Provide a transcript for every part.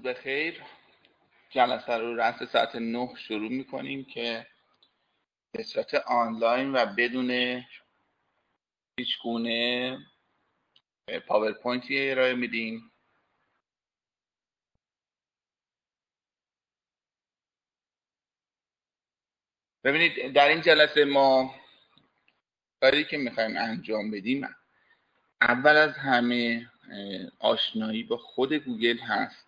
بخیر. جلسه رو رأس ساعت 9 شروع میکنیم که به صورت آنلاین و بدون هیچ گونه پاورپوینتی ارائه میدیم. ببینید در این جلسه ما کاری که میخوایم انجام بدیم اول از همه آشنایی با خود گوگل هست.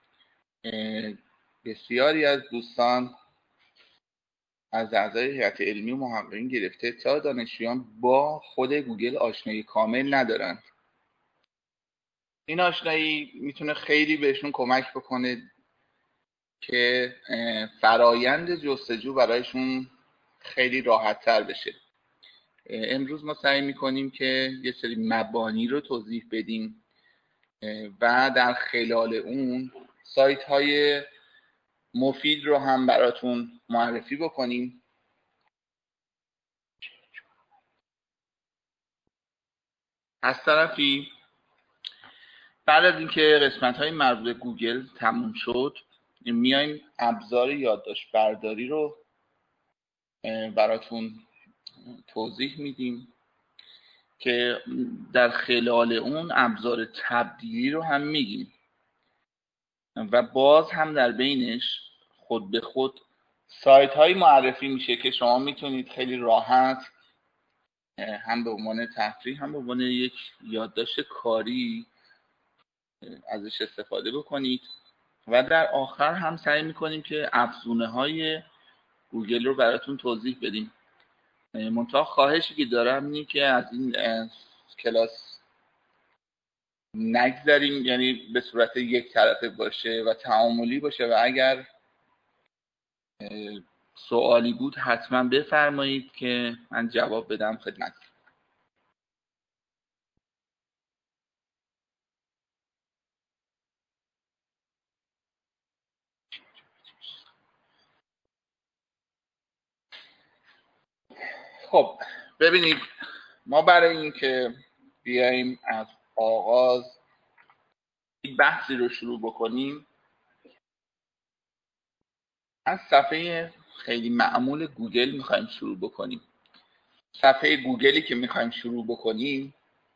بسیاری از دوستان از اعضای هیئت علمی و محققین گرفته تا دانشجویان با خود گوگل آشنایی کامل ندارند. این آشنایی میتونه خیلی بهشون کمک بکنه که فرایند جستجو برایشون خیلی راحت تر بشه. امروز ما سعی میکنیم که یه سری مبانی رو توضیح بدیم و در خلال اون سایت های مفید رو هم براتون معرفی بکنیم. از طرفی بعد از اینکه قسمت های مربوط به گوگل تموم شد میایم ابزار یادداشت برداری رو براتون توضیح میدیم که در خلال اون ابزار تبدیلی رو هم میگیم و باز هم در بینش خود به خود سایت هایی معرفی میشه که شما میتونید خیلی راحت هم به عنوان تفریح هم به عنوان یک یادداشت کاری ازش استفاده بکنید و در آخر هم سعی میکنیم که افزونه های گوگل رو براتون توضیح بدیم. منتها خواهشی که دارم اینه که از این کلاس نگذاریم، یعنی به صورت یک طرفه باشه و تعاملی باشه و اگر سوالی بود حتما بفرمایید که من جواب بدم خدمت. خب ببینید، ما برای اینکه بیایم از آغاز این بحثی رو شروع بکنیم از صفحه خیلی معمول گوگل میخوایم شروع بکنیم. صفحه گوگلی که میخوایم شروع بکنیم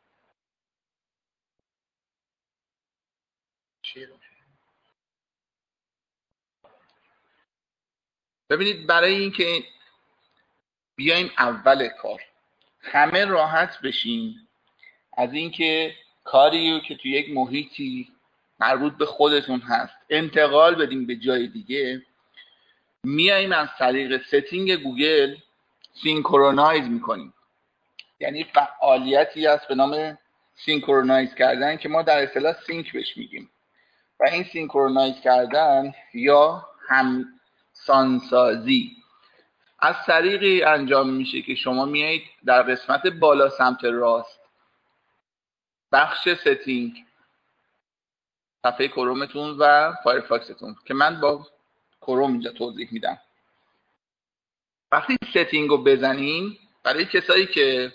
ببینید، برای اینکه بیایم اول کار همه راحت بشین از اینکه کاری رو که توی یک محیطی مربوط به خودتون هست انتقال بدیم به جای دیگه، میایم از طریق ستینگ گوگل سینکرونایز میکنیم. یعنی فعالیتی هست به نام سینکرونایز کردن که ما در اصطلاح سینک بهش میگیم و این سینکرونایز کردن یا همسانسازی از طریقی انجام میشه که شما میایید در قسمت بالا سمت راست بخش ستینگ، صفحه کرومتون و فایرفاکستون که من با کروم اینجا توضیح میدم. وقتی ستینگ رو بزنین، برای کسایی که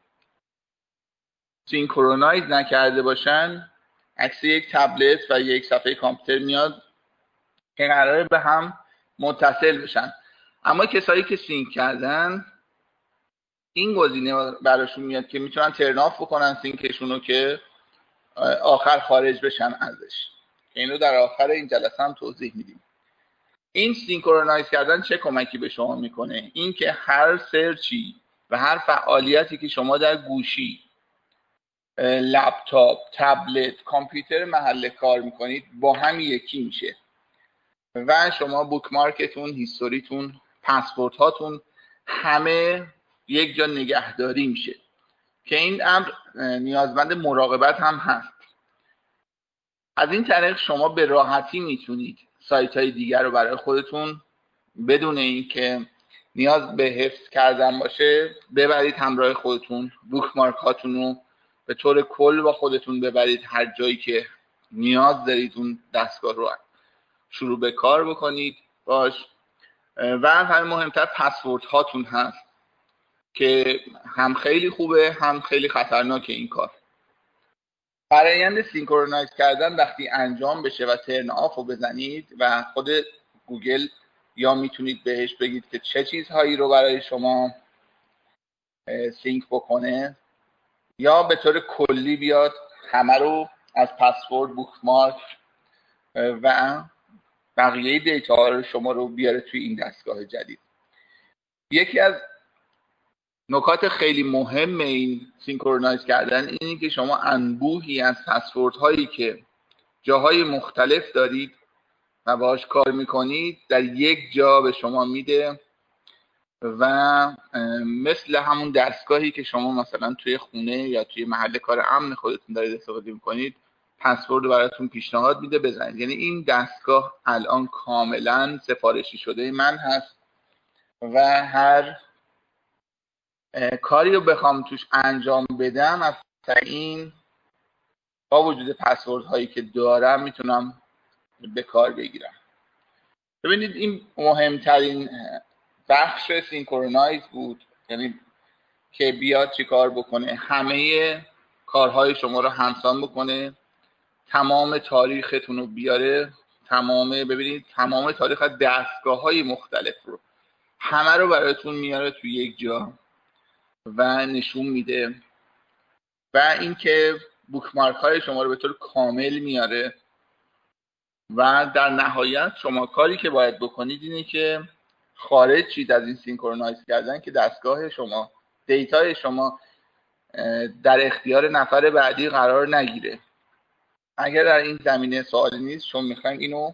سینکرونایز نکرده باشن عکس یک تبلت و یک صفحه کامپیوتر میاد که قراره به هم متصل بشن، اما کسایی که سینک کردن این گزینه براشون میاد که میتونن ترن آف بکنن سینکشون رو که آخر خارج بشن ازش. این رو در آخر این جلسه هم توضیح میدیم. این سینکرونایز کردن چه کمکی به شما میکنه؟ این که هر سرچی و هر فعالیتی که شما در گوشی، لپتاپ، تبلت، کامپیوتر محل کار میکنید با هم یکی میشه و شما بوکمارکتون، هیستوریتون، پسورد هاتون همه یک جا نگهداری میشه که این امر نیازمند مراقبت هم هست. از این طریق شما به راحتی میتونید سایت های دیگر رو برای خودتون بدون اینکه نیاز به حفظ کردن باشه ببرید همراه خودتون. بوکمارک هاتون رو به طور کل با خودتون ببرید هر جایی که نیاز دارید اون دستگاه رو شروع به کار بکنید باش. و همین مهمتر پسورد هاتون هست که هم خیلی خوبه هم خیلی خطرناکه این کار. فرآیند سینکرونایز کردن وقتی انجام بشه و ترن آف رو بزنید و خود گوگل یا میتونید بهش بگید که چه چیزهایی رو برای شما سینک بکنه، یا به طور کلی بیاد همه رو از پسورد، بوکمارک و بقیه دیتا ها رو شما رو بیاره توی این دستگاه جدید. یکی از نکات خیلی مهم این سینکرونایز کردن اینه که شما انبوهی از پسورد هایی که جاهای مختلف دارید و باهاش کار میکنید در یک جا به شما میده و مثل همون دستگاهی که شما مثلا توی خونه یا توی محل کار امن خودتون دارید استفاده میکنید پسورد رو براتون پیشنهاد میده بزنید. یعنی این دستگاه الان کاملا سفارشی شده من هست و هر کاری رو بخوام توش انجام بدم از این با وجود پسورد هایی که دارم میتونم به کار بگیرم. ببینید این مهمترین بخش سینکرونایز بود، یعنی که بیاد چی کار بکنه، همه کارهای شما رو همسان بکنه، تمام تاریختون رو بیاره، ببینید تمام تاریخ از دستگاه های مختلف رو همه رو براتون میاره توی یک جا و نشون میده و اینکه بوکمارک های شما رو به طور کامل میاره و در نهایت شما کاری که باید بکنید اینه که خارج شید از این سینکرونایز کردن که دستگاه شما، دیتای شما در اختیار نفر بعدی قرار نگیره. اگر در این زمینه سوالی نیست چون میخوایم اینو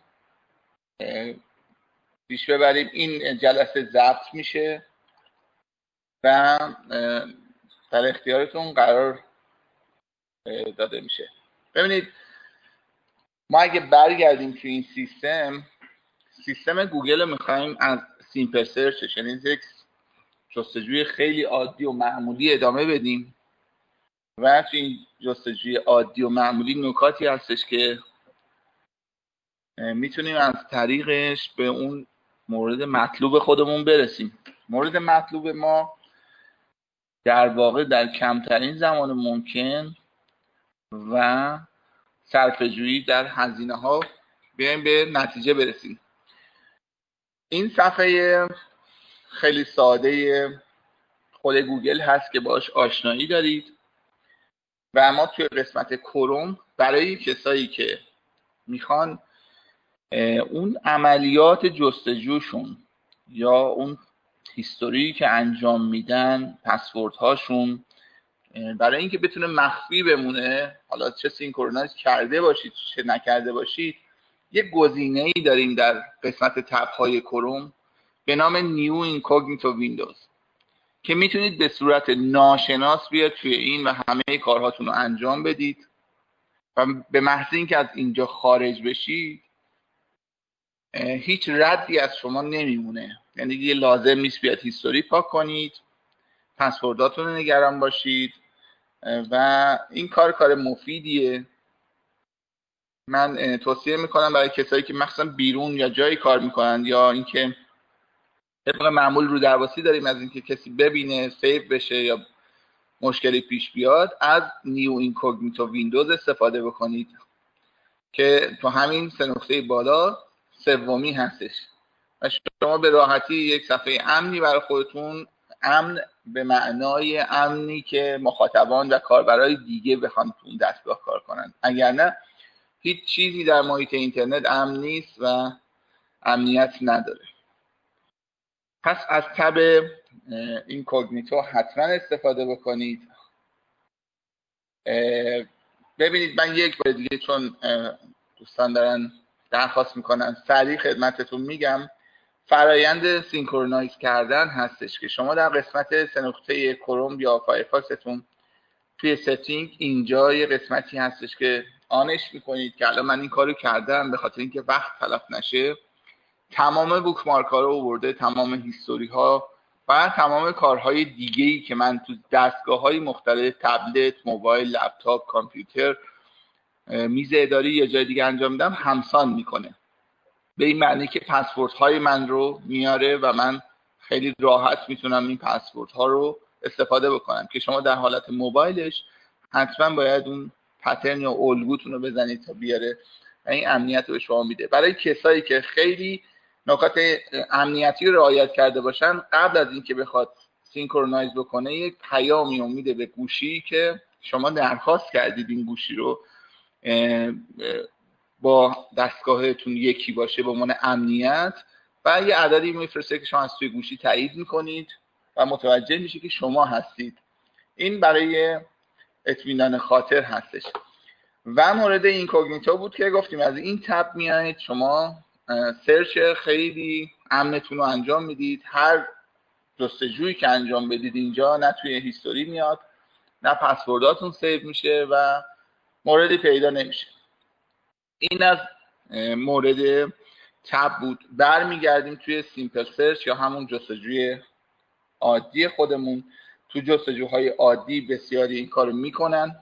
پیش ببریم، این جلسه ضبط میشه و در اختیارتون قرار داده میشه. ببینید ما اگه برگردیم توی این سیستم گوگل رو میخوایم از سیمپل سرچش، یعنی یک جستجوی خیلی عادی و معمولی ادامه بدیم و توی این جستجوی عادی و معمولی نکاتی هستش که میتونیم از طریقش به اون مورد مطلوب خودمون برسیم. مورد مطلوب ما در واقع در کمترین زمان ممکن و صرفه‌جویی در هزینه ها بیایم به نتیجه برسیم. این صفحه خیلی ساده خود گوگل هست که باش آشنایی دارید و ما توی قسمت کروم برای کسایی که میخوان اون عملیات جستجوشون یا اون هیستوری که انجام میدن، پسورد هاشون، برای اینکه بتونه مخفی بمونه، حالا چه سینکرونایز کرده باشید چه نکرده باشید، یه گزینه‌ای داریم در قسمت تب‌های کروم به نام نیو اینکوگنیتو ویندوز که میتونید به صورت ناشناس بیاد توی این و همه کارهاتون رو انجام بدید و به محض اینکه از اینجا خارج بشید هیچ ردی از شما نمیمونه. یعنی دیگه لازم نیست بیاد هیستوری پاک کنید، پسورداتون رو نگران باشید و این کار مفیدیه. من توصیه میکنم برای کسایی که مخصوصا بیرون یا جایی کار میکنن یا اینکه طبق معمول رو درواسی داریم از اینکه کسی ببینه سیو بشه یا مشکلی پیش بیاد، از نیو اینکوگنیتو ویندوز استفاده بکنید که تو همین سه نقطه بالا سومی هستش و شما به راحتی یک صفحه امنی برای خودتون، امن به معنای امنی که مخاطبان و کاربرای دیگه بخوان تو اون دستگاه کار کنن، اگر نه هیچ چیزی در محیط اینترنت امن نیست و امنیت نداره. پس از تب اینکوگنیتو حتما استفاده بکنید. ببینید من یک بار دیگه چون دوستان دارن درخواست میکنن سریع خدمتتون میگم، فرایند سینکرونایز کردن هستش که شما در قسمت سه نقطه کروم یا فایرفاکستون توی ستینگ اینجا یه قسمتی هستش که آنش میکنید که الان من این کارو کردم به خاطر اینکه وقت تلف نشه. تمام بوکمارک ها رو آورده، تمام هیستوری ها و تمام کارهای دیگه‌ای که من تو دستگاه‌های مختلف، تبلت، موبایل، لپتاپ، کامپیوتر، میز اداری یا جای دیگه انجام میدم همسان میکنه. به این معنی که پسوردهای من رو میاره و من خیلی راحت میتونم این پسوردها رو استفاده بکنم که شما در حالت موبایلش حتما باید اون پترن یا الگوتون رو بزنید تا بیاره و این امنیت رو به شما میده. برای کسایی که خیلی نکات امنیتی رو رعایت کرده باشن، قبل از اینکه بخواد سینکرونایز بکنه یک پیامی میده به گوشی که شما درخواست کردید این گوشی رو با دستگاهتون یکی باشه به عنوان امنیت و یه عددی میفرسته که شما از توی گوشی تایید میکنید و متوجه میشه که شما هستید. این برای اطمینان خاطر هستش. و مورد اینکوگنیتو بود که گفتیم از این تب میایید شما سرچ خیلی امنتون رو انجام میدید. هر جستجویی که انجام بدید اینجا نه توی هیستوری میاد نه پسورداتون سیو میشه و موردی پیدا نمیشه. این از مورد تب بود. برمیگردیم توی سیمپل سرچ یا همون جستجوی عادی خودمون. تو جستجوهای عادی بسیاری این کارو میکنن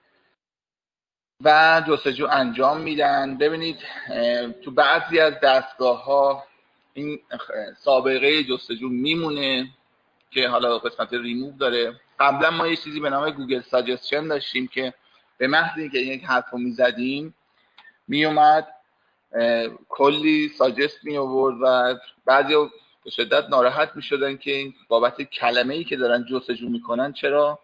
و جستجو انجام میدن. ببینید تو بعضی از دستگاه ها این سابقه جستجو میمونه که حالا قسمت ریموو داره. قبلا ما یه چیزی به نام گوگل ساجستشن داشتیم که به محض اینکه یک حرف رو میزدیم میومد کلی ساجست می آورد و بعضی به شدت ناراحت می شدن که این بابت کلمه‌ای که دارن جستجو میکنن چرا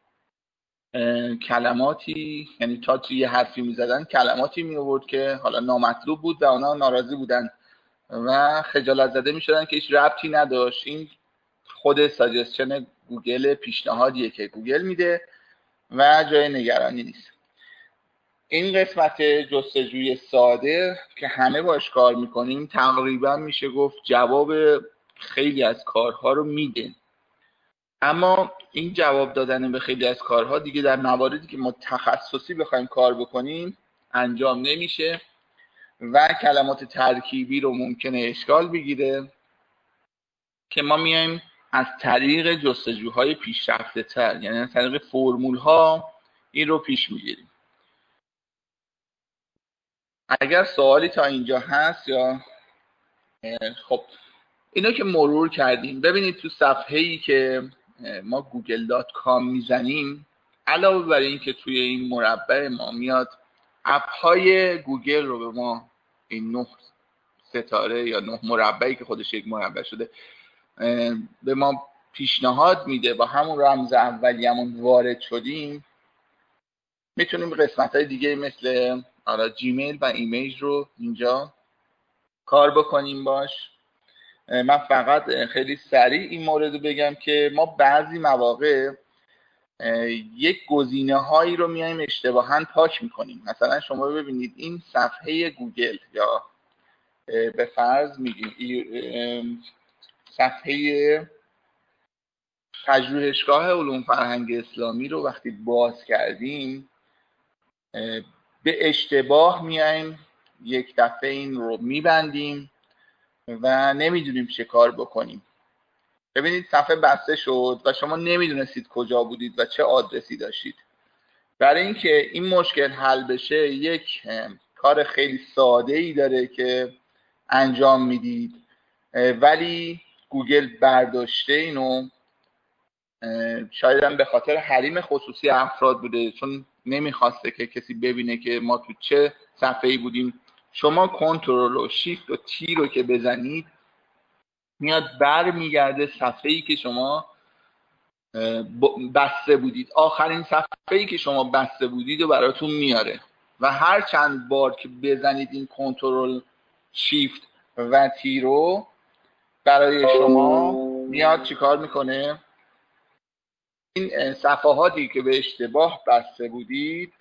کلماتی، یعنی تا توی یه حرفی می زدن کلماتی می آورد که حالا نامطلوب بود و اونا ناراضی بودن و خجالت زده می شدن که هیچ ربطی نداشت. این خود ساجستشن گوگل، پیشنهادیه که گوگل میده و جای نگرانی نیست. این قسمت جستجوی ساده که همه باش کار میکنیم تقریبا میشه گفت جواب خیلی از کارها رو میده. اما این جواب دادن به خیلی از کارها دیگه در مواردی که ما تخصصی بخوایم کار بکنیم انجام نمیشه و کلمات ترکیبی رو ممکنه اشکال بگیره که ما میایم از طریق جستجوهای پیشرفته تر، یعنی از طریق فرمول ها این رو پیش میگیریم. اگر سوالی تا اینجا هست یا خب اینو که مرور کردیم. ببینید تو صفحه‌ای که ما google.com میزنیم علاوه بر این که توی این مربع ما میاد اپ های گوگل رو به ما این 9 ستاره یا 9 مربعی که خودش یک مربع شده به ما پیشنهاد میده، با همون رمز اولیه‌مون وارد شدیم میتونیم قسمت های دیگه مثل جیمیل و ایمیل رو اینجا کار بکنیم باش. من فقط خیلی سریع این مورد رو بگم که ما بعضی مواقع یک گزینه هایی رو میایم اشتباهاً پاک میکنیم. مثلا شما ببینید این صفحه گوگل یا به فرض میگیم صفحه پژوهشگاه علوم فرهنگ اسلامی رو وقتی باز کردیم به اشتباه میایم یک دفعه این رو میبندیم و نمیدونیم چه کار بکنیم. ببینید صفحه بسته شد و شما نمیدونستید کجا بودید و چه آدرسی داشتید. برای اینکه این مشکل حل بشه یک کار خیلی ساده ای داره که انجام میدید ولی گوگل برداشته اینو، شاید هم به خاطر حریم خصوصی افراد بوده چون نمیخواسته که کسی ببینه که ما تو چه صفحه‌ای بودیم. شما کنترل و شیفت و تی رو که بزنید میاد برمیگرده صفحه‌ای که شما بسته بودید. آخرین صفحه‌ای که شما بسته بودید رو براتون میاره و هر چند بار که بزنید این کنترل شیفت و تی رو برای شما میاد چیکار میکنه؟ این صفحاتی که به اشتباه بسته بودید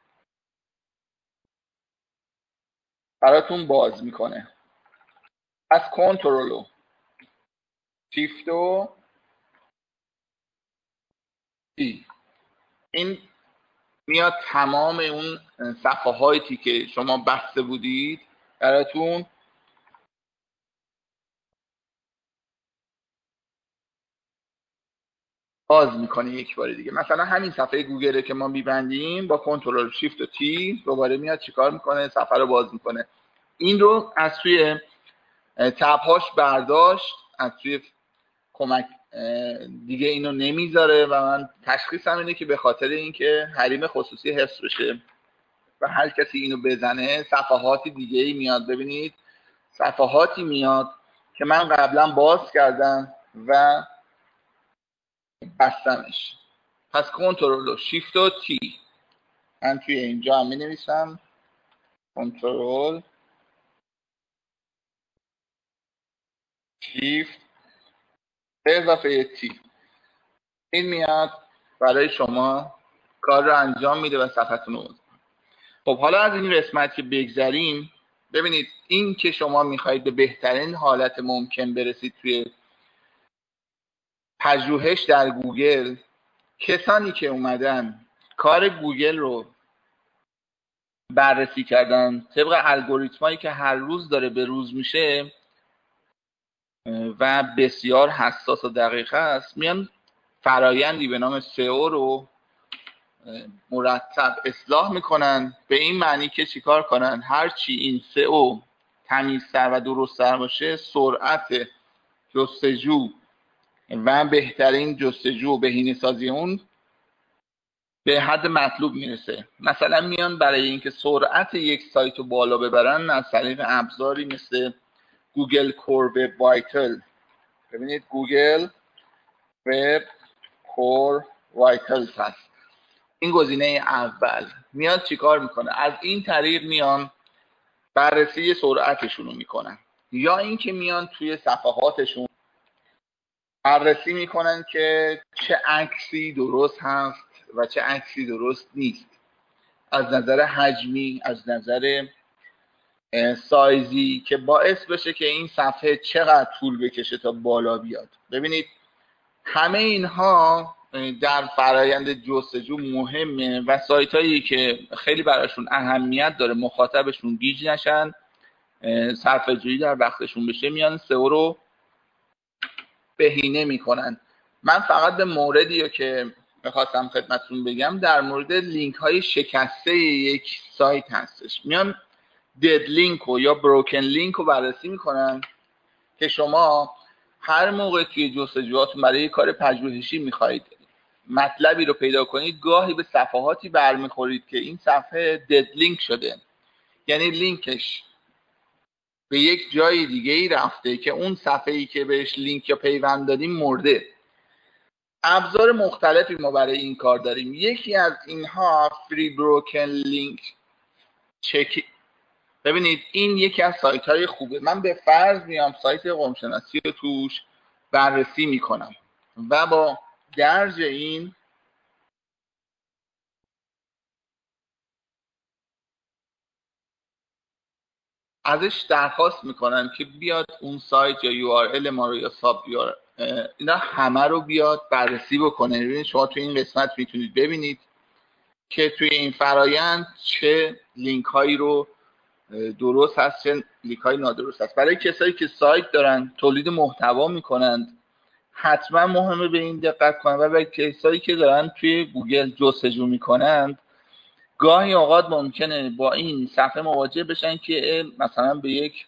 براتون باز میکنه. از کنترل و شیفت و تی این میاد تمام اون صفحاتی که شما بسته بودید براتون باز میکنه یک بار دیگه. مثلا همین صفحه گوگل که ما میبندیم با کنترل شیفت و تی دوباره میاد چیکار میکنه؟ صفحه رو باز میکنه. این رو از توی تب‌هاش برداشت، از توی کمک دیگه اینو نمیذاره و من تشخیصم اینه که به خاطر اینکه حریم خصوصی حفظ بشه و هر کسی اینو بزنه صفحاتی دیگه ای میاد. ببینید صفحاتی میاد که من قبلا باز کردم و بستمش. پس کنترل و شیفت و تی، من توی اینجا هم می نویسم کنترل شیفت به اضافه تی، این میاد برای شما کار رو انجام میده و صفحتون رو. خب حالا از این قسمت که بگذریم، ببینید این که شما میخواید به بهترین حالت ممکن برسید توی پژوهش در گوگل، کسانی که اومدن کار گوگل رو بررسی کردن طبق الگوریتمایی که هر روز داره به روز میشه و بسیار حساس و دقیق است، میان فرایندی به نام SEO رو مرتب اصلاح میکنن، به این معنی که چیکار کنن هرچی این SEO تمیزتر و درستتر باشه سرعت جستجو و بهترین جستجو و بهینه‌سازی اون به حد مطلوب میرسه. مثلا میان برای اینکه سرعت یک سایت رو بالا ببرن از طریق ابزاری مثل گوگل کور وب وایتل، ببینید گوگل وب کور وایتل هست، این گزینه اول میاد چیکار میکنه، از این طریق میان بررسی سرعتشون رو میکنن، یا اینکه میان توی صفحاتشون بررسی میکنن که چه عکسی درست هست و چه عکسی درست نیست، از نظر حجمی، از نظر سایزی، که باعث بشه که این صفحه چقدر طول بکشه تا بالا بیاد. ببینید همه اینها در فرایند جستجو مهمه و سایت هایی که خیلی براشون اهمیت داره مخاطبشون گیج نشن، صرفه جویی در وقتشون بشه، میان SEO رو بهینه میکنن. من فقط به موردی که میخواستم خدمتتون بگم در مورد لینک های شکسته یک سایت هستش. میان دد لینک یا بروکن لینک رو بررسی میکنن که شما هر موقع توی جستجوهاتون برای یک کار پژوهشی میخواید مطلبی رو پیدا کنید، گاهی به صفحاتی برمیخورید که این صفحه دد لینک شده، یعنی لینکش به یک جای دیگه ای رفته که اون صفحه‌ای که بهش لینک یا پیوند دادیم مرده. ابزار مختلفی ما برای این کار داریم. یکی از اینها فری بروکن لینک چک. ببینید این یکی از سایت های خوبه. من به فرض میام سایت قومشناسی رو توش بررسی میکنم و با درج این ازش درخواست میکنم که بیاد اون سایت یا URL ما رو یا ساب اینا همه رو بیاد بررسی بکنه. ببینید شما توی این قسمت میتونید ببینید که توی این فرایند چه لینک هایی رو درست هست چه لینک های نادرست هست. برای کسایی که سایت دارن تولید محتوا میکنند حتما مهمه به این دقت کنن، و برای کسایی که دارن توی گوگل جستجو میکنند گاهی اوقات ممکنه با این صفحه مواجه بشن که مثلا به یک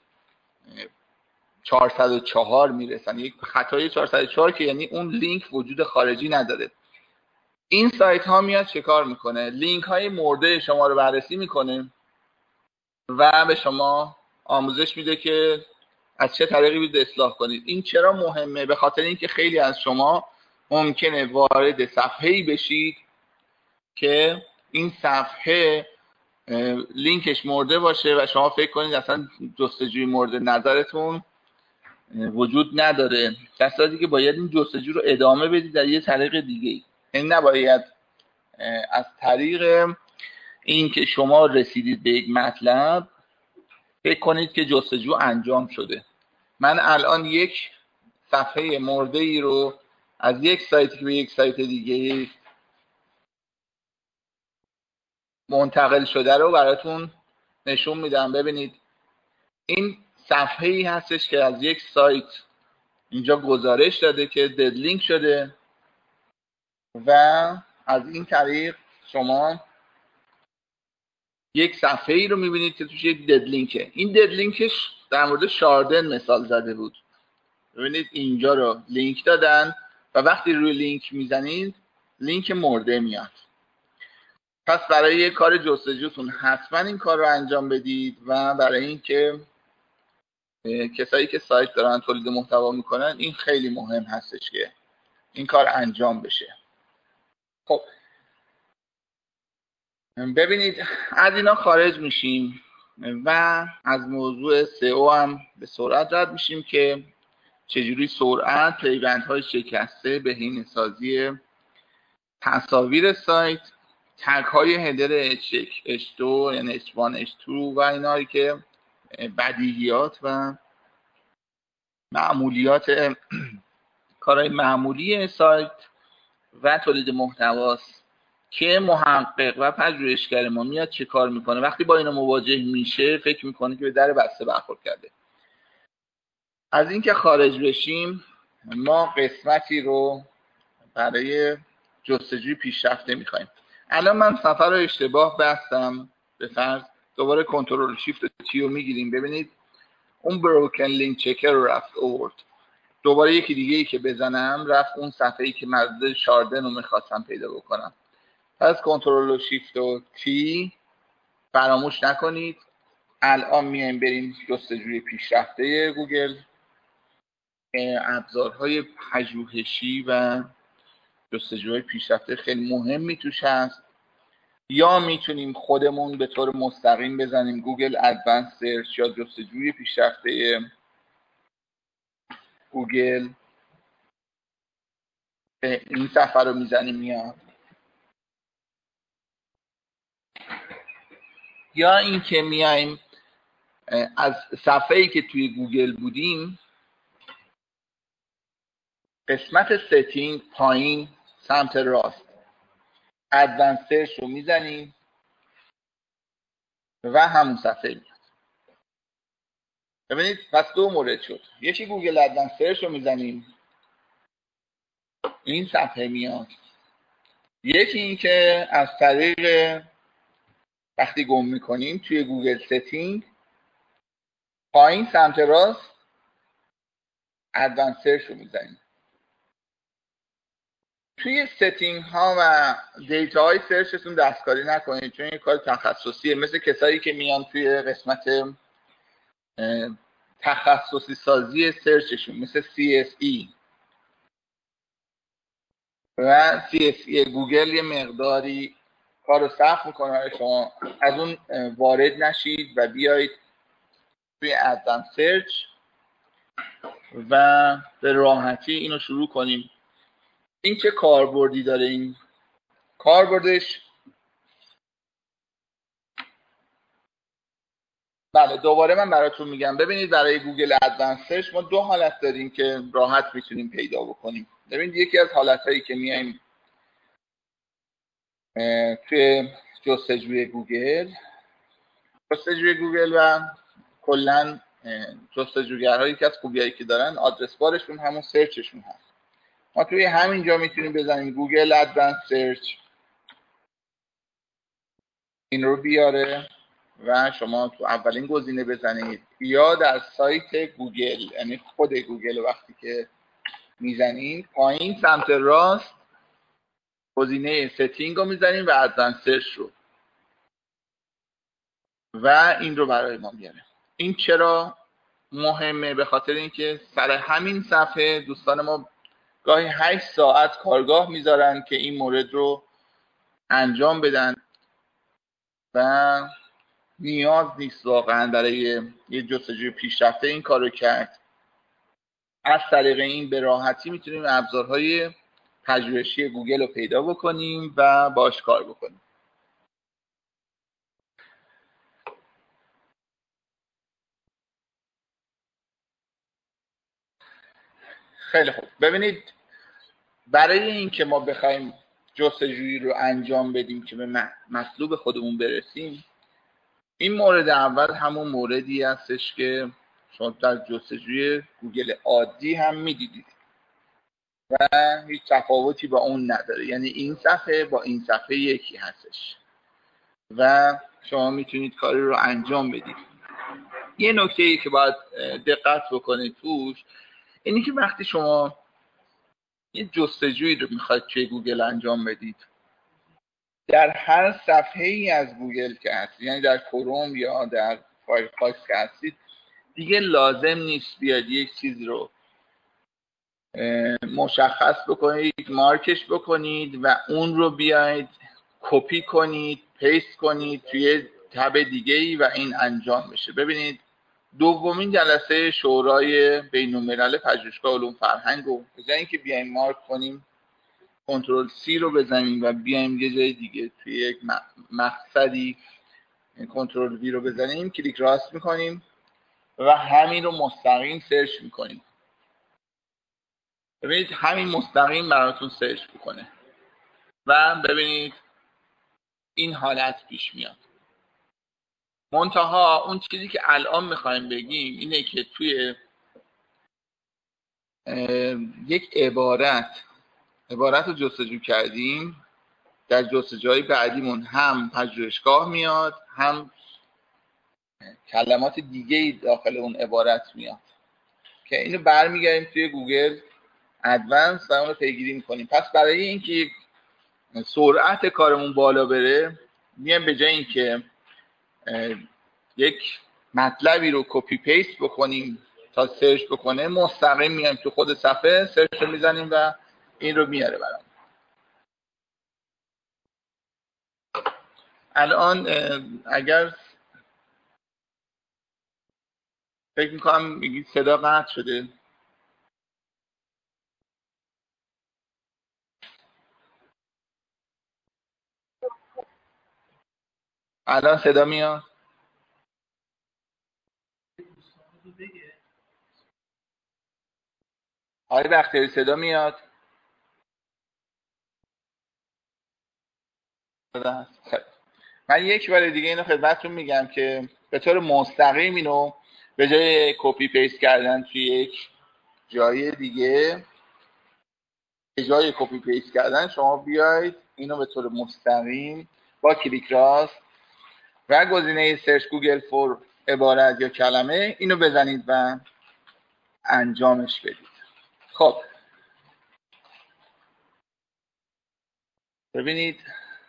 404 میرسن، یک خطای 404 که یعنی اون لینک وجود خارجی نداره. این سایت ها میاد چه کار میکنه؟ لینک های مرده شما رو بررسی میکنه و به شما آموزش میده که از چه طریقی باید اصلاح کنید. این چرا مهمه؟ به خاطر اینکه خیلی از شما ممکنه وارد صفحه‌ای بشید که این صفحه لینکش مرده باشه و شما فکر کنید اصلا جستجوی مورد نظرتون وجود نداره، در صورتی که باید این جستجو رو ادامه بدید در یه طریق دیگه. این نباید از طریق این که شما رسیدید به یک مطلب فکر کنید که جستجو انجام شده. من الان یک صفحه مرده ای رو از یک سایتی به یک سایت دیگه منتقل شده رو براتون نشون میدم. ببینید این صفحه ای هستش که از یک سایت اینجا گزارش داده که دد لینک شده و از این طریق شما یک صفحه ای رو میبینید که توش یک دد لینکه. این دد لینکش در مورد شاردن مثال زده بود. ببینید اینجا رو لینک دادن و وقتی روی لینک میزنید لینک مرده میاد. پس برای کار جستجوتون حتما این کار رو انجام بدید و برای اینکه کسایی که سایت دارن تولید محتوا میکنن این خیلی مهم هستش که این کار انجام بشه. خب ببینید از اینا خارج میشیم و از موضوع SEO هم به سرعت رد میشیم که چجوری سرعت، پیوندهای شکسته، بهینه‌سازی تصاویر سایت، تگ های هدر H1 یعنی H1 H2 و اینایی که بدیهیات و معمولیات کارهای معمولی سایت و تولید محتواست که محقق و پژوهشگر ما میاد چه کار میکنه وقتی با اینا مواجه میشه فکر میکنه که به در بسته برخورد کرده. از اینکه خارج بشیم ما قسمتی رو برای جستجوی پیشرفته میخوایم. الان من صفحه رو اشتباه بستم به فرض، دوباره کنترل شیفت تی رو میگیریم، ببینید اون بروکن لینک چکر رو رفت آورد. دوباره یکی دیگه ای که بزنم رفت اون صفحه ای که مربوط شاردن رو میخواستم پیدا بکنم. پس کنترل و شیفت و تی فراموش نکنید. الان میایم بریم جستجوی پیشرفته گوگل. ابزارهای پژوهشی و جستجوی پیشرفته خیلی مهمی توش هست. یا میتونیم خودمون به طور مستقیم بزنیم گوگل ادوانس سرچ یا جستجوی پیشرفته گوگل، این صفحه رو میزنیم میاد. یا اینکه میایم از صفحه‌ای که توی گوگل بودیم قسمت ستینگ پایین سمت راست ادوانس سرچ رو میزنیم و همون صفحه میاد. ببینید پس دو مورد شد. یکی گوگل ادوانس سرچ رو میزنیم این صفحه میاد. یکی این که از طریق وقتی گم میکنیم توی گوگل ستینگ پایین سمت راست ادوانس سرچ رو میزنیم. توی ستینگ ها و دیتا های سرچتون دستکاری نکنید چون این کار تخصصیه، مثل کسایی که میان توی قسمت تخصصی سازی سرچشون مثل CSE و CSE گوگل یه مقداری کار رو سخت میکنه برای شما. از اون وارد نشید و بیایید توی ادوانس سرچ و به راحتی اینو شروع کنیم. این چه کاربردی داره؟ این کاربردش بله دوباره من براتون میگم. ببینید برای گوگل ادوانس سرچ ما دو حالت داریم که راحت میتونیم پیدا بکنیم. ببینید یکی از حالتایی که میایم توی جستجوی گوگل و کلا جستجوگرهایی که از خوبیایی که دارن آدرس بارشون همون سرچشون هست. ما توی همینجا میتونیم بزنیم گوگل ادوانس سرچ، این رو بیاره و شما تو اولین گزینه بزنید یا در سایت گوگل، یعنی خود گوگل وقتی که میزنید پایین سمت راست گزینه ستینگ رو میزنید و ادوانس سرچ رو و این رو برای ما میاره. این چرا مهمه؟ به خاطر اینکه سر همین صفحه دوستان ما گاهی 8 ساعت کارگاه میذارن که این مورد رو انجام بدن و نیاز نیست واقعا برای یه جستجوی پیشرفته این کارو کرد. از طریق این به راحتی میتونیم ابزارهای پژوهشی گوگل رو پیدا بکنیم و باش کار بکنیم. خیلی خوب. ببینید برای اینکه ما بخوایم جستجویی رو انجام بدیم که به مطلوب خودمون برسیم، این مورد اول همون موردی هستش که شما در جستجوی گوگل عادی هم میدیدید و هیچ تفاوتی با اون نداره. یعنی این صفحه با این صفحه یکی هستش و شما میتونید کاری رو انجام بدید. یه نکته ای که باید دقت بکنید توش اینی که وقتی شما یه جستجویی رو میخواید توی گوگل انجام بدید، در هر صفحه ای از گوگل که هست، یعنی در کروم یا در فایرفاکس که هستید، دیگه لازم نیست بیاد یک چیز رو مشخص بکنید، مارکش بکنید و اون رو بیاید کپی کنید، پیست کنید توی تب دیگه ای و این انجام بشه. ببینید دومین جلسه شورای بین‌الملل پژوهشگاه علوم فرهنگ رو به جای اینکه بیایم مارک کنیم، کنترل سی رو بزنیم و بیایم یه جای دیگه توی یک مقصدی کنترل وی رو بزنیم، کلیک راست میکنیم و همین رو مستقیم سرچ میکنیم. ببینید همین مستقیم براتون سرچ میکنه و ببینید این حالت پیش میاد. منتها اون چیزی که الان میخوایم بگیم اینه که توی یک عبارت رو جستجو کردیم، در جستجوهای بعدیمون هم پژوهشگاه میاد، هم کلمات دیگه داخل اون عبارت میاد که اینو برمیگردیم توی گوگل ادوانس و اون رو پیگیری میکنیم. پس برای اینکه سرعت کارمون بالا بره، میایم به جای اینکه یک مطلبی رو کپی پیست بکنیم تا سرچ بکنه، مستقیم میایم تو خود صفحه سرچ رو میزنیم و این رو میاره برام. الان اگر فکر میکنم میگید صدا قطع شده، الان صدا میاد؟ آقای بختیاری صدا میاد؟ صدا هست. خیلی. من یک بار دیگه اینو خدمتتون میگم که به طور مستقیم اینو به جای کپی پیست کردن توی یک جای دیگه، به جای کپی پیست کردن شما بیاید اینو به طور مستقیم با کلیک راست و گزینه سرچ گوگل فور عبارت یا کلمه اینو بزنید و انجامش بدید. خب ببینید،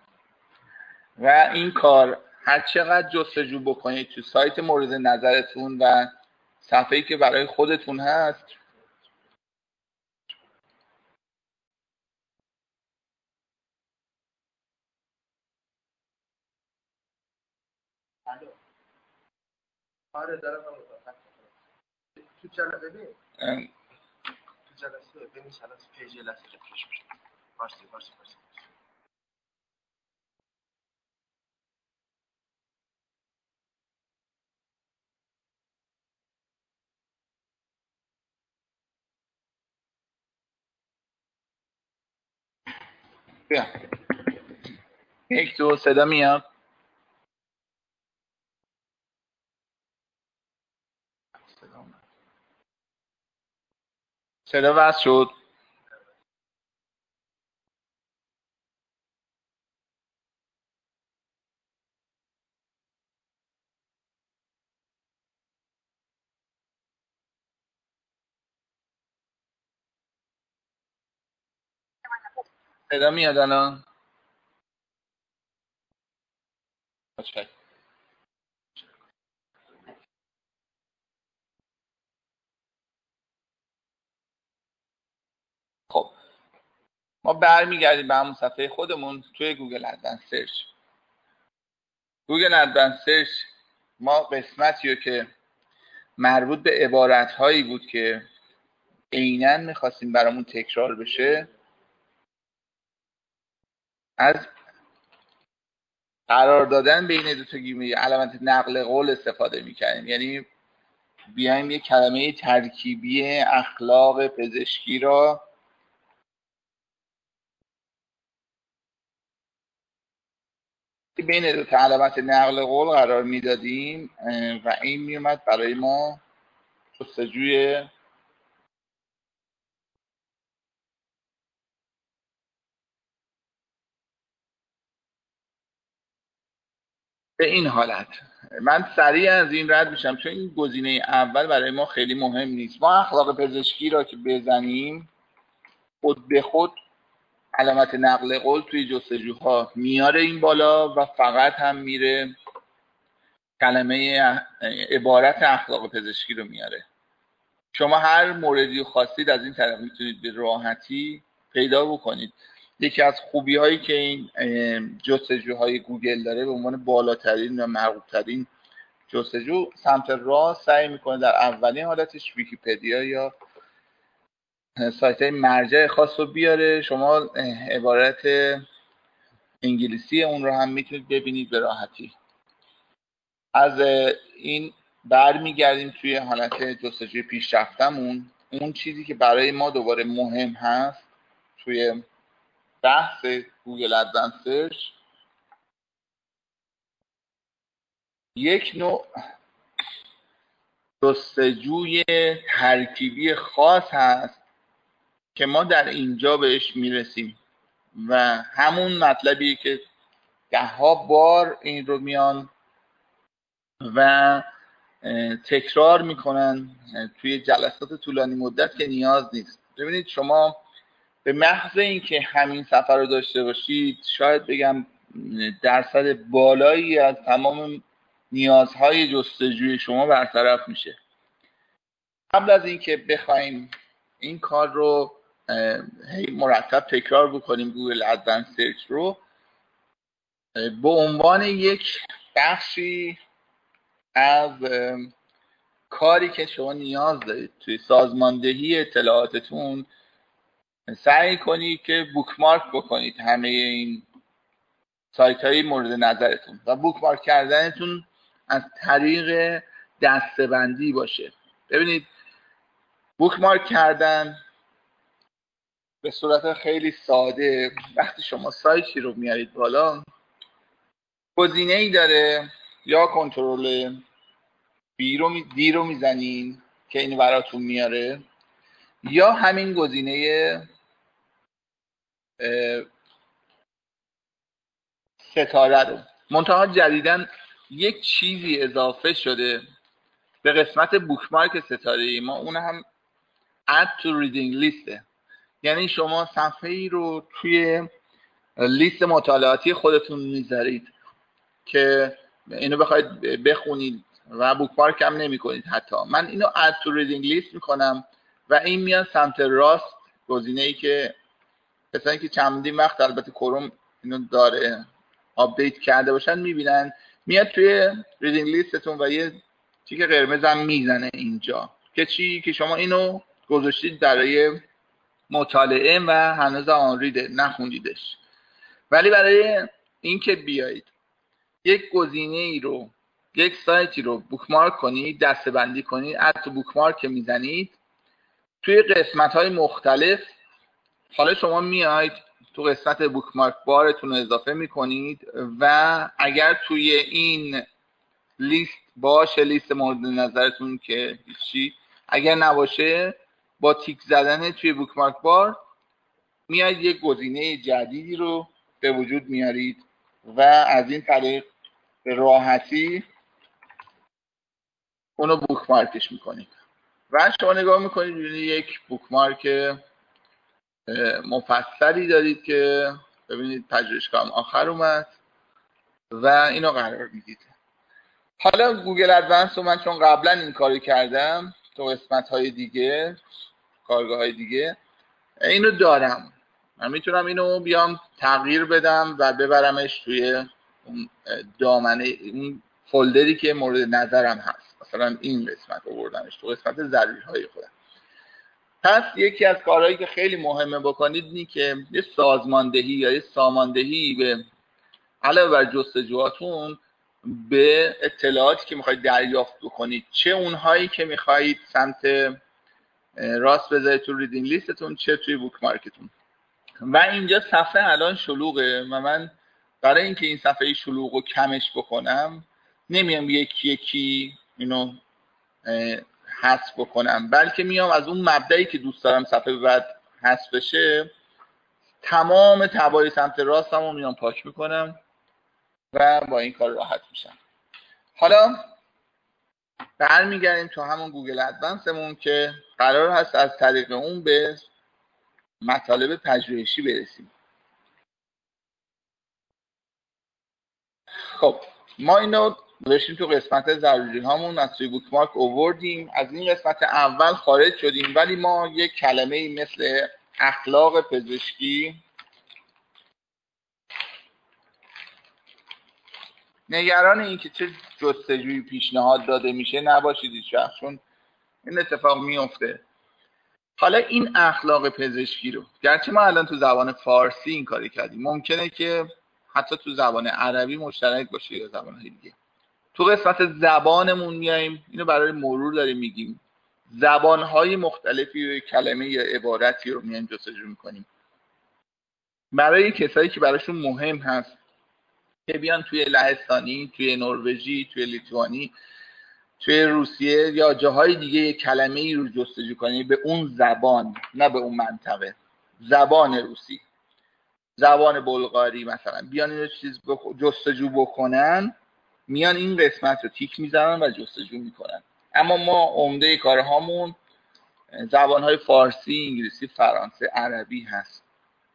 و این کار هر چقدر جستجو بکنید تو سایت مورد نظرتون و صفحه‌ای که برای خودتون هست، آره دارم تو جلسه ببین تو جلسه ببین جلسه پیج جلسه رفرش میشه. وارسی بیا یک دو صدا میاد؟ صدا وصل شد؟ صدا میاد الان؟ اوکی. خب ما برمیگردیم به همون صفحه خودمون توی گوگل ادوانس سرچ. گوگل ادوانس سرچ ما قسمتی رو که مربوط به عبارت هایی بود که عیناً میخواستیم برامون تکرار بشه، از قرار دادن بین دو تا گیمه علامت نقل قول استفاده میکنیم. یعنی بیایم یک کلمه ترکیبی اخلاق پزشکی را بین دو تا علامت نقل قول قرار میدادیم و این میومد برای ما جستجوی به این حالت. من سریع از این رد میشم چون این گزینه اول برای ما خیلی مهم نیست. ما اخلاق پزشکی را که بزنیم خود به خود علامت نقل قول توی جستجوها میاره این بالا و فقط هم میره کلمه عبارت اخلاق پزشکی رو میاره. شما هر موردی رو خواستید از این طریق میتونید به راحتی پیدا بکنید. یکی از خوبی هایی که این جستجوهای گوگل داره به عنوان بالاترین و مرغوب‌ترین جستجو، سمت راست سعی میکنه در اولین حالتش ویکی‌پدیا یا سایت های مرجع خاص رو بیاره. شما عبارت انگلیسی اون رو هم میتونید ببینید به راحتی. از این برمیگردیم توی حالت جستجوی پیشرفتمون. اون چیزی که برای ما دوباره مهم هست توی بحث گوگل ادوانس سرچ، یک نوع جستجوی ترکیبی خاص هست که ما در اینجا بهش میرسیم و همون مطلبی که ده ها بار این رو میان و تکرار میکنن توی جلسات طولانی مدت که نیاز نیست. ببینید شما به محض اینکه همین سفر رو داشته باشید، شاید بگم درصد بالایی از تمام نیازهای جستجوی شما برطرف میشه. قبل از اینکه بخوایم این کار رو مرتب تکرار بکنیم گوگل ادوانس سرچ رو به عنوان یک بخشی از کاری که شما نیاز دارید توی سازماندهی اطلاعاتتون، سعی کنید که بوکمارک بکنید همه این سایت های مورد نظرتون و بوکمارک کردنتون از طریق دسته‌بندی باشه. ببینید بوکمارک کردن به صورت خیلی ساده، وقتی شما سایتی رو میارید بالا، گزینه‌ای داره یا کنترل دی رو میزنین که این براتون میاره، یا همین گزینه ستاره رو. منتها جدیداً یک چیزی اضافه شده به قسمت بوکمارک ستاره‌ای ما، اون هم add to reading لیسته. یعنی شما صفحه ای رو توی لیست مطالعاتی خودتون میذارید که اینو بخواید بخونید و بوکمارک هم نمی کنید. حتی من اینو add to reading list میکنم و این میاد سمت راست، گزینه ای که کسانی که چندین وقت البته کروم اینو داره آپدیت کرده باشن میبینن، میاد توی ریدینگ لیستتون و یه تیک قرمز هم میزنه اینجا که چی؟ که شما اینو گذاشتید برای مطالعه و هنوز آن ریده، نخوندیدش. ولی برای اینکه بیایید یک گزینه ای رو، یک سایتی رو بوکمارک کنید، دسته‌بندی کنید، اد تو بوکمارک میزنید توی قسمت‌های مختلف. حالا شما میاید تو قسمت بوکمارک بارتون رو اضافه میکنید و اگر توی این لیست باشه، لیست مورد نظرتون که هیچی، اگر نباشه با تیک زدن توی بوکمارک بار میاید یک گزینه جدیدی رو به وجود میارید و از این طریق به راحتی اونو بوکمارکش میکنید و شما نگاه میکنید ببینید یک بوکمارک مفصلی دارید که ببینید پژوهشگاه آخر اومد و اینو قرار میدید. حالا گوگل ادوانس رو من چون قبلا این کاری کردم تو قسمت های دیگه، کارگاه های دیگه، اینو دارم. من میتونم اینو بیام تغییر بدم و ببرمش توی اون دامنه، اون فولدری که مورد نظرم هست. مثلا این قسمت رو بردمش تو قسمت ضروری های خودم. پس یکی از کارهایی که خیلی مهمه بکنید اینه که یه سازماندهی یا یه ساماندهی به علاوه بر جستجوهاتون به اطلاعاتی که میخواید دریافت بکنید، چه اونهایی که میخواید سمت راست بذارید تو ریدینگ لیستتون، چه توی بوکمارکتون. و اینجا صفحه الان شلوغه و من برای اینکه این صفحه شلوغ رو کمش بکنم نمیام یکی یکی اینو حذف بکنم، بلکه میام از اون مبدئی که دوست دارم صفحه بعد حذف بشه تمام تبای سمت راستم رو میام پاک میکنم و با این کار راحت میشم. حالا برمیگردیم تو همون گوگل ادوانسمون که قرار هست از طریق اون به مطالب پژوهشی برسیم. خب ما اینو داشتیم تو قسمت ضروری هامون از توی بوکمارک آوردیم، از این قسمت اول خارج شدیم، ولی ما یک کلمه مثل اخلاق پزشکی نگران این که چه جستجوی پیشنهاد داده میشه نباشید هیچ وقت، چون این اتفاق میفته. حالا این اخلاق پزشکی رو گرچه ما الان تو زبان فارسی این کاری کردیم، ممکنه که حتی تو زبان عربی مشترک باشه یا زبان‌های دیگه. تو قسمت زبانمون میایم اینو برای مرور داریم میگیم، زبان‌های مختلفی و کلمه یا عبارتی رو میایم جستجو میکنیم برای کسایی که براشون مهم هست که بیان توی لهستانی، توی نروژی، توی لیتوانی، توی روسیه یا جاهای دیگه یک کلمه ای رو جستجو کنی به اون زبان، نه به اون منطقه. زبان روسی، زبان بلغاری مثلا، بیان اینو جستجو بکنن، میان این قسمت رو تیک میزنن و جستجو میکنن. اما ما عمده کارهامون زبانهای فارسی، انگلیسی، فرانسه، عربی هست.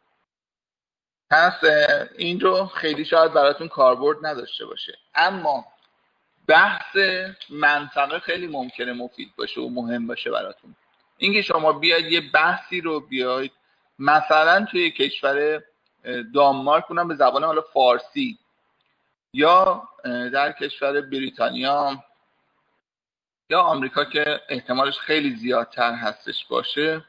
پس این رو خیلی شاید براتون کاربرد نداشته باشه، اما بحث منطقه خیلی ممکنه مفید باشه و مهم باشه براتون. اینکه شما بیاید یه بحثی رو بیاید مثلا توی کشور دانمارک، اونم به زبان حالا فارسی، یا در کشور بریتانیا یا آمریکا که احتمالش خیلی زیادتر هستش باشه،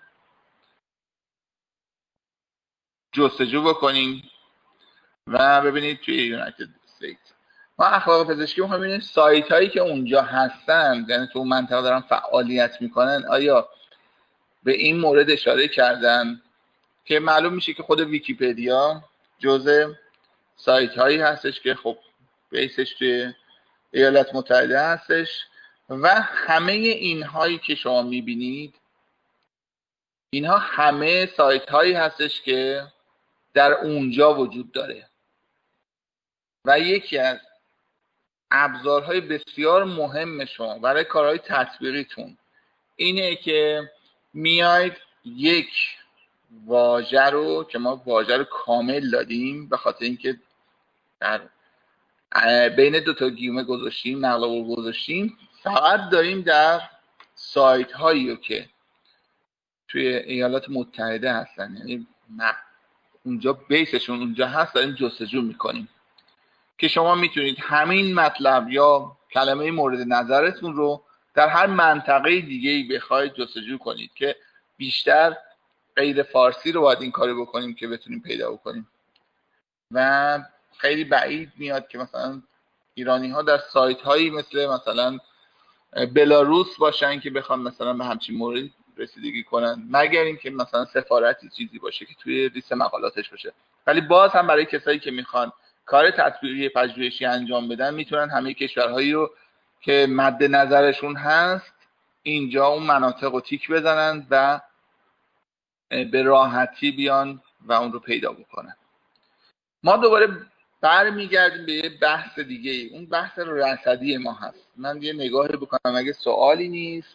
جستجو بکنیم و ببینید توی یونایتد استیت ما اخلاق پزشکی می‌خوایم ببینیم سایت هایی که اونجا هستن، یعنی تو اون منطقه دارن فعالیت میکنن، آیا به این مورد اشاره کردن که معلوم میشه که خود ویکی‌پدیا جزء سایت هایی هستش که خب بیسش توی ایالات متحده هستش و همه این هایی که شما میبینید اینها همه سایت هایی هستش که در اونجا وجود داره و یکی از ابزارهای بسیار مهم شما برای کارهای تطبیقیتون اینه که میاید یک واژه رو که ما واژه رو کامل دادیم به خاطر اینکه در بین دو تا گیومه گذاشتیم، نقل قول گذاشتیم، فقط داریم در سایت هایی که توی ایالات متحده هستن، یعنی اونجا بیسشون اونجا هست، داریم جستجو میکنیم که شما میتونید همین مطلب یا کلمه مورد نظرتون رو در هر منطقه دیگه‌ای بخواید جستجو کنید، که بیشتر غیر فارسی رو باید این کارو بکنیم که بتونیم پیدا بکنیم و خیلی بعید میاد که مثلا ایرانی ها در سایت هایی مثلا بلاروس باشن که بخوان مثلا به همچین مورد رسیدگی کنن، مگر اینکه مثلا سفارتی چیزی باشه که توی لیست مقالاتش باشه. ولی باز هم برای کسایی که میخوان کار تطبیقی پژوهشی انجام بدن میتونن همه کشورهایی رو که مد نظرشون هست اینجا اون مناطق رو تیک بزنن و به راحتی بیان و اون رو پیدا بکنن. ما دوباره برمیگردیم به یه بحث دیگه ای، اون بحث رصدی ما هست. من یه نگاهی بکنم اگه سوالی نیست.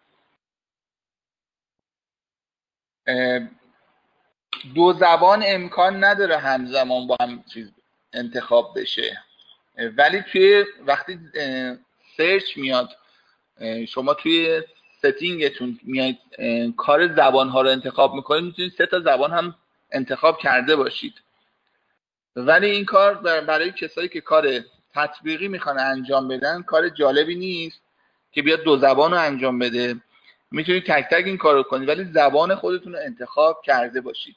دو زبان امکان نداره همزمان با هم چیز انتخاب بشه، ولی توی وقتی سرچ میاد شما توی ستینگتون میاد کار زبان ها رو انتخاب میکنید، میتونید 3 تا زبان هم انتخاب کرده باشید. ولی این کار برای کسایی که کار تطبیقی میخوان انجام بدن کار جالبی نیست که بیاد 2 زبان رو انجام بده. میتونید تک تک این کار رو کنید ولی زبان خودتون رو انتخاب کرده باشید.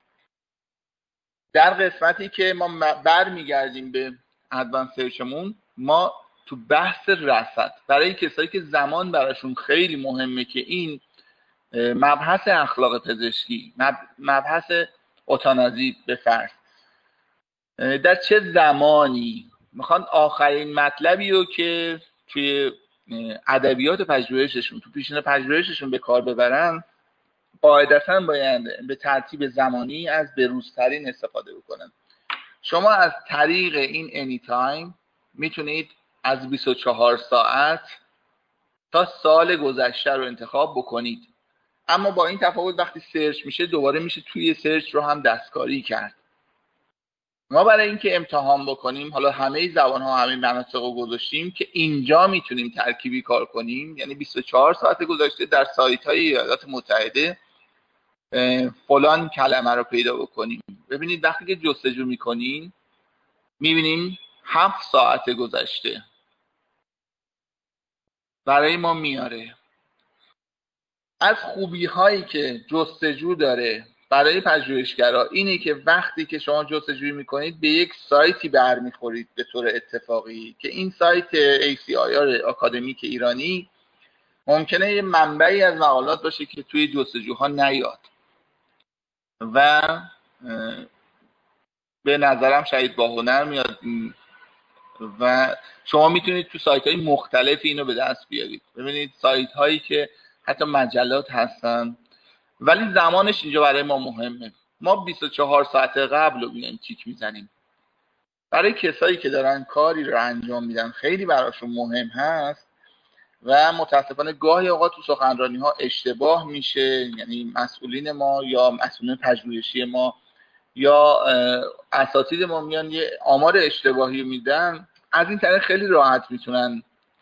در قسمتی که ما برمیگردیم به ادوانس سرچمون، ما تو بحث رصد برای کسایی که زمان براشون خیلی مهمه که این مبحث اخلاق پزشکی، مبحث اتانازی به فرض در چه زمانی میخوان آخرین مطلبی رو که توی ادبیات پژوهششون، تو پیشین پژوهششون به کار ببرن، قاعدتاً باید به ترتیب زمانی از بروزترین استفاده بکنن. شما از طریق این انی تایم میتونید از 24 ساعت تا سال گذشته رو انتخاب بکنید. اما با این تفاوت وقتی سرچ میشه دوباره میشه توی سرچ رو هم دستکاری کرد. ما برای اینکه امتحان بکنیم، حالا همه زبان‌ها همه مناطق رو گذاشتیم که اینجا میتونیم ترکیبی کار کنیم، یعنی 24 ساعت گذاشته در سایت‌های ایالات متحده فلان کلمه رو پیدا بکنیم. ببینید وقتی که جستجو میکنیم میبینیم 7 ساعت گذشته برای ما میاره. از خوبی هایی که جستجو داره برای پژوهشگرا اینه که وقتی که شما جستجوی میکنید به یک سایتی برمیخورید به طور اتفاقی که این سایت ACIR آکادمیک ایرانی ممکنه یه منبعی از مقالات باشه که توی جستجوها نیاد و به نظرم شاید با هنر میاد و شما میتونید تو سایت های مختلفی اینو به دست بیارید. ببینید سایت هایی که حتی مجلات هستن ولی زمانش اینجا برای ما مهمه. ما 24 ساعت قبل رو میایم تیک میزنیم. برای کسایی که دارن کاری رو انجام میدن خیلی براشون مهم هست و متاسفانه گاهی اوقات تو سخنرانی ها اشتباه میشه، یعنی مسئولین ما یا مسئولین پژوهشی ما یا اساتید ما میان یه آمار اشتباهی میدن، از این طریق خیلی راحت میتونن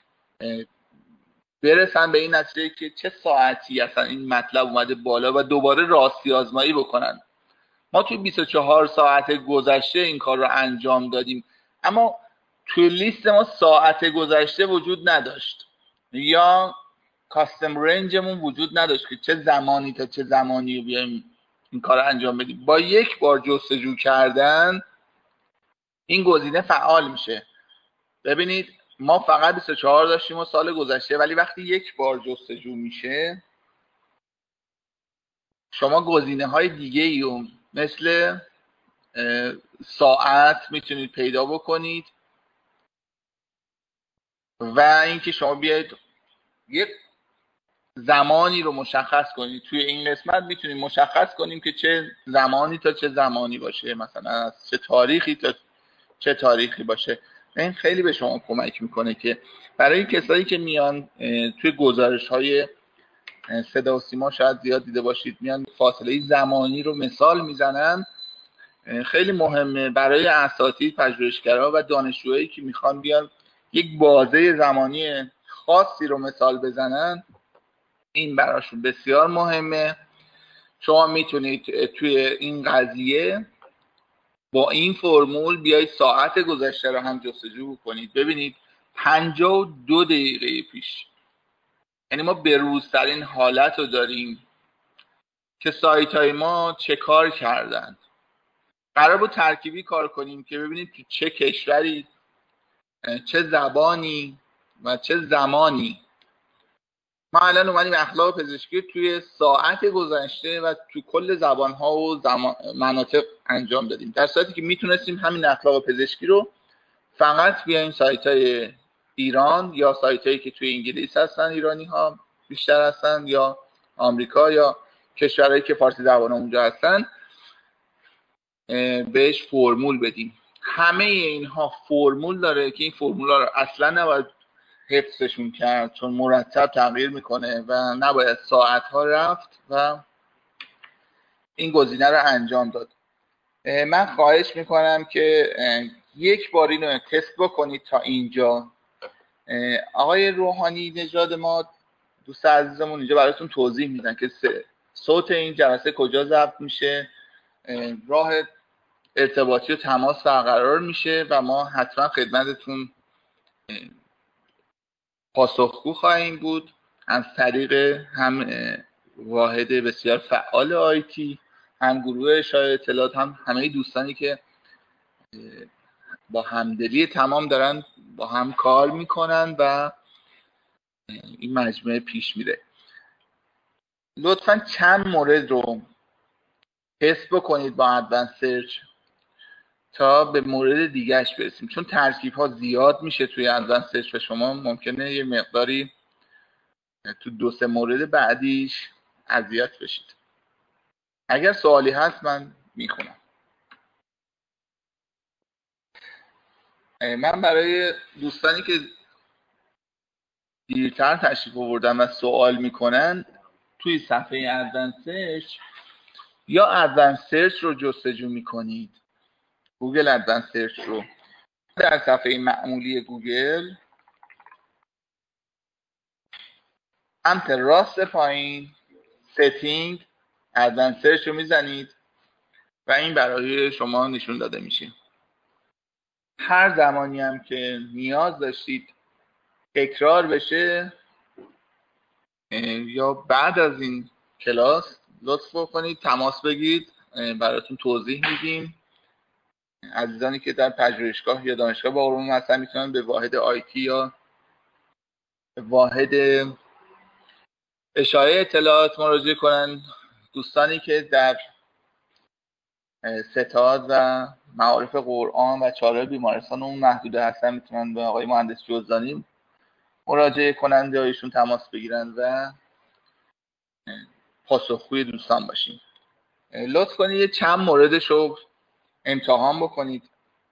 برسن به این نتیجه که چه ساعتی اصلا این مطلب اومده بالا و دوباره راستی آزمایی بکنن. ما توی 24 ساعت گذشته این کار رو انجام دادیم اما توی لیست ما ساعت گذشته وجود نداشت یا کاستم رنجمون وجود نداشت که چه زمانی تا چه زمانی رو بیایم این کار رو انجام بدیم. با یک بار جستجو کردن این گزینه فعال میشه. ببینید ما فقط 24 داشتیم و سال گذشته، ولی وقتی یک بار جستجو میشه شما گزینه های دیگه ای مثل ساعت میتونید پیدا بکنید و اینکه شما بیاید یک زمانی رو مشخص کنید. توی این قسمت میتونید مشخص کنیم که چه زمانی تا چه زمانی باشه، مثلا از چه تاریخی تا چه تاریخی باشه. این خیلی به شما کمک میکنه که برای کسایی که میان توی گزارش های صدا و سیما شاید زیاد دیده باشید میان فاصله زمانی رو مثال میزنن، خیلی مهمه برای اساتید، پژوهشگرا و دانشجوهایی که میخوان بیان یک بازه زمانی خاصی رو مثال بزنن. این براشون بسیار مهمه. شما میتونید توی این قضیه با این فرمول بیایید ساعت گذشته رو هم جستجو کنید. ببینید 52 دقیقه پیش، یعنی ما بروزترین حالت رو داریم که سایت های ما چه کار کردن. قرار بود ترکیبی کار کنیم که ببینید تو چه کشوری، چه زبانی و چه زمانی. ما الان اومدیم اخلاق پزشکی توی ساعت گذشته و تو کل زبان‌ها و مناطق انجام دادیم، در صورتی که میتونستیم همین اخلاق پزشکی رو فقط بیایم سایت‌های ایران یا سایت‌هایی که توی انگلیس هستن، ایرانی‌ها بیشتر هستن، یا آمریکا یا کشورهایی که فارسی زبان اونجا هستن بهش فرمول بدیم. همه اینها فرمول داره که این فرمول‌ها رو اصلا نباید حفظشون کرد چون مرتب تغییر میکنه و نباید ساعت‌ها رفت و این گزینه رو انجام داد. من خواهش میکنم که یک بار اینو تست بکنید تا اینجا. آقای روحانی نژاد ما دوست عزیزمون اینجا براتون توضیح میدن که صوت این جلسه کجا ضبط میشه، راه ارتباطی و تماس برقرار میشه و ما حتما خدمتتون پاسخگو خواهیم بود از طریق هم واحد بسیار فعال آیتی، هم گروه اشاره اطلاعات، هم همه دوستانی که با همدلی تمام دارن با هم کار میکنن و این مجموعه پیش میره. لطفاً چند مورد رو تست بکنید با ادوانس سرچ تا به مورد دیگهش برسیم، چون ترکیب ها زیاد میشه توی ادوانس سرچ و شما ممکنه یه مقداری تو 2-3 مورد بعدیش اذیت بشید. اگر سوالی هست من میخونم. من برای دوستانی که دیرتر تشریف آوردن و سوال میکنن توی صفحه ادوانس سرچ یا ادوانس سرچ رو جستجو میکنید، گوگل ادوانس سرچ رو در صفحه معمولی گوگل سمت راست پایین ستینگ ادوانس سرچ رو میزنید و این برای شما نشون داده میشه. هر زمانی هم که نیاز داشتید تکرار بشه یا بعد از این کلاس لطف کنید تماس بگیرید، براتون توضیح میدیم. عزیزانی که در پژوهشگاه یا دانشگاه با علوم هستن میتونن به واحد آیتی یا واحد اشاره اطلاعات مراجعه کنن. دوستانی که در ستاد و معارف قرآن و چهارراه بیمارستان اون محدوده هستن میتونن به آقای مهندس جزدانی مراجعه کنند یا ایشون تماس بگیرن و پاسخگوی دوستان باشیم. لطف کنید یه چند موردش رو امتحان بکنید.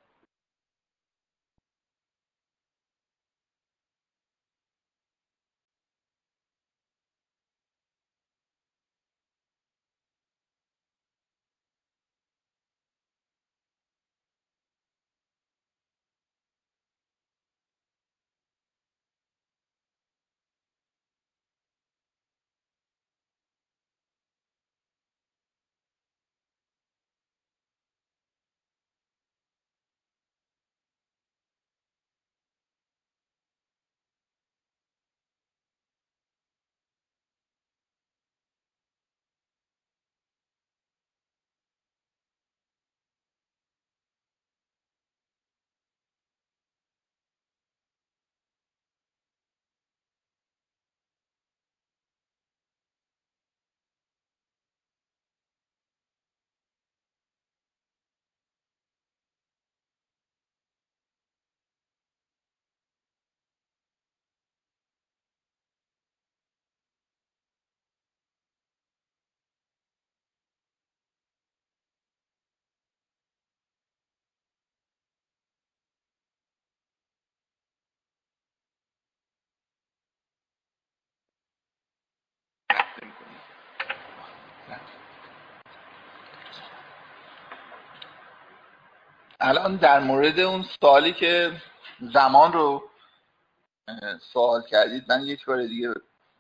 الان در مورد اون سوالی که زمان رو سوال کردید من یک بار دیگه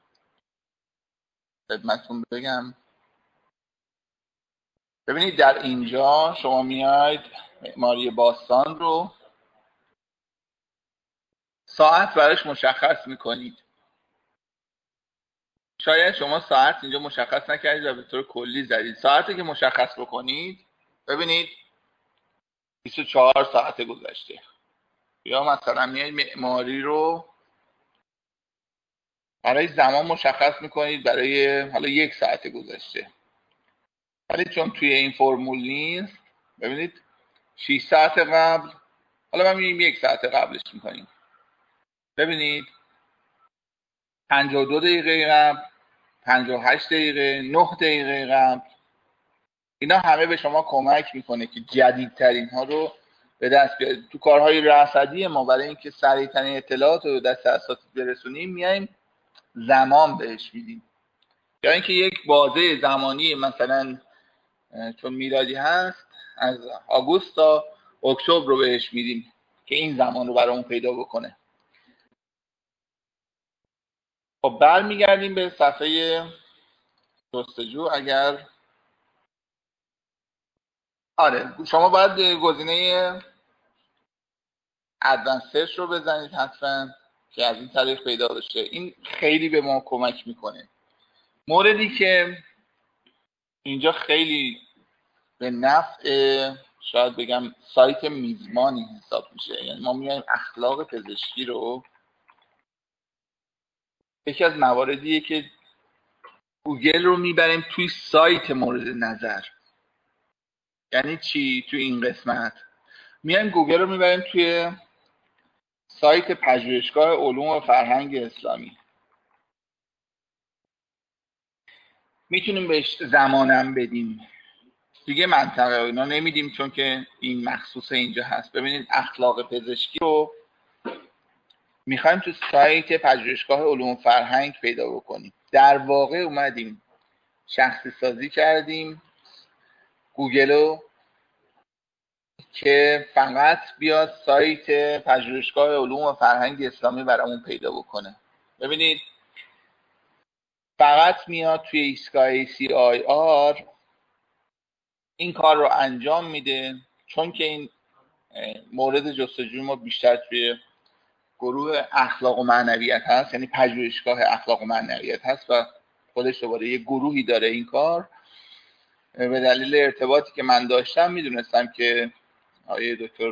خدمتتون بگم. ببینید در اینجا شما میاید معماری باستان رو ساعت براش مشخص میکنید. شاید شما ساعت اینجا مشخص نکردید و به طور کلی زدید. ساعتی که مشخص بکنید ببینید 24 ساعت گذشته. یا مثلا میاید معماری رو برای زمان مشخص میکنید برای حالا 1 ساعت گذشته، ولی چون توی این فرمول نیست ببینید 6 ساعت قبل، حالا ما میگیم 1 ساعت قبلش میکنیم. ببینید 52 دقیقه قبل، 58 دقیقه، 9 دقیقه قبل، اینا همه به شما کمک میکنه که جدیدترین ها رو به دست بیارید. تو کارهای رصدی ما برای اینکه سریعترین اطلاعات رو به دست اساتید برسونیم میایم زمان بهش میدیم، یا اینکه یک بازه زمانی مثلا چون میلادی هست از آگوست تا اکتبر رو بهش میدیم که این زمان رو برامون پیدا بکنه. خب برمیگردیم به صفحه جستجو. اگر شما باید گزینه ادوانس سرچ رو بزنید حتما که از این طریق پیدا بشه. این خیلی به ما کمک میکنه. موردی که اینجا خیلی به نفع شاید بگم سایت میزبانی حساب میشه، یعنی ما میایم اخلاق پزشکی رو، یکی از مواردیه که گوگل رو میبریم توی سایت مورد نظر. یعنی چی؟ توی این قسمت میایم گوگل رو میبریم توی سایت پژوهشگاه علوم و فرهنگ اسلامی. میتونیم بهش زمانم بدیم، دیگه منطقه اینا نمیدیم چون که این مخصوص اینجا هست. ببینید اخلاق پزشکی رو میخوایم تو سایت پژوهشگاه علوم و فرهنگ پیدا بکنیم. در واقع اومدیم شخصی سازی کردیم گوگل رو که فقط بیاد سایت پژوهشگاه علوم و فرهنگ اسلامی برامون پیدا بکنه. ببینید فقط میاد توی ایستگاه ACIR این کار رو انجام میده، چون که این مورد جستجوی ما بیشتر توی گروه اخلاق و معنویت هست، یعنی پژوهشگاه اخلاق و معنویت هست و خودش دوباره یه گروهی داره. این کار به دلیل ارتباطی که من داشتم میدونستم که آقای دکتر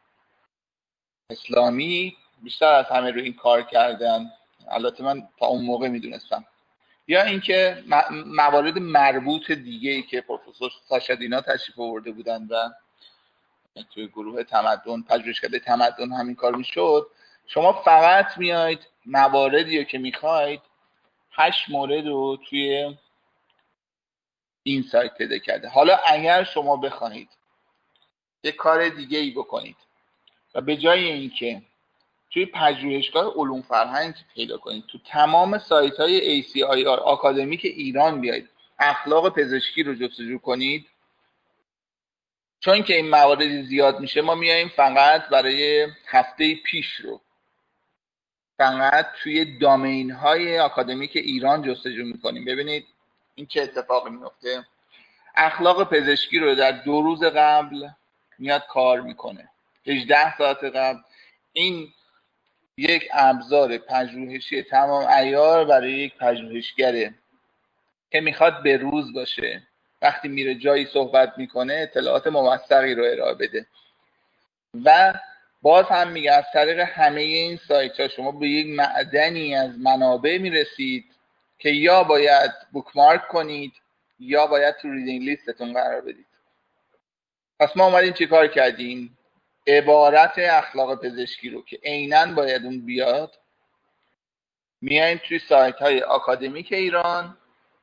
اسلامی بیشتر از همه رو این کار کردن. البته من تا اون موقع میدونستم. یا اینکه موارد مربوط دیگه ای که پروفسور ساشادینا تشریف آورده بودن و توی گروه تمدن پژوهشکده تمدن همین کار میشد. شما فقط میاید مواردی رو که میخواید 8 مورد رو توی این سایت پیدا کرده. حالا اگر شما بخواید یک کار دیگه ای بکنید و به جای اینکه توی پژوهشگاه علوم فرهنگ پیدا کنید تو تمام سایت های ACIR آکادمیک ایران بیاید اخلاق پزشکی رو جستجو کنید، چون که این موارد زیاد میشه ما میایم فقط برای هفته پیش رو فقط توی دامین های آکادمیک ایران جستجو میکنیم. ببینید این چه اتفاقی میفته. اخلاق پزشکی رو در 2 روز قبل میاد کار میکنه، 18 ساعت قبل. این یک ابزار پژوهشی تمام عیار برای یک پژوهشگره که میخواد به روز باشه، وقتی میره جایی صحبت میکنه اطلاعات موثقی رو ارائه بده. و باز هم میگه از طریق همه این سایت ها شما به یک معدنی از منابع میرسید که یا باید بوکمارک کنید یا باید تو ریدینگ لیستتون قرار بدید. پس ما اومدیم چی کار کردیم؟ عبارت اخلاق پزشکی رو که عیناً باید اون بیاد میایم توی سایت های آکادمیک ایران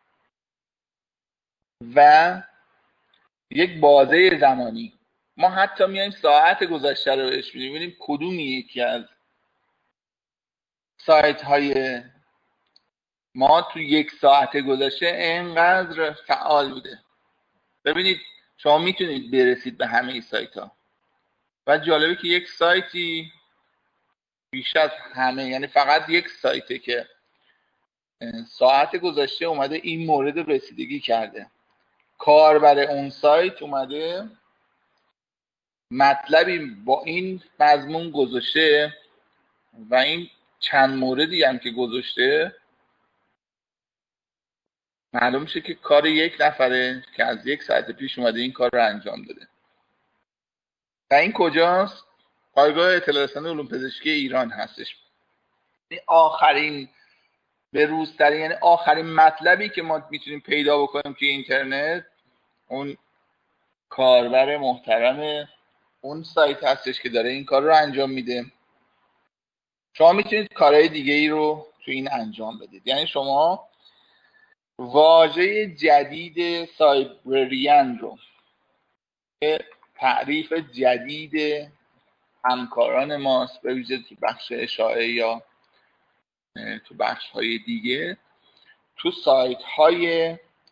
و یک بازه زمانی ما حتی میایم ساعت گذشته رو بهش میدیم، ببینیم کدوم یکی از سایت های ما توی 1 ساعت گذشته اینقدر فعال بوده. ببینید شما میتونید برسید به همه این سایت ها و جالبه که یک سایتی بیش از همه، یعنی فقط یک سایته که ساعت گذشته اومده این مورد رسیدگی کرده. کاربر اون سایت اومده مطلبی با این مضمون گذاشته و این چند موردی هم که گذاشته معلوم میشه که کار یک نفره که از 1 ساعت پیش اومده این کار رو انجام داده. و این کجاست؟ پایگاه اطلاع رسانی علوم پزشکی ایران هستش. آخرین به روزترین، یعنی آخرین مطلبی که ما میتونیم پیدا بکنیم که اینترنت، اون کاربر محترم اون سایت هستش که داره این کار رو انجام میده. شما میتونید کارهای دیگه ای رو تو این انجام بدید. یعنی شما واژه جدید سایبریان رو که تعریف جدید همکاران ماست، به ویژه تو بخش اشاعه یا تو بخش های دیگه، تو سایت های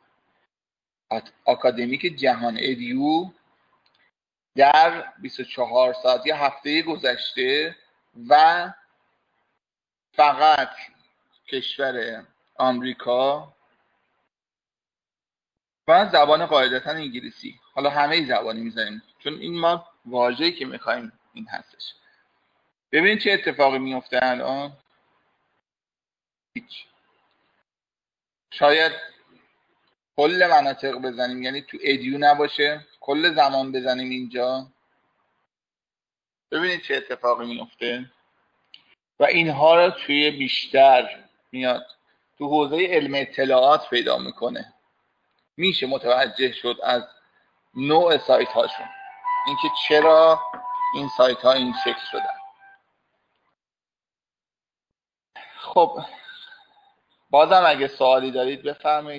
آکادمیک جهان ادیو در 24 ساعت یا هفته گذشته و فقط کشور آمریکا و زبان قاعدتا انگلیسی. حالا همه زبانی میذاریم چون این ما واژه‌ای که میخوایم این هستش. ببینید چه اتفاقی میفته الان. هیچ. شاید کل مناطق بزنیم، یعنی تو ادیو نباشه، کل زمان بزنیم اینجا. ببینید چه اتفاقی میفته و اینها رو توی بیشتر میاد تو حوزه علم اطلاعات پیدا میکنه. میشه متوجه شد از نوع سایت هاشون اینکه چرا این سایت ها این شکل شدن. خب بازم اگه سوالی دارید بفرمایید.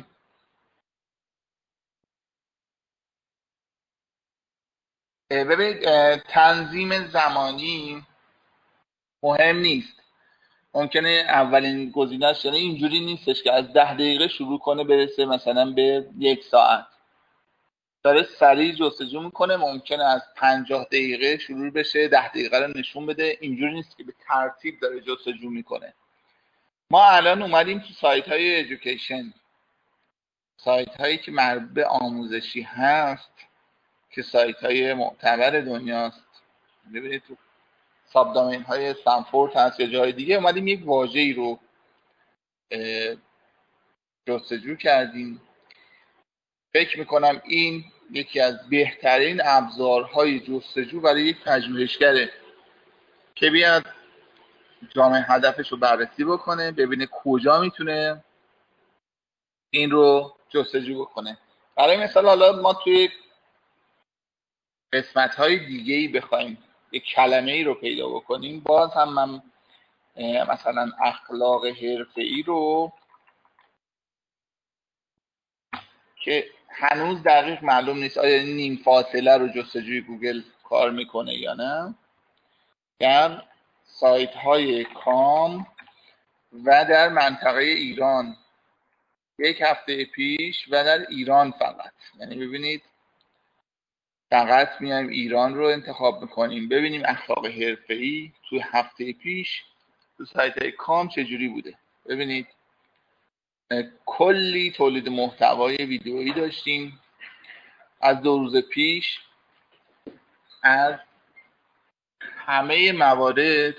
ببینید تنظیم زمانی مهم نیست، ممکنه اولین گزینه‌اش یعنی اینجوری نیستش که از 10 دقیقه شروع کنه برسه مثلا به 1 ساعت. داره سریع جستجو میکنه، ممکنه از 50 دقیقه شروع بشه 10 دقیقه رو نشون بده. اینجوری نیست که به ترتیب داره جستجو میکنه. ما الان اومدیم تو سایت های ایژوکیشن، سایت هایی که مربوط به آموزشی هست که سایت های معتبر دنیاست. ببینید تو ساب دامین های استنفورد هست یا جای دیگه، اومدیم یک واژه‌ای رو جستجو کردیم. فکر میکنم این یکی از بهترین ابزارهای جستجو برای یک پژوهشگره که بیاد جامعه هدفش رو بررسی بکنه، ببینه کجا میتونه این رو جستجو بکنه. برای مثال حالا ما توی قسمت‌های دیگه‌ای بخوایم یک کلمه‌ای رو پیدا بکنیم، باز هم من مثلا اخلاق حرفه‌ای رو که هنوز دقیق معلوم نیست آیا نیم فاصله رو جستجوی گوگل کار میکنه یا نه، در سایت های کام و در منطقه ایران 1 هفته پیش و در ایران فقط، یعنی ببینید فقط میایم ایران رو انتخاب میکنیم ببینیم اخلاق حرفه‌ای تو هفته پیش تو سایت های کام چجوری بوده. ببینید کلی تولید محتوای ویدئویی داشتیم از 2 روز پیش از همه موارد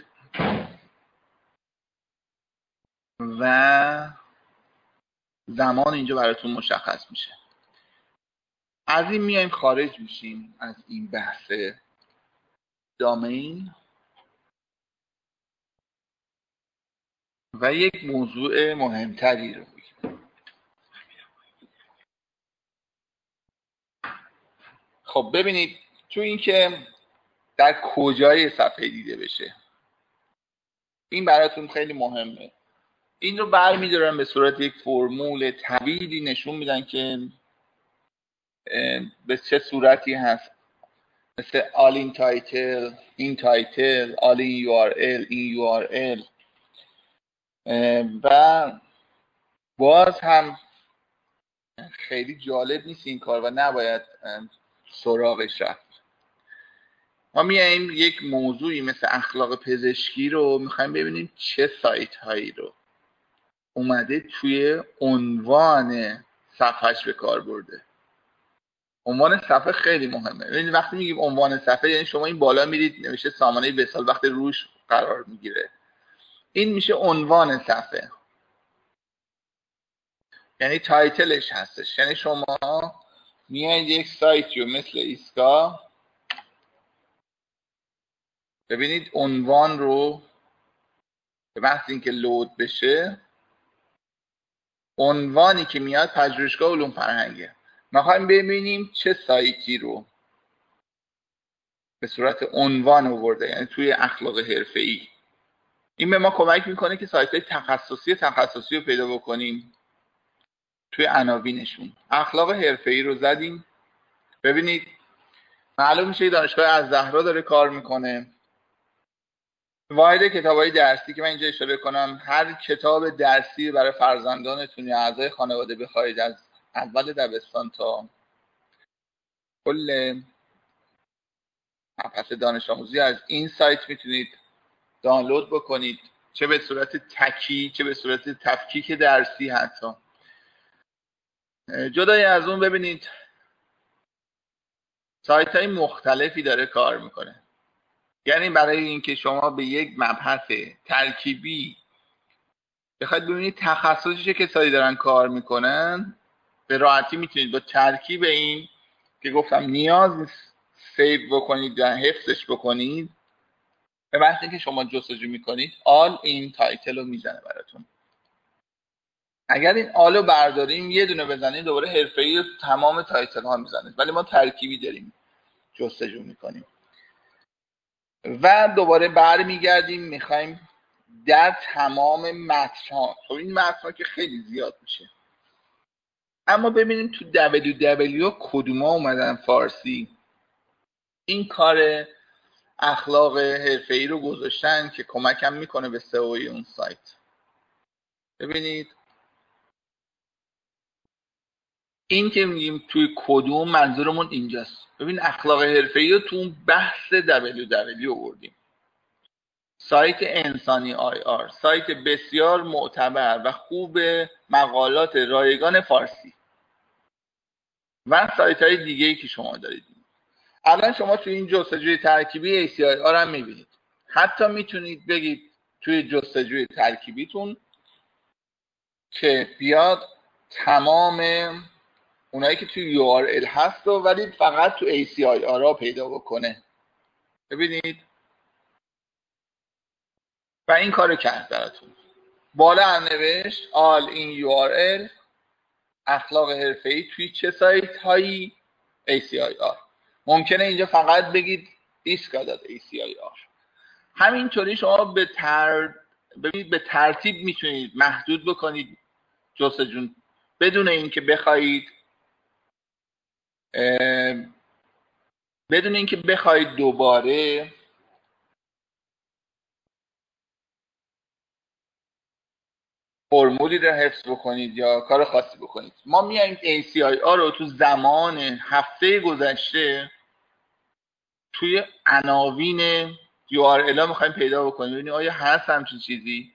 و زمان اینجا براتون مشخص میشه. از این میایم خارج میشیم از این بحث دامین و یک موضوع مهمتری رو میگیم. خب ببینید تو این که در کجای صفحه دیده بشه، این براتون خیلی مهمه. این رو برمی‌دارن به صورت یک فرمول طویلی نشون میدن که به چه صورتی هست، مثل all in title، in title، all in URL، in URL. و باز هم خیلی جالب نیست این کار و نباید سراغش رفت. ما میایم یک موضوعی مثل اخلاق پزشکی رو میخوایم ببینیم چه سایت هایی رو اومده توی عنوان صفحهش به کار برده. عنوان صفحه خیلی مهمه. ببینید وقتی میگیم عنوان صفحه یعنی شما این بالا میرید نوشته سامانه وصال، وقتی روش قرار میگیره این میشه عنوان صفحه، یعنی تایتلش هستش. یعنی شما میایید یک سایتی رو مثل ایسکا ببینید عنوان رو به محض اینکه لود بشه عنوانی که میاد پژوهشگاه علوم فرهنگه. ما خواهیم ببینیم چه سایتی رو به صورت عنوان آورده، یعنی توی اخلاق حرفه‌ای. این به ما کمک میکنه که سایت‌های تخصصی رو پیدا بکنیم. توی عناوینشون اخلاق حرفه‌ای رو زدیم، ببینید معلوم میشه دانشگاه الزهرا داره کار میکنه. واحد کتاب‌های درسی که من اینجا اشاره کنم، هر کتاب درسی برای فرزندانتون یا اعضای خانواده بخواید از اول دبستان تا کل مبحث دانش آموزی از این سایت میتونید دانلود بکنید، چه به صورت تکی چه به صورت تفکیک درسی. حتی جدای از اون ببینید سایت های مختلفی داره کار میکنه. یعنی برای اینکه شما به یک مبحث ترکیبی بخواید ببینید تخصصی چه کسایی دارن کار میکنن، به راحتی میتونید با ترکیب این که گفتم نیاز نیست سیو بکنید یا حفظش بکنید، به محض اینکه شما جستجو میکنید آل این تایتل رو میزنه براتون. اگر این آل رو برداریم یه دونه بزنیم دوباره حرفه‌ای رو تمام تایتل ها میزنه، ولی ما ترکیبی داریم جستجو میکنیم و دوباره برمیگردیم میخوایم در تمام متن ها. خب این متن ها که خیلی زیاد میشه، اما ببینیم تو www کدوما اومدن فارسی. این کار اخلاق حرفه‌ای رو گذاشتن که کمکم میکنه به سئوی اون سایت. ببینید این که میگیم توی کدوم، منظورمون اینجاست. ببین اخلاق حرفه‌ای رو تو اون بحث WW آوردیم. سایت انسانی IR، سایت بسیار معتبر و خوب مقالات رایگان فارسی و سایت های دیگه ای که شما دارید. الان شما توی این جستجوی ترکیبی ACIR هم میبینید. حتی میتونید بگید توی جستجوی ترکیبیتون که بیاد تمام اونایی که توی URL هست رو ولی فقط تو ACIR ها پیدا بکنه. ببینید و این کارو کرد براتون. بالا هم نوشت all in URL اخلاق حرفه‌ای توی چه سایت هایی ACIR. ممکنه اینجا فقط بگید isca.acir. همینطوری شما ببینید به ترتیب میتونید محدود بکنید جستجو بدون اینکه بخواید دوباره فرمولی رو حفظ بکنید یا کار خاصی بکنید. ما میایم ACIR رو تو زمان هفته گذشته توی عناوین URL ها میخوایم پیدا بکنیم. ببینید آیا هست همچین چیزی؟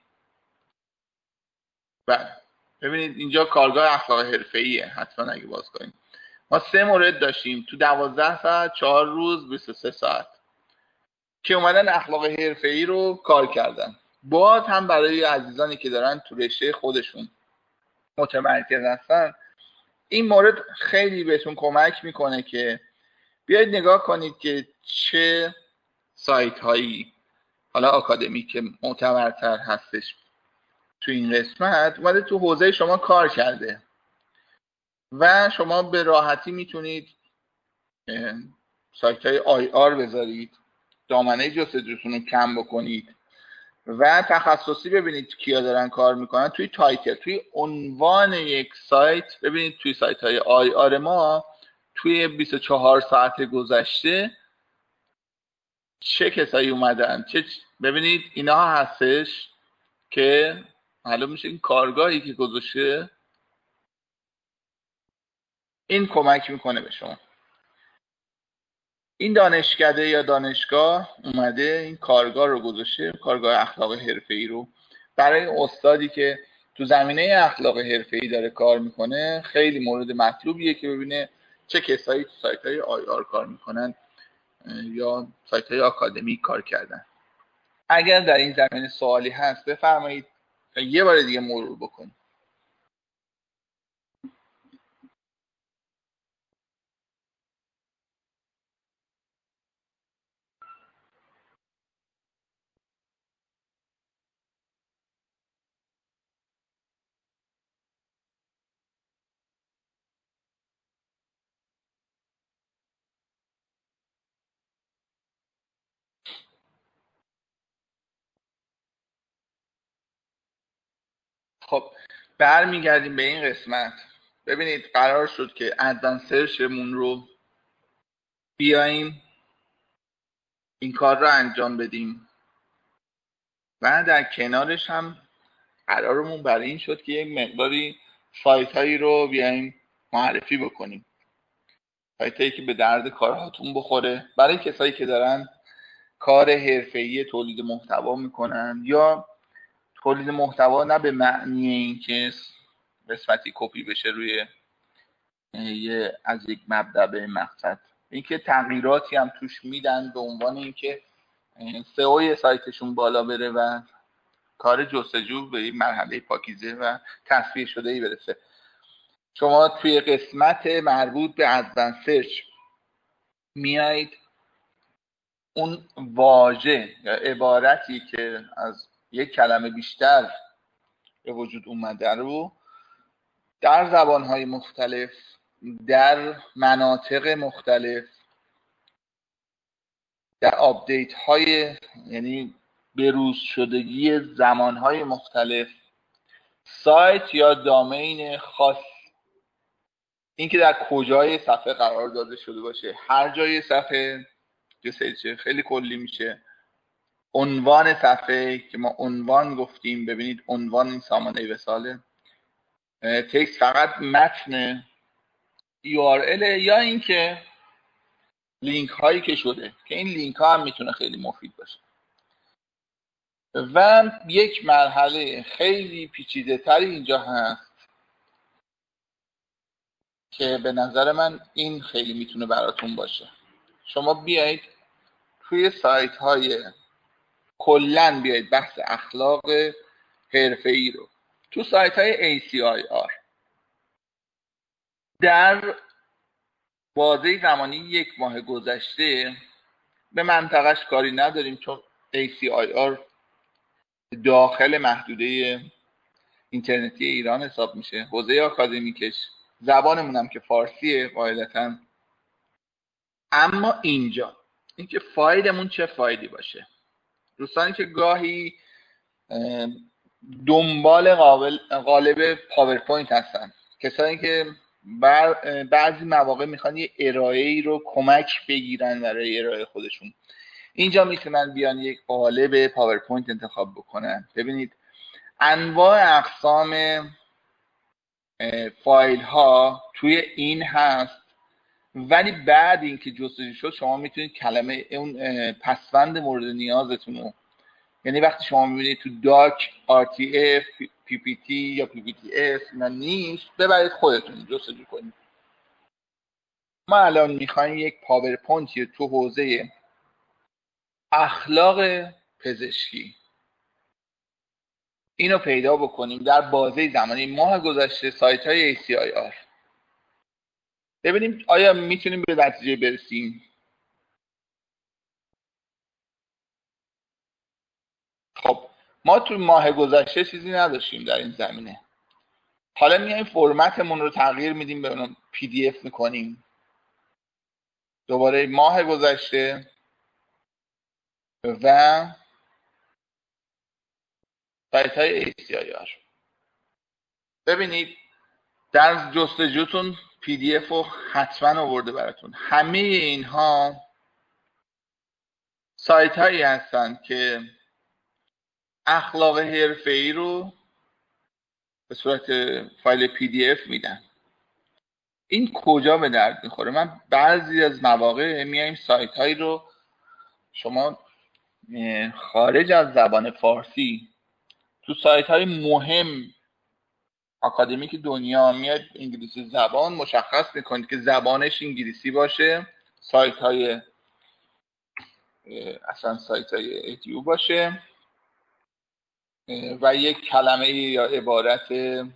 بله. ببینید اینجا کارگاه اخلاق حرفه‌ایه. حتما اگه باز کنید. ما 3 مورد داشتیم تو 12 ساعت، 4 روز، 23 ساعت که اومدن اخلاق حرفه‌ای رو کار کردن. باز هم برای عزیزانی که دارن تو رشته خودشون متمرکز هستن این مورد خیلی بهتون کمک میکنه که بیاید نگاه کنید که چه سایت هایی حالا آکادمی که معتبرتر هستش تو این قسمت اومده تو حوزه شما کار کرده و شما به راحتی میتونید سایت های IR بذارید، دامنه جستجوتون رو کم بکنید و تخصصی ببینید کیا دارن کار میکنن. توی تایتل، توی عنوان یک سایت ببینید توی سایت های IR ما توی 24 ساعت گذشته چه کسایی اومدن، ببینید اینا هستش که معلوم میشه این کارگاهی که گذاشته این کمک میکنه به شما. این دانشکده یا دانشگاه اومده این کارگاه رو گذاشته، کارگاه اخلاق حرفه‌ای رو برای استادی که تو زمینه اخلاق حرفه‌ای داره کار میکنه. خیلی مورد مطلوبیه که ببینه چه کسایی تو سایت‌های IR کار میکنن یا سایت‌های آکادمیک کار کردن. اگر در این زمینه سوالی هست بفرمایید یه بار دیگه مرور بکنید. خب برمیگردیم به این قسمت. ببینید قرار شد که ادوانس سرچمون رو بیایم این کار رو انجام بدیم و در کنارش هم قرارمون برای این شد که یک مقداری سایت هایی رو بیایم معرفی بکنیم، سایت هایی که به درد کارهاتون بخوره برای کسایی که دارن کار حرفه‌ای تولید محتوا میکنن یا تولید محتوا نه به معنی اینکه قسمتی کپی بشه روی از یک مبدأ به مقصد، اینکه تغییراتی هم توش میدن به عنوان اینکه سئو سایتشون بالا بره و کار جستجو به این مرحله پاکیزه و تصفیه شده ای برسه. شما توی قسمت مربوط به ادوانس سرچ میایید اون واژه یا عبارتی که از یک کلمه بیشتر به وجود اومده رو در زبانهای مختلف در مناطق مختلف در آپدیت های یعنی بروز شدگی زمانهای مختلف سایت یا دامین خاص، اینکه در کجای صفحه قرار داده شده باشه، هر جای صفحه جستجو خیلی کلی میشه. عنوان صفحه که ما عنوان گفتیم، ببینید عنوان این سامانه وصاله. تکست فقط متن URL یا اینکه لینک هایی که شده که این لینک ها هم میتونه خیلی مفید باشه. و یک مرحله خیلی پیچیده تری اینجا هست که به نظر من این خیلی میتونه براتون باشه. شما بیایید توی سایت های کلن بیایید بحث اخلاق حرفه‌ای رو تو سایت های ACIR در بازه زمانی 1 ماه گذشته، به منطقهش کاری نداریم چون ACIR داخل محدوده اینترنتی ایران حساب میشه، حوزه آکادمیکش، زبانمون هم که فارسیه قاعدتاً. اما اینکه فایدمون چه فایدی باشه. دوستانی که گاهی دنبال قالب پاورپوینت هستن، کسانی که بعضی مواقع میخوان یه ارائه‌ای رو کمک بگیرن برای ارائه خودشون، اینجا میتونن بیان یک قالب پاورپوینت انتخاب بکنن. ببینید انواع اقسام فایل ها توی این هست، ولی بعد اینکه جستجو شد شما میتونید کلمه اون پسوند مورد نیازتون رو، یعنی وقتی شما میبینید تو داک RTF PPT یا PPTS اینا نیست، ببرید خودتون جستجو کنید. ما الان میخوایم یک پاورپوینتی تو حوزه اخلاق پزشکی اینو پیدا بکنیم در بازه زمانی ماه گذشته سایت های ACIR. ببینیم آیا میتونیم به نتیجه برسیم. خب ما تو ماه گذشته چیزی نداشتیم در این زمینه. حالا میایم فرمتمون رو تغییر میدیم، به اون PDF میکنیم. دوباره ماه گذشته و سایت های ACIR. ببینید در جستجوتون PDF رو حتما آورده براتون. همه اینها سایت هایی هستن که اخلاق حرفه‌ای رو به صورت فایل PDF میدن. این کجا به درد میخوره؟ من بعضی از مواقع میایم سایت هایی رو، شما خارج از زبان فارسی تو سایت های مهم آکادمیک دنیا میاد انگلیسی زبان مشخص میکنید که زبانش انگلیسی باشه، سایت های اصلا سایت های ادیو باشه و یک کلمه یا عبارت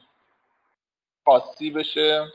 خاصی بشه.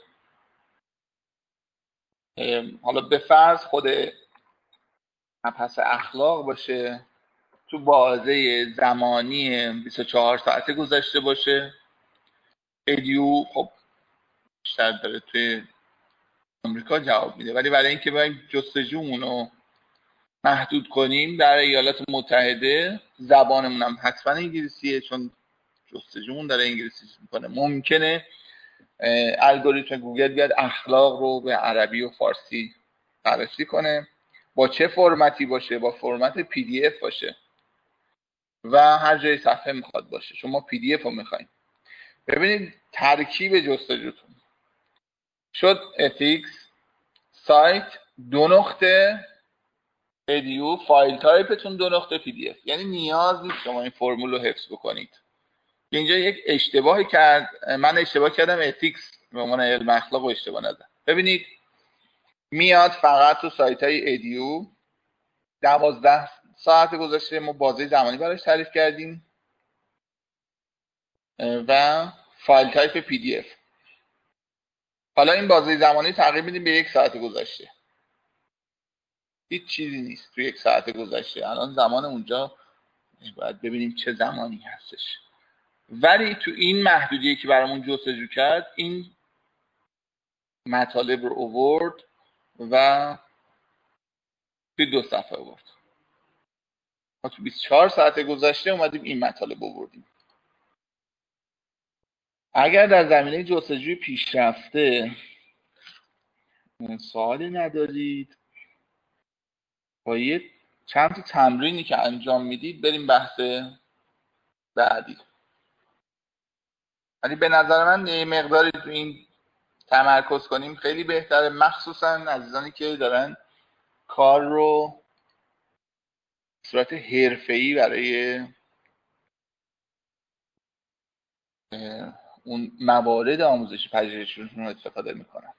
حالا به فرض خود مبحث اخلاق باشه، تو بازه زمانی 24 ساعته گذشته باشه. ادیو خب بیشتر داره توی آمریکا جواب میده، ولی برای اینکه باید جستجومون رو محدود کنیم در ایالات متحده، زبانمون هم حتما انگلیسیه چون جستجومون داره انگلیسی میکنه. ممکنه الگوریتم گوگل بیاد اخلاق رو به عربی و فارسی بررسی کنه. با چه فرمتی باشه؟ با فرمت PDF باشه و هر جای صفحه میخواد باشه. شما PDF رو میخواین. ببینید ترکیب جستجوتون شد ethics سایت 2 ادیو فایل تایپتون 2 PDF. یعنی نیاز نیست شما این فرمول رو حفظ بکنید. اینجا یک اشتباهی کرد، من اشتباه کردم، ethics به عنوان علم اخلاق رو اشتباه نزدم. ببینید میاد فقط تو سایت های ادیو 12 ساعت گذشته ما بازه زمانی براش تعریف کردیم و فایل تایپ PDF. حالا این بازه زمانی تغییر میدیم به 1 ساعت گذشته. هیچ چیزی نیست تو 1 ساعت گذشته. الان زمان اونجا باید ببینیم چه زمانی هستش. ولی تو این محدودیه که برامون جستجو کرد این مطالب رو آورد و توی 2 صفحه آورد. ما تو 24 ساعت گذشته اومدیم این مطالب آوردیم. اگر در زمینه جستجوی پیشرفته سوالی ندارید با یه چند تا تمرینی که انجام میدید بریم بحث بعدی. ولی به نظر من یه مقداری تو این تمرکز کنیم خیلی بهتره، مخصوصا عزیزانی که دارن کار رو صورت حرفه‌ای برای اون موارد آموزشی پژوهشیشون استفاده میکنن.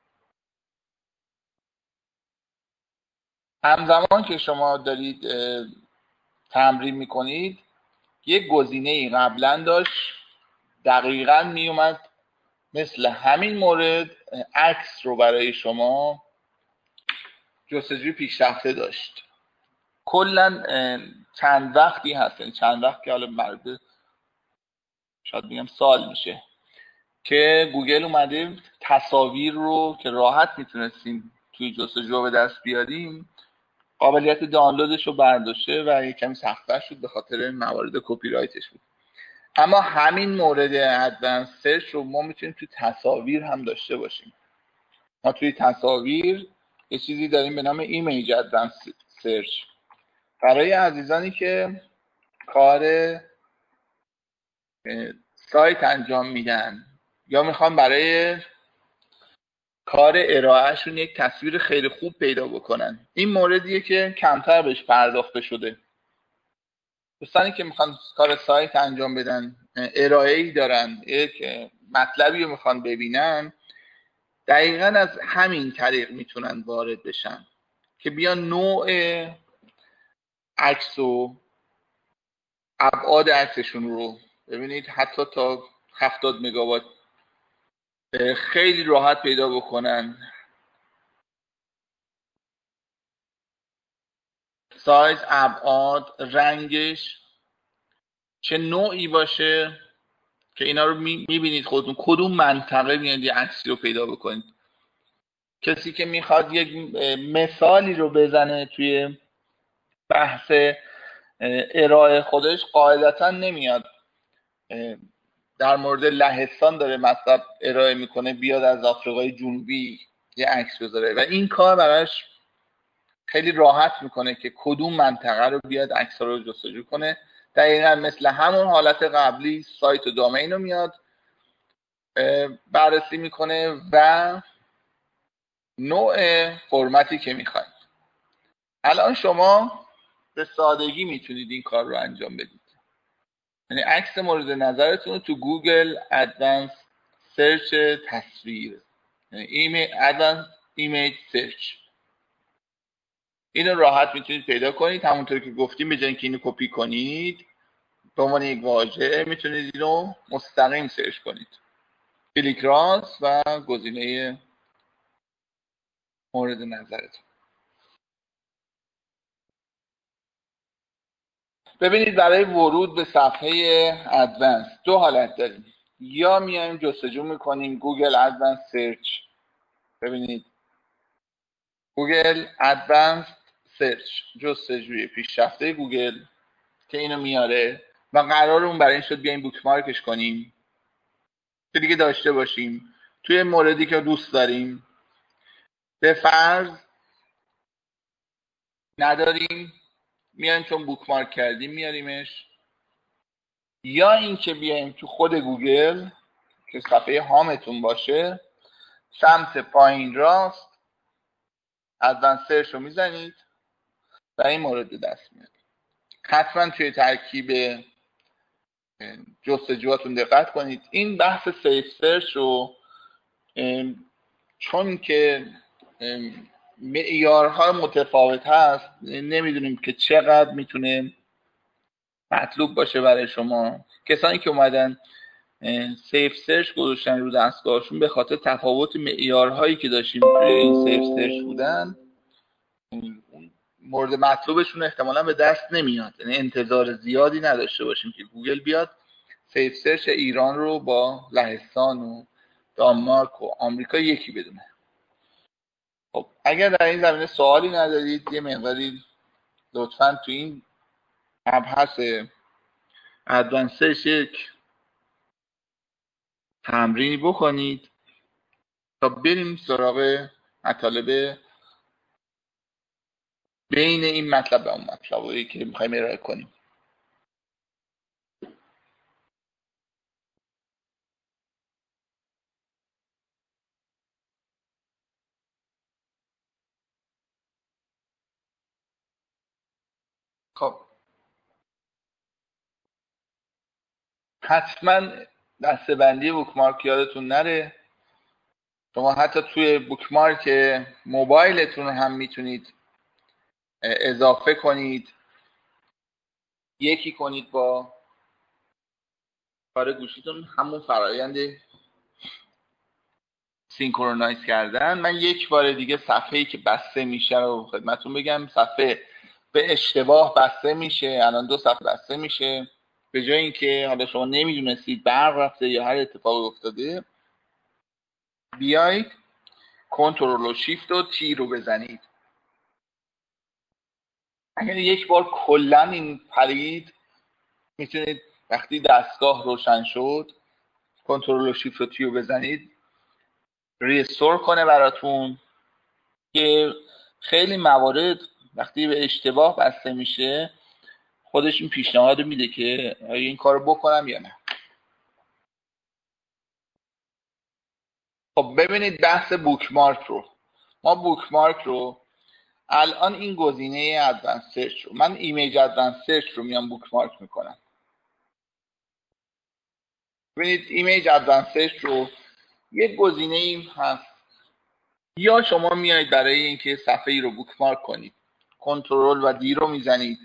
همزمان که شما دارید تمرین میکنید یک گزینه‌ای قبلا داشت دقیقاً میومد مثل همین مورد عکس رو برای شما جستجوی پیشرفته داشت. کلا چند وقتی هست، چند وقت که حالا مربوط شاید بگم سال میشه که گوگل اومده تصاویر رو که راحت میتونستیم توی جستجو به دست بیاریم قابلیت دانلودش رو برداشته و یه کمی سخت‌تر شد به خاطر موارد کپی رایتش بود. اما همین مورد ادوانس سرچ رو ما میتونیم توی تصاویر هم داشته باشیم. ما توی تصاویر یه چیزی داریم به نام ایمیج ادوانس سرچ. برای عزیزانی که کار سایت انجام میدن یا میخوان برای کار ارائهشون یک تصویر خیلی خوب پیدا بکنن، این موردیه که کمتر بهش پرداخته شده. دوستانی که میخوان کار سایت انجام بدن، ارائه‌ای دارن، یک مطلبی رو میخوان ببینن، دقیقاً از همین طریق میتونن وارد بشن که بیان نوع عکس و ابعاد عکسشون رو ببینید، حتی تا 70 مگابایت خیلی راحت پیدا بکنن. سایز، ابعاد، رنگش چه نوعی باشه که اینا رو میبینید خودتون کدوم منطقه میاد یه عکسی رو پیدا بکنید. کسی که میخواد یک مثالی رو بزنه توی بحث ارائه خودش قاعدتا نمیاد در مورد لهستان داره مطلب ارائه میکنه بیاد از آفریقای جنوبی یه عکس بذاره و این کار براش خیلی راحت میکنه که کدوم منطقه رو بیاد عکس رو جستجو کنه. دقیقا مثل همون حالت قبلی سایت و دامین رو میاد بررسی میکنه و نوع فرمتی که میخواید. الان شما به سادگی میتونید این کار رو انجام بدید. یعنی عکس مورد نظرتون رو تو گوگل ادوانس سرچ تصویر، یعنی ادوانس ایمیج سرچ، اینو راحت میتونید پیدا کنید. همونطور که گفتیم به جای اینکه اینو کپی کنید به عنوان یک واژه میتونید اینو مستقیم سرچ کنید. کلیک راست و گزینه مورد نظرتون. ببینید برای ورود به صفحه ادوانس دو حالت داریم. یا میایم جستجو میکنیم گوگل ادوانس سرچ، ببینید گوگل ادوانس سرچ جستجوی پیشرفته گوگل که اینو میاره و قرار اون برای این شد بیایم بوکمارکش کنیم که دیگه داشته باشیم توی موردی که دوست داریم. به فرض نداریم میایم چون بوکمارک کردیم میاریمش، یا اینکه بیایم تو خود گوگل که صفحه هامتون باشه سمت پایین راست ادوانس سرچ رو میزنید و این مورد به دست میاد. حتما توی ترکیب جستجوهاتون دقت کنید. این بحث سیف سرچ رو چون که معیارها متفاوت هست نمیدونیم که چقدر میتونه مطلوب باشه برای شما. کسانی که اومدن سیف سرچ گذاشتن رو دستگاهشون به خاطر تفاوت معیارهایی که داشتیم توی این سیف سرچ بودن مورد مطلوبشون احتمالا به دست نمیاد. یعنی انتظار زیادی نداشته باشیم که گوگل بیاد سیف سرچ ایران رو با لهستان و دانمارک و آمریکا یکی بدونه. خب اگر در این زمینه سوالی ندارید یه مقداری لطفاً تو این مبحث ادوانس سرچ یک تمرینی بکنید تا بریم سراغ مطالب بین این مطلب و اون مطلبی که میخوایم ارائه کنیم. خب حتما دسته‌بندی بوکمارک یادتون نره. شما حتی توی بوکمارک موبایلتون هم میتونید اضافه کنید، یکی کنید با کار گوشیتون، همون فرایند سینکرونایز کردن. من یک بار دیگه صفحه‌ای که بسته میشه رو خدمتتون بگم. صفحه به اشتباه بسته میشه، الان 2 صفحه بسته میشه. به جای اینکه حالا شما نمیدونستید برق رفته یا هر اتفاقی افتاده، بیایید کنترل و شیفت و تی رو بزنید. اگر یک بار کلا این پرید، میتونید وقتی دستگاه روشن شد کنترل و شیفت و تی رو بزنید ریستور کنه براتون. که خیلی موارد وقتی به اشتباه بسته میشه خودش این پیشنهاد میده که آیا این کارو بکنم یا نه. خب ببینید بحث بوکمارک رو. ما بوکمارک رو الان این گزینه ادوانس سرچ رو، من ایمیج ادوانس سرچ رو میام بوکمارک میکنم. ببینید ایمیج ادوانس سرچ رو یک گزینه ای هست. یا شما میایید برای اینکه صفحه ای رو بوکمارک کنید کنترل و دی رو میزنید،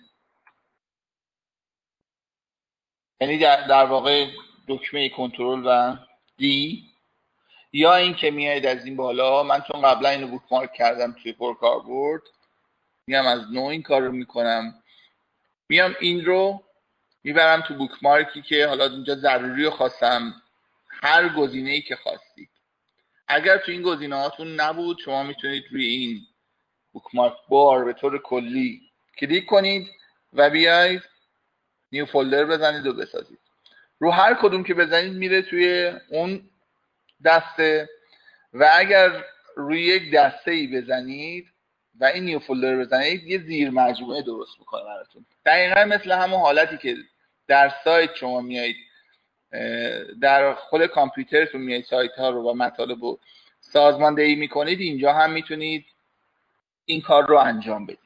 یعنی در واقع دکمه کنترل و دی. یا اینکه میایید از این بالا، من چون قبلا اینو بوکمارک کردم توی پرکاربرد میام از نوع این کار رو میکنم، میام این رو میبرم تو بوکمارکی که حالا اینجا ضروری رو خواستم، هر گزینه‌ای که خواستید. اگر تو این گزینه هاتون نبود شما میتونید روی این بوکمارک بار به طور کلی کلیک کنید و بیاید نیو فولدر بزنید و بسازید. رو هر کدوم که بزنید میره توی اون دسته، و اگر روی یک دسته ای بزنید و این نیو فولدر بزنید یه زیر مجموعه درست میکنه براتون. دقیقا مثل همون حالتی که در سایت شما میایید در خود کامپیوترتون میایید سایت ها رو و مطالب رو سازماندهی میکنید، اینجا هم میتونید این کار رو انجام بدید.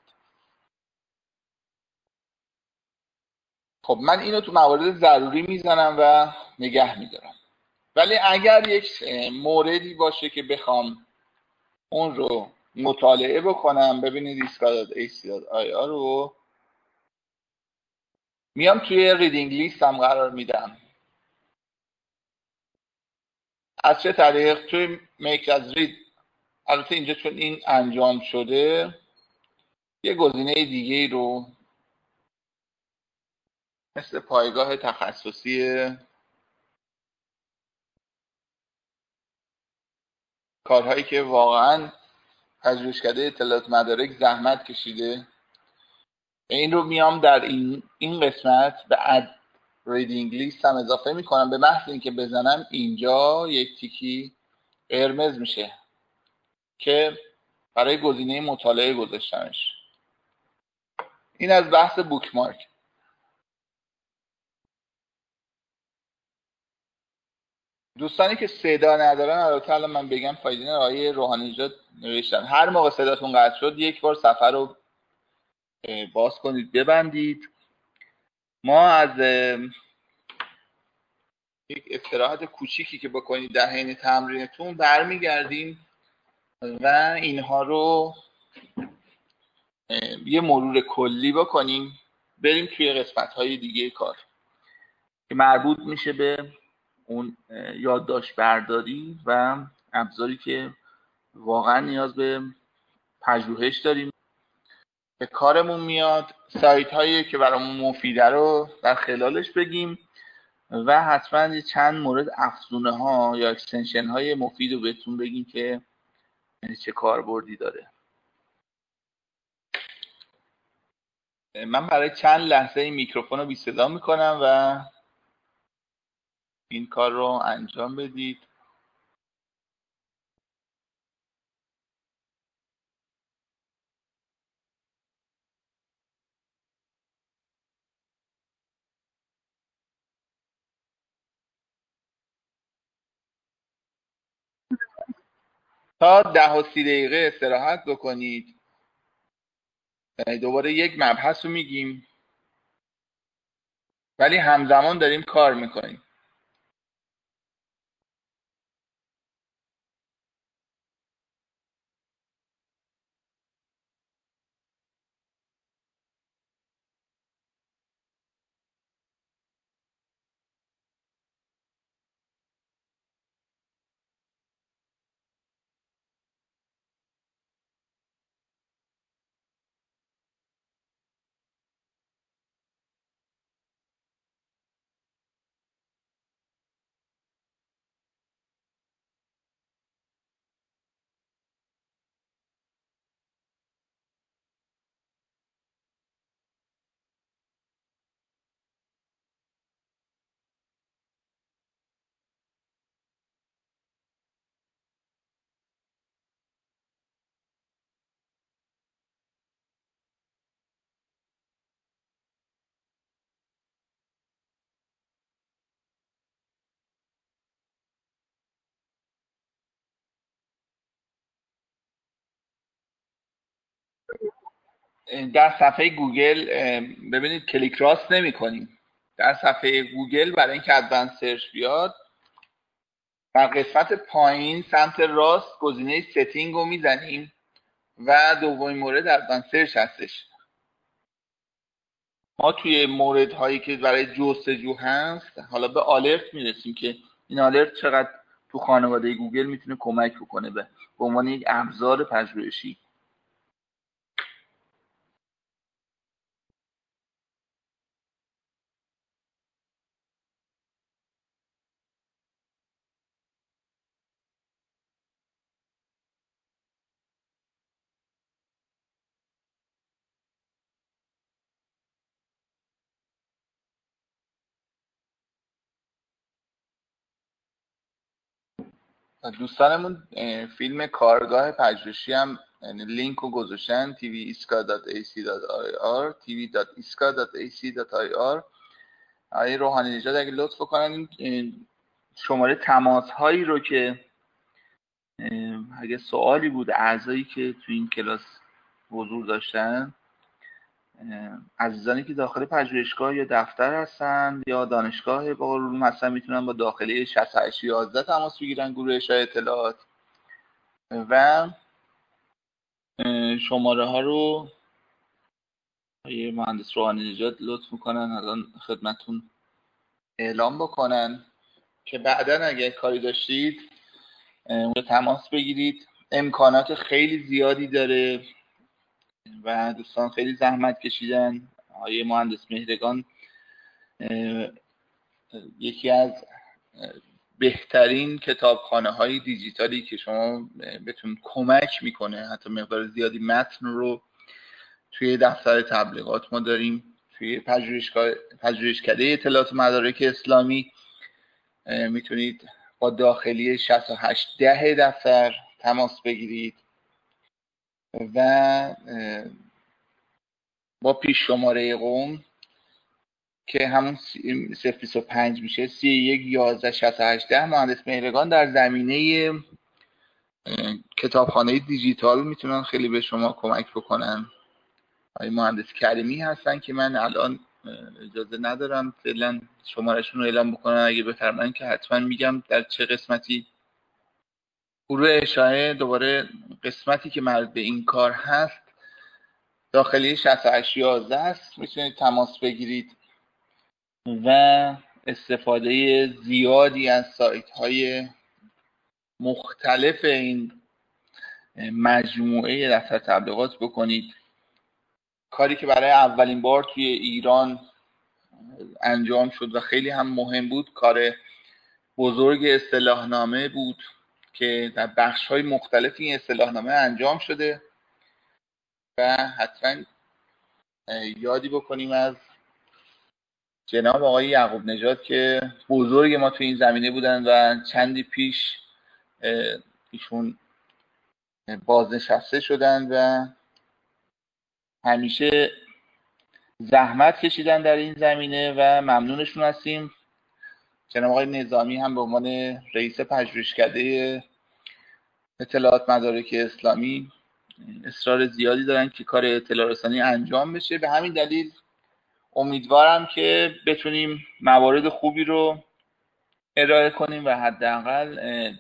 خب من اینو تو موارد ضروری میزنم و نگه میدارم. ولی اگر یک موردی باشه که بخوام اون رو مطالعه بکنم، ببینید ایسکا.ac.ir رو میام توی ریدینگ لیست هم قرار میدم. از چه طریق؟ توی میک از رید. البته اینجا چون این انجام شده یه گزینه دیگه رو مثل پایگاه تخصصی کارهایی که واقعا پژوهشکده اطلاعات مدارک زحمت کشیده، این رو میام در این قسمت به اد ریدینگ لیست هم اضافه میکنم. به محض اینکه بزنم اینجا یک تیکی قرمز میشه که برای گزینه مطالعه گذاشتمش. این از بحث بوکمارک. دوستانی که صدا ندارن البته الان من بگم فایده نداره. آقای روحانی نژاد نوشتن هر موقع صداتون قطع شد یک بار صفحه رو باز کنید ببندید. ما از یک استراحت کوچیکی که بکنید در حین تمرینتون برمیگردیم و اینها رو یه مرور کلی بکنیم، بریم توی قسمت‌های دیگه کار که مربوط میشه به اون یادداشت برداری و ابزاری که واقعا نیاز به پژوهش داریم، به کارمون میاد. سایت هایی که برامون مفیده رو در خلالش بگیم و حتما چند مورد افزونه ها یا اکستنشن های مفید رو بهتون بگیم که چه کاربردی داره. من برای چند لحظه این میکروفون رو بی صدا میکنم و این کار رو انجام بدید. تا 10 دقیقه استراحت بکنید. دوباره یک مبحث رو میگیم ولی همزمان داریم کار میکنیم. در صفحه گوگل ببینید کلیک راست نمی کنیم. در صفحه گوگل برای اینکه ادوانس سرچ بیاد در قسمت پایین سمت راست گزینه ستینگ رو میزنیم و دومین مورد ادوانس سرچ هستش. ما توی موردهایی که برای جستجو هست حالا به آلرت میرسیم که این آلرت چقدر تو خانواده گوگل میتونه کمک بکنه به عنوان یک ابزار پژوهشی. دوستانمون فیلم کارگاه پژوهشی هم لینک رو گذاشتن tviska.ac.ir tv.iska.ac.ir. آقای روحانی نژاد اگه لطف کنن شماره تماس هایی رو که اگه سوالی بود اعضایی که تو این کلاس حضور داشتن، عزیزانی که داخل پژوهشگاه یا دفتر هستن یا دانشگاه با علوم هستن میتونن با داخلی 6811 تماس بگیرن، گروه ارشاد اطلاعات، و شماره ها رو یه مهندس روحانی نژاد لطف میکنن الان خدمتون اعلام بکنن که بعداً اگه کاری داشتید تماس بگیرید. امکانات خیلی زیادی داره و دوستان خیلی زحمت کشیدن. آقای مهندس مهرگان یکی از بهترین کتابخانه های دیجیتالی که شما بهتون کمک میکنه حتی مقدار زیادی متن رو توی دفتر تبلیغات ما داریم. توی پژوهشکده اطلاعات مدارک اسلامی میتونید با داخلی 6810 دفتر تماس بگیرید و با پیش شماره قوم که همون 025 میشه 31116810 مهندس مهرگان در زمینه کتابخانه دیجیتال میتونن خیلی به شما کمک بکنن. آقای مهندس کریمی هستن که من الان اجازه ندارم فعلا شمارهشون رو اعلام بکنن، اگه بفرمایید که حتما میگم در چه قسمتی. گروه اشاعه دوباره قسمتی که مربوط به این کار هست داخلی 6811 است، میتونید تماس بگیرید و استفاده زیادی از سایت های مختلف این مجموعه دفتر تبلیغات بکنید. کاری که برای اولین بار توی ایران انجام شد و خیلی هم مهم بود کار بزرگ اصطلاحنامه بود که در بخش های مختلف این اصطلاحنامه انجام شده و حتما یادی بکنیم از جناب آقای یعقوب نژاد که بزرگ ما توی این زمینه بودن و چندی پیش ایشون بازنشسته شدن و همیشه زحمت کشیدن در این زمینه و ممنونشون هستیم. جناب آقای نظامی هم به عنوان رئیس پژوهشکده اطلاعات مدارک اسلامی اصرار زیادی دارن که کار اطلاع رسانی انجام بشه. به همین دلیل امیدوارم که بتونیم موارد خوبی رو ارائه کنیم و حداقل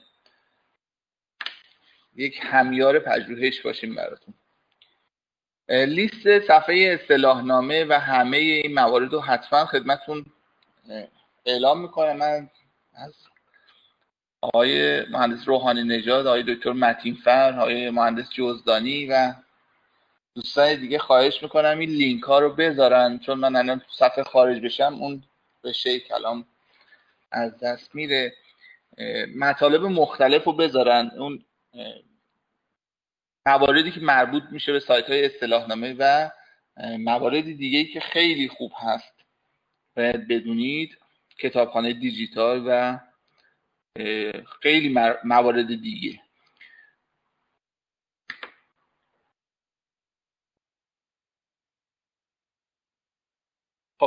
یک همیار پژوهش باشیم براتون. لیست صفحه اصطلاحنامه و همه این موارد رو حتما خدمتتون اعلام میکنم. من از آقای مهندس روحانی نژاد، آقای دکتر متین فر، آقای مهندس جزدانی و دوستان دیگه خواهش میکنم این لینک ها رو بذارن، چون من الان تو صفحه خارج بشم اون رشته کلام از دست میره. مطالب مختلف رو بذارن، اون مواردی که مربوط میشه به سایت های اصطلاحنامه و موارد دیگه‌ای که خیلی خوب هست باید بدونید، کتابخانه دیجیتال و خیلی موارد دیگه. خب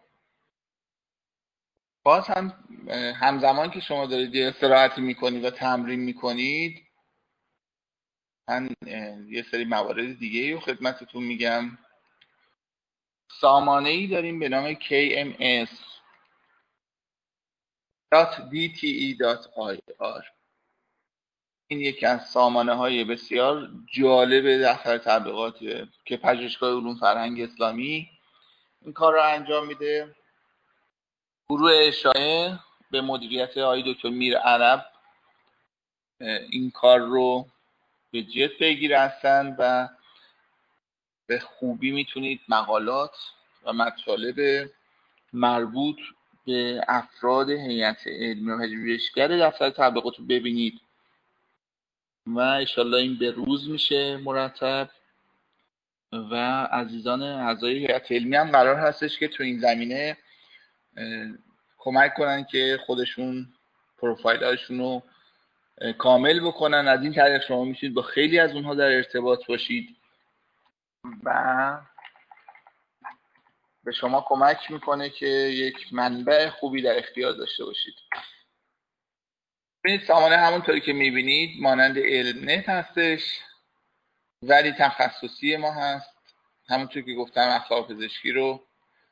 باز هم همزمان که شما دارید یه استراحتی میکنید و تمرین میکنید، من یه سری موارد دیگه رو خدمتتون میگم. سامانه‌ای داریم به نام kms.dte.ir. این یکی از سامانه‌های بسیار جالب دفتر تبلیغات که پژوهشگاه علوم فرهنگ اسلامی این کار رو انجام میده. گروه اشاعه به مدیریت آقای دکتر میر عرب این کار رو به جد پیگیر هستن و به خوبی میتونید مقالات و مطالب مربوط به افراد هیئت علمی و پژوهشگر دفتر تبلیغات رو ببینید و انشالله این به روز میشه مرتب و عزیزان اعضای هیئت علمی هم قرار هستش که تو این زمینه کمک کنن که خودشون پروفایل‌هاشون رو کامل بکنن. از این طریق شما میتونید با خیلی از اونها در ارتباط باشید و به شما کمک میکنه که یک منبع خوبی در اختیار داشته باشید. ببینید سامانه همونطوری که میبینید مانند علمنت هستش ولی تخصصی ما هست. همونطور که گفتم اخلاق پزشکی رو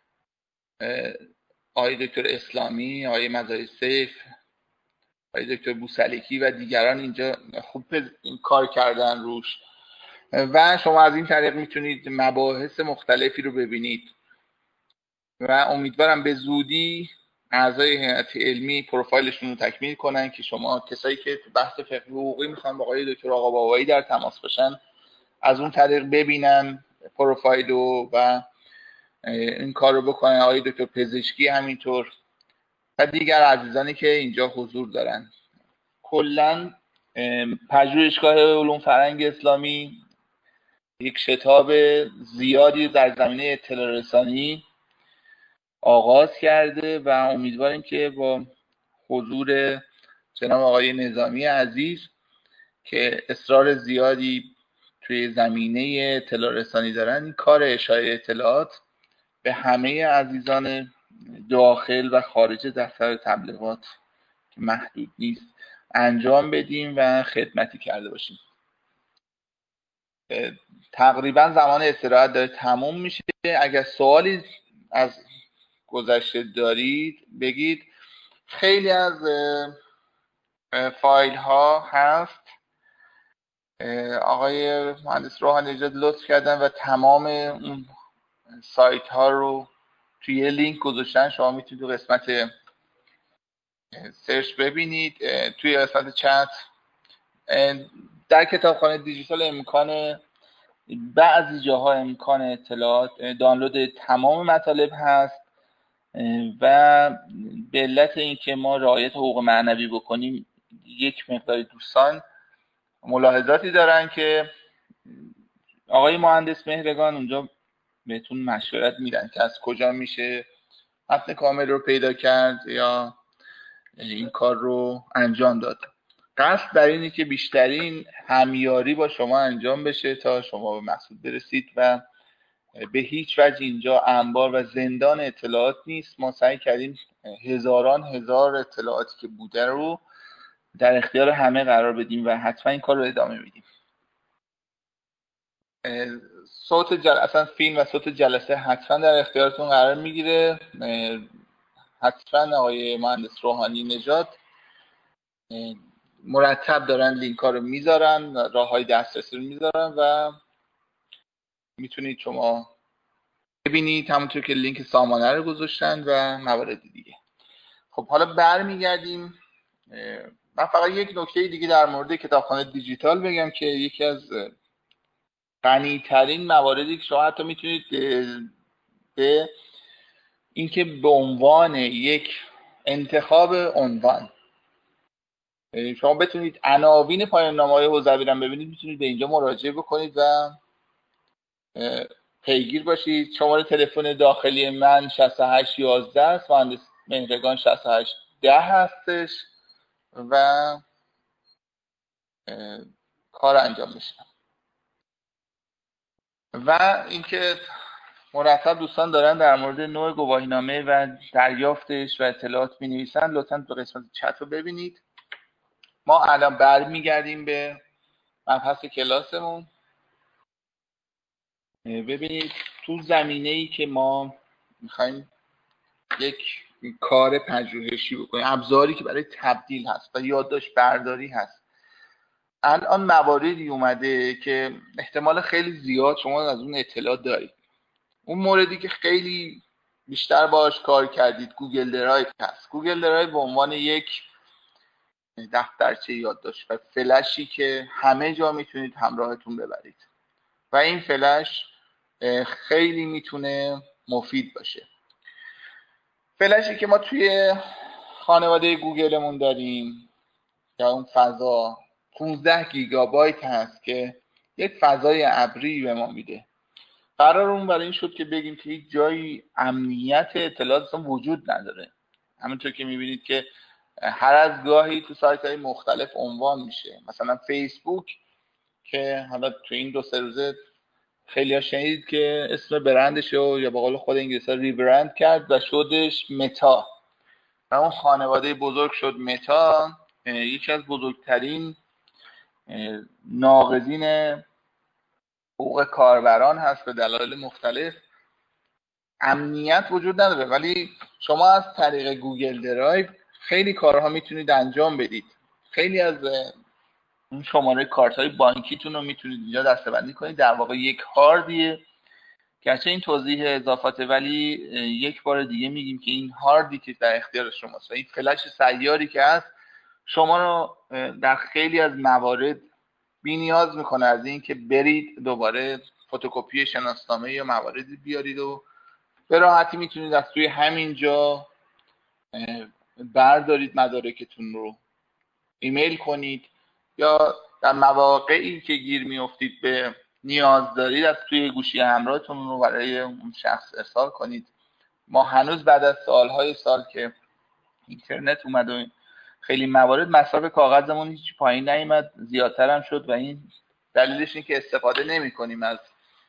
آقای دکتر اسلامی، آقای مزاری سیف، آقای دکتر بوسلیکی و دیگران اینجا خوب کار کردن روش و شما از این طریق میتونید مباحث مختلفی رو ببینید و امیدوارم به زودی اعضای هیئت علمی پروفایلشون رو تکمیل کنن که شما کسایی که تو بحث فقه حقوقی میخوان با آقای دکتر آقا بابایی در تماس باشن از اون طریق ببینن پروفایل و این کار رو بکنن. آقای دکتر پزشکی همینطور و دیگر عزیزانی که اینجا حضور دارن. کلا پژوهشگاه علوم فرهنگ اسلامی یک شتاب زیادی در زمینه اطلاع رسانی آغاز کرده و امیدواریم که با حضور جناب آقای نظامی عزیز که اصرار زیادی توی زمینه اطلاع رسانی دارن این کار اشاعه اطلاعات به همه عزیزان داخل و خارج دفتر تبلیغات که محدود نیست انجام بدیم و خدمتی کرده باشیم. تقریبا زمان استراحت داره تموم میشه. اگر سوالی از گذشته دارید بگید. خیلی از فایل ها هست آقای مهندس روحانی نژاد لطف کردن و تمام اون سایت ها رو توی یه لینک گذاشتن. شما میتونید تو قسمت سرچ ببینید، توی قسمت چت. در کتابخانه دیجیتال امکان بعضی جاها امکان اطلاعات دانلود تمام مطالب هست و به علت اینکه ما رعایت حقوق معنوی بکنیم یک مقداری دوستان ملاحظاتی دارن که آقای مهندس مهرگان اونجا بهتون مشورت میدن که از کجا میشه متن کامل رو پیدا کرد یا این کار رو انجام داد. قصد در اینه که بیشترین همیاری با شما انجام بشه تا شما به مقصود برسید و به هیچ وجه اینجا انبار و زندان اطلاعات نیست. ما سعی کردیم هزاران هزار اطلاعاتی که بوده رو در اختیار همه قرار بدیم و حتما این کار رو ادامه میدیم. اصلا فیلم و صوت جلسه حتما در اختیارتون قرار میگیره. حتما آقای مهندس روحانی نژاد مرتب دارن لینک ها رو میذارن، راه های دسترسی رو میذارن و میتونید شما ببینید، همونطور که لینک سامانه رو گذاشتن و موارد دیگه. خب حالا برمیگردیم. من فقط یک نکته دیگه در مورد کتابخانه دیجیتال بگم که یکی از غنی‌ترین مواردی که شما حتی میتونید به اینکه به عنوان یک انتخاب عنوان شما بتونید عناوین پایان نامه‌های حوزوی رو ببینید، میتونید به اینجا مراجعه بکنید و پیگیر باشید. شماره تلفن داخلی من 6811 است، مهندس مهرگان 6810 هستش و کار انجام میشه. و اینکه مرتب دوستان دارن در مورد نوع گواهینامه و دریافتش و اطلاعات می‌نویسن، لطفاً به قسمت چت رو ببینید. ما الان برمیگردیم به مبحث کلاسمون. ببینید تو زمینه‌ای که ما می‌خوایم یک کار پژوهشی بکنیم، ابزاری که برای تبدیل هست و یادداشت برداری هست، الان مواردی اومده که احتمال خیلی زیاد شما از اون اطلاع دارید. اون موردی که خیلی بیشتر باهاش کار کردید گوگل درایو هست. گوگل درایو به عنوان یک دفترچه یادداشت و فلشی که همه جا میتونید همراهتون ببرید و این فلش خیلی میتونه مفید باشه. فلشی که ما توی خانواده گوگلمون داریم یا اون فضا 15 گیگابایت هست که یک فضای ابری به ما میده. قرار اون برای این شد که بگیم که هیچ جایی امنیت اطلاعات اصلا وجود نداره. همونطور که میبینید که هر از گاهی تو سایت های مختلف عنوان میشه، مثلا فیسبوک که حالا تو این 2-3 روزه خیلی ها شنید که اسم برندش رو یا به قول خود انگلیسی ها ریبرند کرد و شدش متا و اون خانواده بزرگ شد متا. یکی از بزرگترین ناقضین حقوق کاربران هست به دلایل مختلف. امنیت وجود نداره ولی شما از طریق گوگل درایو خیلی کارها میتونید انجام بدید. خیلی از اون شماره کارت های بانکیتون رو میتونید اینجا دسته‌بندی کنید. در واقع یک هاردیه، گرچه این توضیح اضافاته ولی یک بار دیگه میگیم که این هاردی که در اختیار شماست و این فلش سیاری که هست شما رو در خیلی از موارد بی نیاز میکنه از این که برید دوباره فتوکپی شناسنامه یا مواردی بیارید و به راحتی میتونید از توی همین جا بردارید مدارکتون رو، ایمیل کنید یا در مواقعی که گیر میافتید به نیاز دارید از توی گوشی همراهتون رو برای اون شخص ارسال کنید. ما هنوز بعد از سال که اینترنت اومد و خیلی موارد مصرف کاغذمون هیچ پایین نیامد، زیادتر هم شد و این دلیلش این که استفاده نمی کنیم از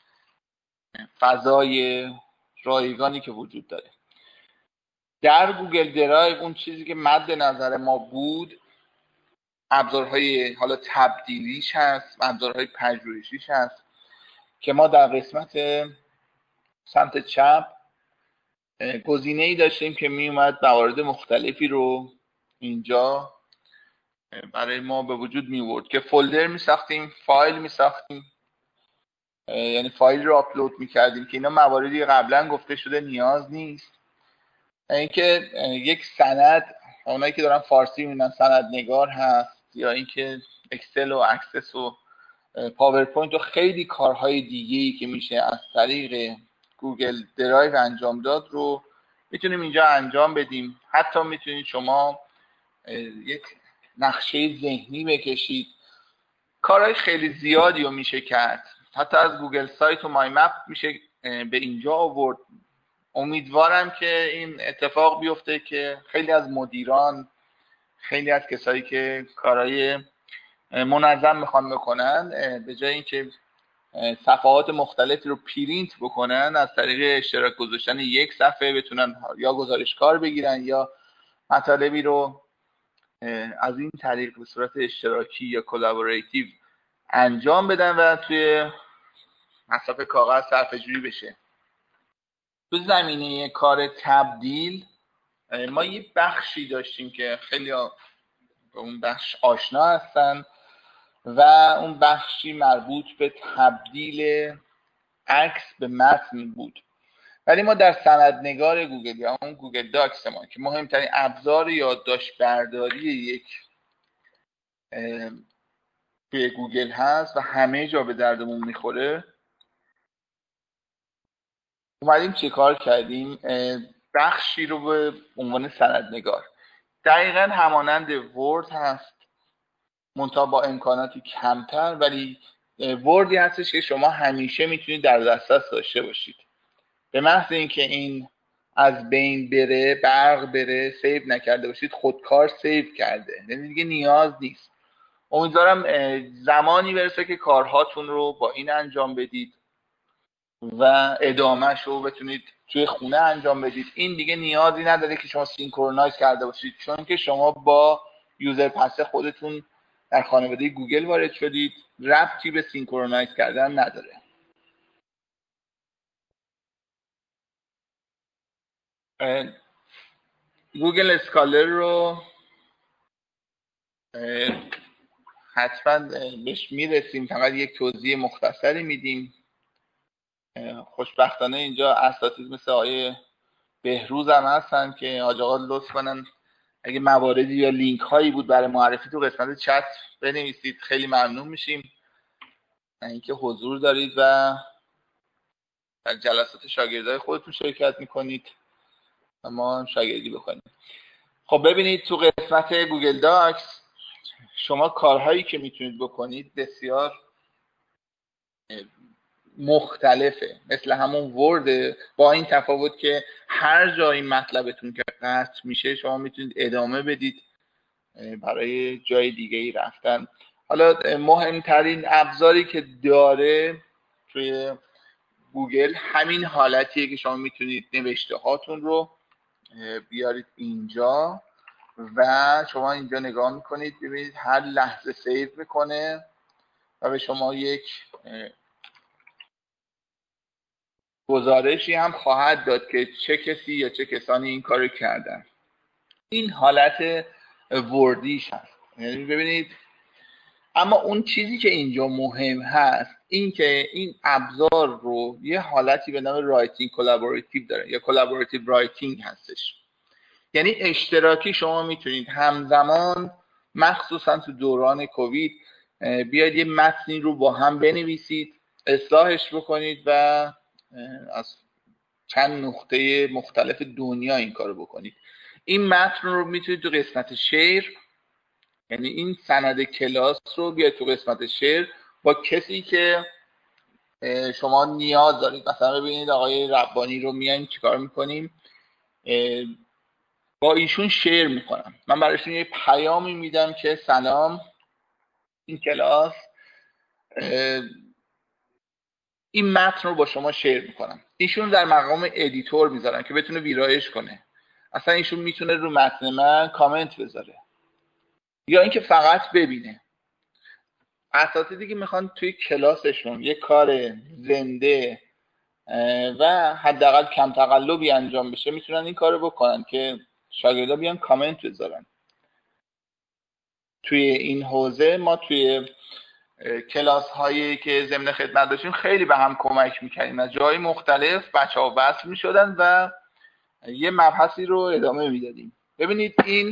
فضای رایگانی که وجود داره. در گوگل درایو اون چیزی که مد نظر ما بود ابزارهای حالا تبدیلیش هست، ابزارهای پژوهشیش هست که ما در قسمت سمت چپ گزینه‌ای داشتیم که می اومد موارد مختلفی رو اینجا برای ما به وجود می آورد که فولدر می ساختیم، فایل می ساختیم، یعنی فایل رو آپلود می کردیم که اینا مواردی قبلا گفته شده نیاز نیست. اینکه یک سند، اونایی که دارن فارسی می‌بینن سند نگار هست یا اینکه اکسل و اکسس و پاورپوینت و خیلی کارهای دیگه‌ای که میشه از طریق گوگل درایو انجام داد رو میتونیم اینجا انجام بدیم. حتی میتونید شما یک نقشه ذهنی بکشید. کارهای خیلی زیادی رو میشه کرد. حتی از گوگل سایت و مای مپ میشه به اینجا آورد. امیدوارم که این اتفاق بیفته که خیلی از مدیران، خیلی از کسایی که کارهای منظم میخوان بکنن به جای اینکه صفحات مختلفی رو پرینت بکنن از طریق اشتراک گذاشتن یک صفحه بتونن یا گزارش کار بگیرن یا مطالبی رو از این طریق به صورت اشتراکی یا کلابوراتیو انجام بدن و توی مصرف کاغذ صرفه‌جویی بشه. تو زمینه کار تبدیل ما یه بخشی داشتیم که خیلی به اون بخش آشنا هستن و اون بخشی مربوط به تبدیل عکس به متن بود. ولی ما در سندنگار گوگل یا اون گوگل داکس ما که مهمترین ابزار یادداشت برداری یک توی گوگل هست و همه جا به دردمون میخوره، اومدیم چه کار کردیم؟ بخشی رو به عنوان سندنگار دقیقا همانند ورد هست، منتها با امکاناتی کمتر، ولی وردی هستش که شما همیشه میتونید در دسترس داشته باشید. به محض اینکه این از بین بره، برق بره، سیو نکرده باشید، خودکار سیو کرده، یعنی دیگه نیاز نیست. امیدوارم زمانی برسه که کارهاتون رو با این انجام بدید و ادامهش رو بتونید توی خونه انجام بدید. این دیگه نیازی نداره که شما سینکرونایز کرده باشید، چون که شما با یوزر پس خودتون در خانواده گوگل وارد شدید، ربطی به سینکرونایز کردن نداره. گوگل اسکالر رو حتما بهش میرسیم، فقط یک توضیح مختصری میدیم. خوشبختانه اینجا اساتید مثل آقای بهروز هم هستن که حاج آقا لطف کنن اگه مواردی یا لینک هایی بود برای معرفی تو قسمت چت بنویسید، خیلی ممنون میشیم. اینکه حضور دارید و در جلسات شاگردای خودتون شرکت میکنید و ما شاگردی بکنید. خب ببینید تو قسمت گوگل داکس شما کارهایی که میتونید بکنید بسیار مختلفه، مثل همون ورد، با این تفاوت که هر جایی مطلبتون که قطع میشه شما میتونید ادامه بدید برای جای دیگه ای رفتن. حالا مهمترین ابزاری که داره توی گوگل همین حالتیه که شما میتونید نوشته هاتون رو بیارید اینجا و شما اینجا نگاه میکنید، ببینید هر لحظه سیو میکنه و به شما یک گزارشی هم خواهد داد که چه کسی یا چه کسانی این کارو کردن. این حالت وردیش هست، یعنی ببینید. اما اون چیزی که اینجا مهم هست این که این ابزار رو یه حالتی به نام رایتینگ کلابوراتیو داره یا کلابوراتیو رایتینگ هستش. یعنی اشتراکی شما میتونید همزمان، مخصوصا تو دوران کووید، بیاید یه متنی رو با هم بنویسید، اصلاحش بکنید و از چند نقطه مختلف دنیا این کارو بکنید. این متن رو میتونید تو قسمت شیر، یعنی این سند کلاس رو بیاید تو قسمت شیر با کسی که شما نیاز دارید. مثلا ببینید آقای ربانی رو میایم چیکار میکنیم؟ با ایشون شیر میکنم. من برایشون یه پیامی میدم که سلام، این کلاس این متن رو با شما شیر میکنم. ایشون در مقام ادیتور میذارن که بتونه ویرایش کنه. اصلا ایشون میتونه رو متن من کامنت بذاره یا اینکه فقط ببینه. اساتیدی که میخوان توی کلاسشون یه کار زنده و حداقل کم تقلبی انجام بشه میتونن این کارو بکنن که شاگردا بیان کامنت بذارن. توی این حوزه ما توی کلاس هایی که ضمن خدمت داشتیم خیلی به هم کمک میکردیم، از جای مختلف بچه ها وصل میشدن و یه مبحثی رو ادامه میدادیم. ببینید این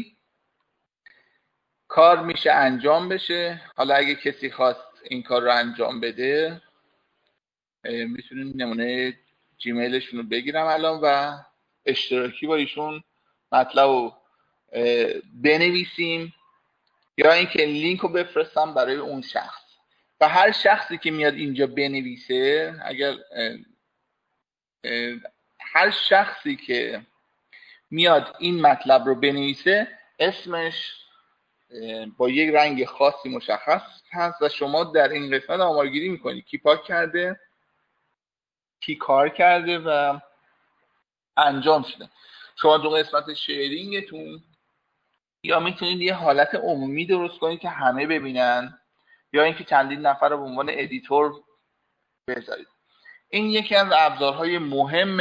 کار میشه انجام بشه. حالا اگه کسی خواست این کار رو انجام بده میتونیم نمونه جیمیلشون رو بگیرم الان و اشتراکی با ایشون مطلب رو بنویسیم یا اینکه لینک رو بفرستم برای اون شخص. و هر شخصی که میاد اینجا بنویسه، اگر هر شخصی که میاد این مطلب رو بنویسه اسمش با یک رنگ خاصی مشخص هست و شما در این قسمت آمارگیری میکنید کی پاک کرده، کی کار کرده و انجام شده. شما تو قسمت شیرینگتون یا میتونید یه حالت عمومی درست کنید که همه ببینن، یا اینکه چندین نفر رو به عنوان ادیتور بذارید. این یکی از ابزارهای مهم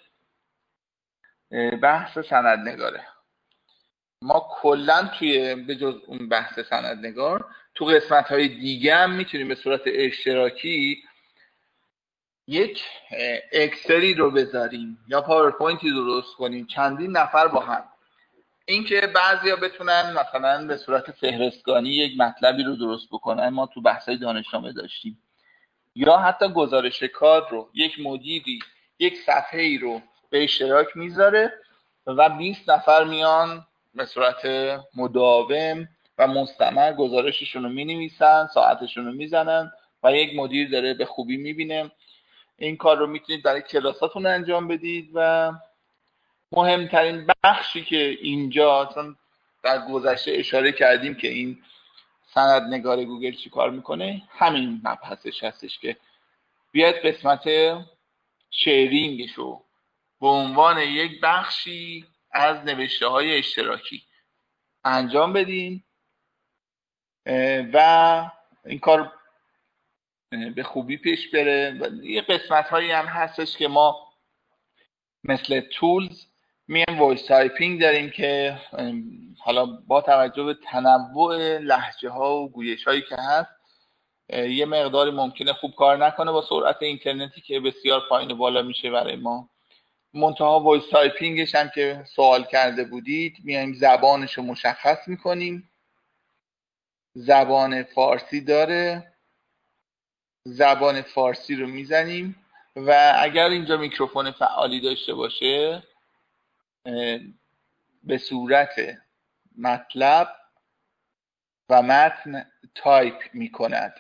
بحث سندنگاره. ما کلا توی به جز اون بحث سندنگار تو قسمت‌های دیگه هم میتونیم به صورت اشتراکی یک اکسلی رو بذاریم یا پاورپوینتی درست کنیم چندین نفر با هم. اینکه بعضیا بتونن مثلا به صورت فهرستگانی یک مطلبی رو درست بکنن، ما تو بحث‌های دانشنامه داشتیم، یا حتی گزارش کار رو یک مدیری یک صفحه‌ای رو به اشتراک میذاره و 20 نفر میان به صورت مداوم و مستمر گزارششون رو مینویسن، ساعتشون رو میزنن و یک مدیر داره به خوبی میبینه. این کار رو میتونید برای کلاساتون انجام بدید. و مهمترین بخشی که اینجا، چون در گذشته اشاره کردیم که این سندنگار گوگل چی کار میکنه، همین مبحثش هستش که بیاید قسمت شیرینگش رو به عنوان یک بخشی از نوشته های اشتراکی انجام بدین و این کار به خوبی پیش بره. و یه قسمت هایی هم هستش که ما مثل تولز میایم وایس تایپینگ داریم که حالا با توجه به تنوع لهجه ها و گویش هایی که هست یه مقداری ممکنه خوب کار نکنه با سرعت اینترنتی که بسیار پایین و بالا میشه برای ما. منتها وایس تایپینگش هم که سوال کرده بودید، میایم زبانش رو مشخص میکنیم. زبان فارسی داره، زبان فارسی رو میزنیم و اگر اینجا میکروفون فعالی داشته باشه به صورت مطلب و متن تایپ می کند.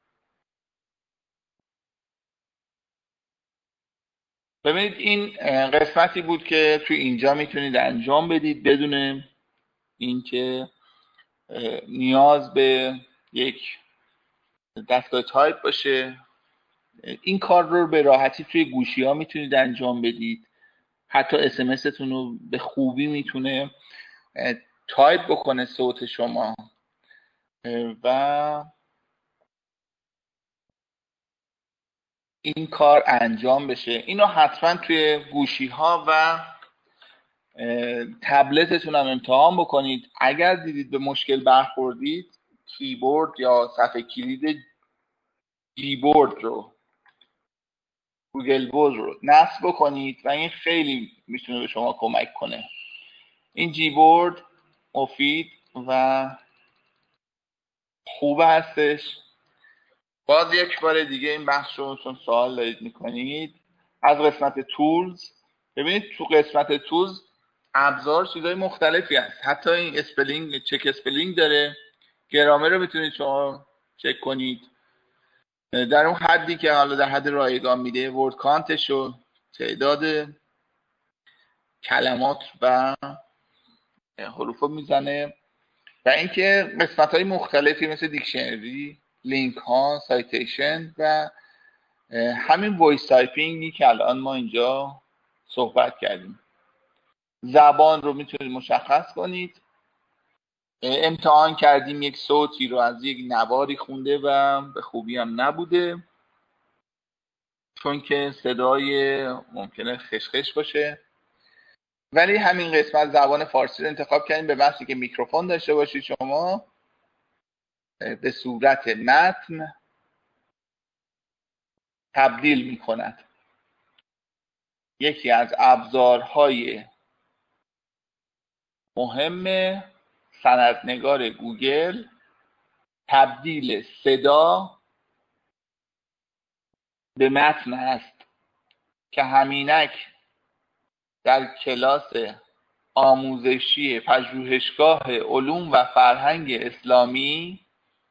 ببینید این قسمتی بود که توی اینجا میتونید انجام بدید بدون اینکه نیاز به یک دستگاه تایپ باشه. این کار رو به راحتی توی گوشی ها میتونید انجام بدید. حتی SMS تون رو به خوبی میتونه تایپ بکنه صوت شما و این کار انجام بشه. اینو حتما توی گوشی ها و تبلتتون هم امتحان بکنید. اگر دیدید به مشکل برخوردید، کیبورد یا صفحه کلید جیبورد رو، گوگل بوز رو نصب بکنید و این خیلی میتونه به شما کمک کنه. این جیبورد مفید و خوب هستش. باز یک بار دیگه این بحث رو چون سوال دارید میکنید از قسمت تولز، ببینید تو قسمت تولز ابزار چیزای مختلفی هست. حتی این اسپلینگ، چک اسپلینگ داره، گرامر رو میتونید شما چک کنید در اون حدی که حالا در حد رایگان میده، ورد کانتش و تعداد کلمات و حروف رو میزنه. و اینکه قسمت های مختلفی مثل دیکشنری، لینک ها، سایتیشن و همین وایس تایپینگی که الان ما اینجا صحبت کردیم. زبان رو میتونید مشخص کنید. امتحان کردیم یک صوتی رو از یک نواری خونده و به خوبی هم نبوده، چون که صدای ممکنه خشخش باشه. ولی همین قسمت زبان فارسی رو انتخاب کردیم به بحثی که میکروفون داشته باشید شما به صورت متن تبدیل میکند. یکی از ابزارهای مهم سندنگار گوگل تبدیل صدا به متن است که همینک در کلاس آموزشی پژوهشگاه علوم و فرهنگ اسلامی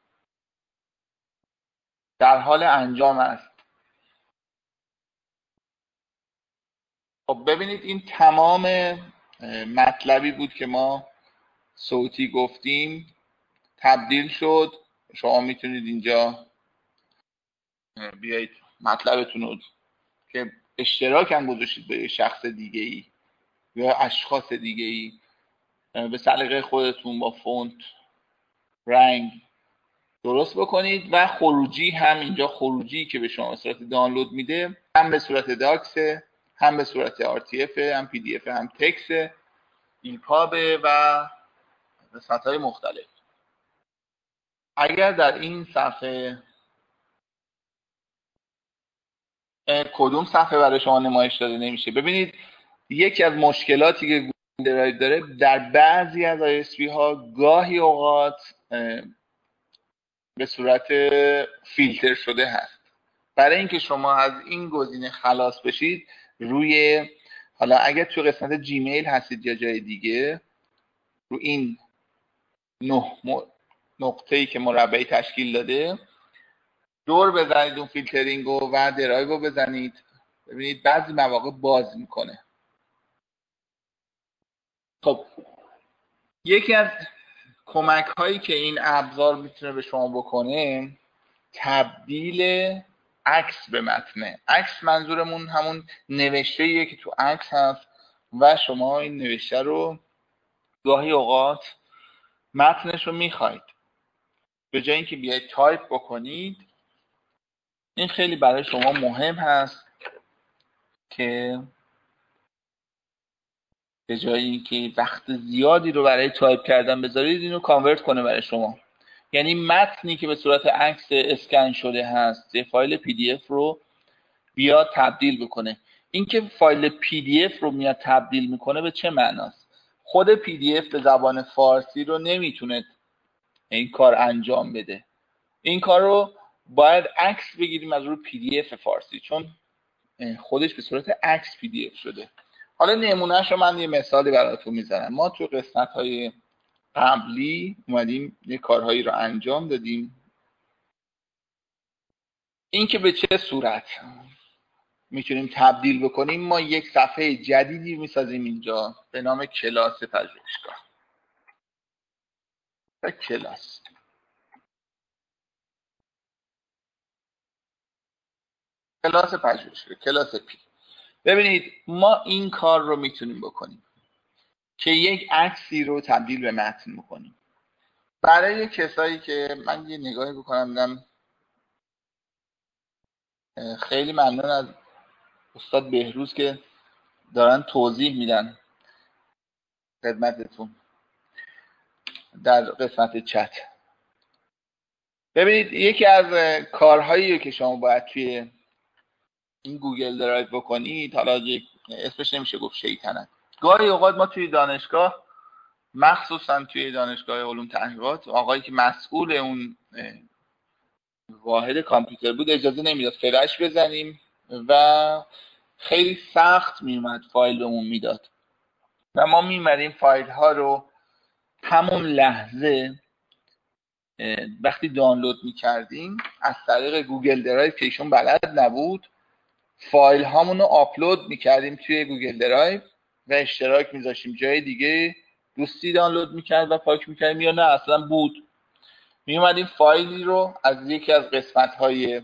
در حال انجام است. خب ببینید این تمام مطلبی بود که ما صوتی گفتیم تبدیل شد. شما میتونید اینجا بیایید مطلبتون رو که اشتراک هم گذاشتید به شخص دیگه ای یا اشخاص دیگه ای به سلیقه خودتون با فونت، رنگ درست بکنید و خروجی هم اینجا خروجی که به شما به صورت دانلود میده هم به صورت داکس، هم به صورت RTF، هم PDF، هم تکس، ایپابه و قسمت‌های مختلف. اگر در این صفحه کدوم صفحه برای شما نمایش داده نمیشه، ببینید یکی از مشکلاتی که گوگل درایو داره در بعضی از ISP ها گاهی اوقات به صورت فیلتر شده هست. برای اینکه شما از این گزینه خلاص بشید، روی حالا اگر تو قسمت جیمیل هستید یا جای دیگه، رو این 9 نقطه‌ای که مربعی تشکیل داده دور بزنید اون فیلترینگ و درایو رو بزنید، ببینید بعضی مواقع باز میکنه. خب یکی از کمک هایی که این ابزار میتونه به شما بکنه تبدیل عکس به متنه. عکس منظورمون همون نوشته‌ایه که تو عکس هست و شما این نوشته رو گاهی اوقات متنش رو میخواید، به جای اینکه بیاید تایپ بکنید این خیلی برای شما مهم هست که به جای اینکه وقت زیادی رو برای تایپ کردن بذارید اینو کانورت کنه برای شما. یعنی متنی که به صورت عکس اسکن شده هست یه فایل PDF رو بیاد تبدیل بکنه. اینکه فایل PDF رو میاد تبدیل میکنه به چه معناست؟ خود PDF به زبان فارسی رو نمیتونه این کار انجام بده. این کار رو باید عکس بگیریم از روی PDF فارسی، چون خودش به صورت عکس PDF شده. حالا نمونهش رو من یه مثالی براتون میزنم. ما تو قسمت‌های قبلی اومدیم یه کارهایی رو انجام دادیم. این که به چه صورت میتونیم تبدیل بکنیم، ما یک صفحه جدیدی میسازیم اینجا به نام کلاس پژوهشگاه. کلاس پژوهشگاه، کلاس پی. ببینید ما این کار رو میتونیم بکنیم که یک عکسی رو تبدیل به متن بکنیم. برای کسایی که من یه نگاهی بکنم دیدم خیلی ممنون از استاد بهروز که دارن توضیح میدن خدمتتون در قسمت چت. ببینید یکی از کارهایی که شما باید توی این گوگل درایو بکنید، حالا اسمش نمیشه گفت شیطنت، گاهی اوقات ما توی دانشگاه، مخصوصا توی دانشگاه علوم تحقیقات، آقایی که مسئول اون واحد کامپیوتر بود اجازه نمیداد فلش بزنیم و خیلی سخت میومد فایل بهمون میداد و ما میمدیم فایل ها رو همون لحظه وقتی دانلود میکردیم از طریق گوگل درایو که ایشون بلد نبود فایل هامون رو آپلود میکردیم توی گوگل درایو و اشتراک میذاشیم جای دیگه، دوستی دانلود میکرد و پاک میکردیم یا نه اصلا بود. میومدیم فایلی رو از یکی از قسمت های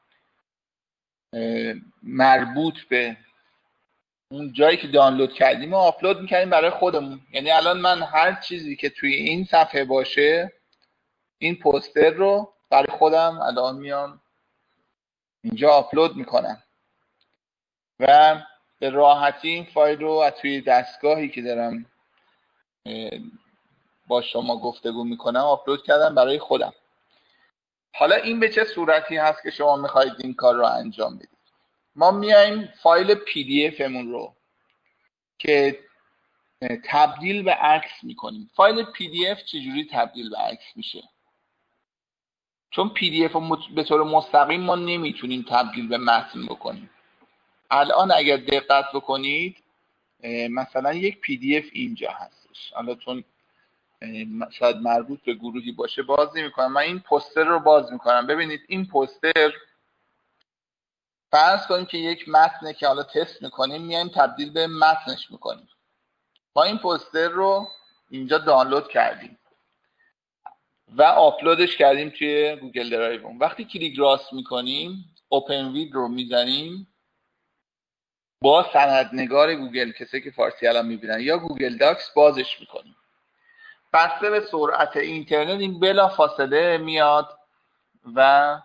مربوط به اون جایی که دانلود کردیم و آپلود میکردیم برای خودمون. یعنی الان من هر چیزی که توی این صفحه باشه، این پوستر رو برای خودم الان میام اینجا آپلود میکنم و به راحتی این فایل رو از توی دستگاهی که دارم با شما گفتگو میکنم آپلود کردم برای خودم. حالا این به چه صورتی هست که شما میخواید این کار رو انجام بدید؟ ما میایم فایل PDF مون رو که تبدیل به عکس میکنیم. فایل PDF چجوری تبدیل به عکس میشه؟ چون PDF رو به طور مستقیم ما نمیتونیم تبدیل به متن بکنیم. الان اگر دقت بکنید مثلا یک PDF اینجا هستش، حالا چون شاید مربوط به گروهی باشه باز نمی‌کنم، من این پوستر رو باز میکنم. ببینید این پوستر فرض کنیم که یک متنه که حالا تست میکنیم، میایم تبدیل به متنش میکنیم. ما این پوستر رو اینجا دانلود کردیم و آپلودش کردیم توی گوگل درایو. وقتی کلیک راست میکنیم اوپن وید رو میزنیم با سندنگار گوگل، کسی که فارسی الان میبینن، یا گوگل داکس بازش میکنیم. بسته به سرعت اینترنت این بلا فاصله میاد و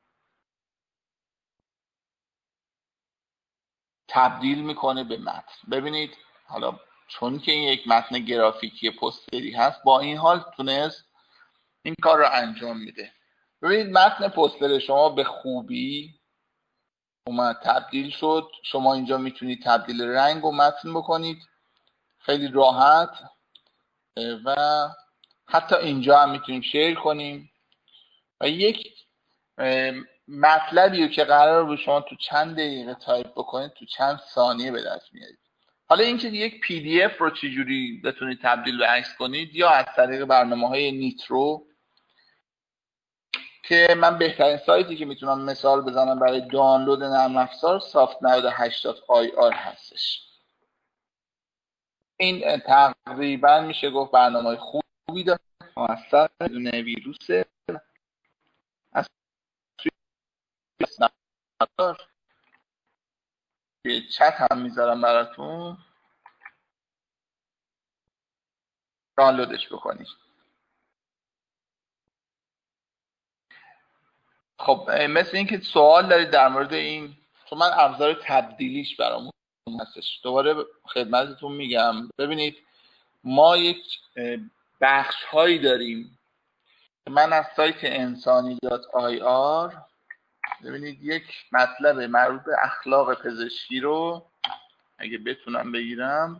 تبدیل میکنه به متن. ببینید حالا چون که این یک متن گرافیکی پوستری هست، با این حال تونست این کار رو انجام میده. ببینید متن پوستر شما به خوبی اومد تبدیل شد. شما اینجا میتونید تبدیل رنگ و متن بکنید خیلی راحت و حتی اینجا هم میتونیم شیر کنیم و یک مطلبی رو که قرار به شما تو چند دقیقه تایپ بکنید تو چند ثانیه به دست میارید. حالا اینکه یک پی دی اف رو چجوری بتونید تبدیل به عکس کنید، یا از طریق برنامه‌های نیترو که من بهترین سایتی که میتونم مثال بزنم برای دانلود نرم افزار soft98.ir هستش. این تقریبا میشه گفت برنامه خوبی داره، موثر، بدون ویروسه. از توی چت هم میذارم براتون دانلودش بکنید. خب مثل اینکه سوال دارید در مورد این، چون من ابزار تبدیلیش برامون هستش. دوباره خدمتتون میگم ببینید ما یک بخش هایی داریم که من از سایت insani.ir ببینید یک مطلب مربوط به اخلاق پزشکی رو اگه بتونم بگیرم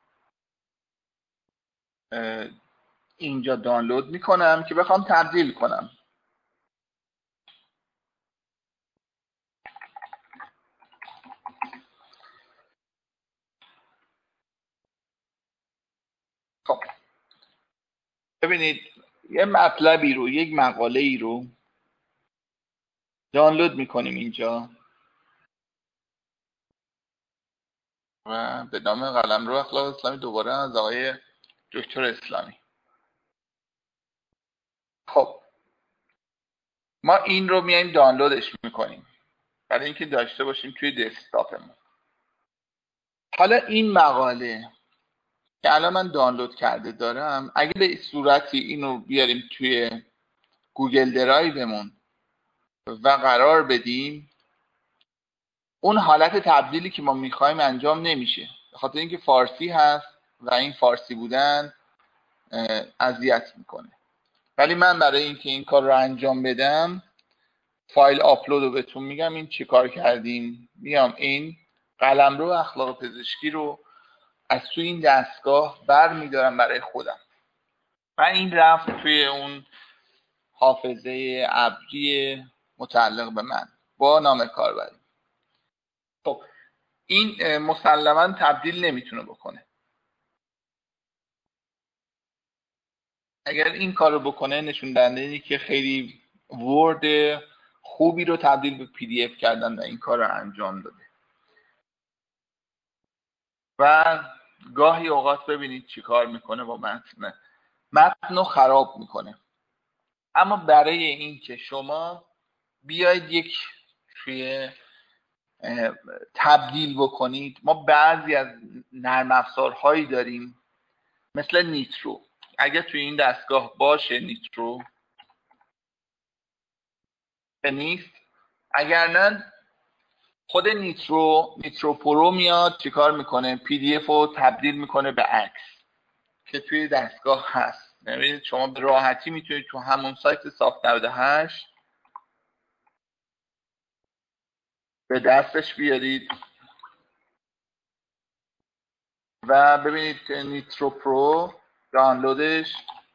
اینجا دانلود میکنم که بخوام تبدیل کنم. خب ببینید یه مطلبی رو، یک مقاله ای رو دانلود میکنیم اینجا و به نام قلمرو اخلاق اسلامی، دوباره از آقای دکتر اسلامی. خب ما این رو میایم دانلودش میکنیم برای اینکه داشته باشیم توی دسکتاپمون. حالا این مقاله که الان من دانلود کرده دارم، اگه به صورتی اینو بیاریم توی گوگل درایومون و قرار بدیم، اون حالت تبدیلی که ما میخوایم انجام نمیشه، به خاطر اینکه فارسی هست و این فارسی بودن اذیت میکنه. ولی من برای اینکه این کار رو انجام بدم فایل آپلود رو بهتون میگم. این چی کار کردیم؟ میام این قلمرو اخلاق پزشکی رو از توی این دستگاه بر میدارم برای خودم و این رفت توی اون حافظه ابری متعلق به من با نام کاربری. خب این مسلما تبدیل نمیتونه بکنه. اگر این کار رو بکنه نشون دهنده اینه که خیلی ورد خوبی رو تبدیل به پی دی اف کردن و این کار رو انجام داده. و گاهی اوقات ببینید چی کار میکنه با متن رو خراب میکنه. اما برای این که شما بیاید یک توی تبدیل بکنید، ما بعضی از نرم افزارهایی داریم مثل نیترو. اگر توی این دستگاه باشه نیترو نیست، اگر نه خود نیترو پرو میاد چیکار میکنه؟ پی دی اف رو تبدیل میکنه به عکس که توی دستگاه هست. ببینید شما به راحتی میتونید تو همون سایت سافت 98 به دستش بیارید و ببینید که نیترو پرو دانلودش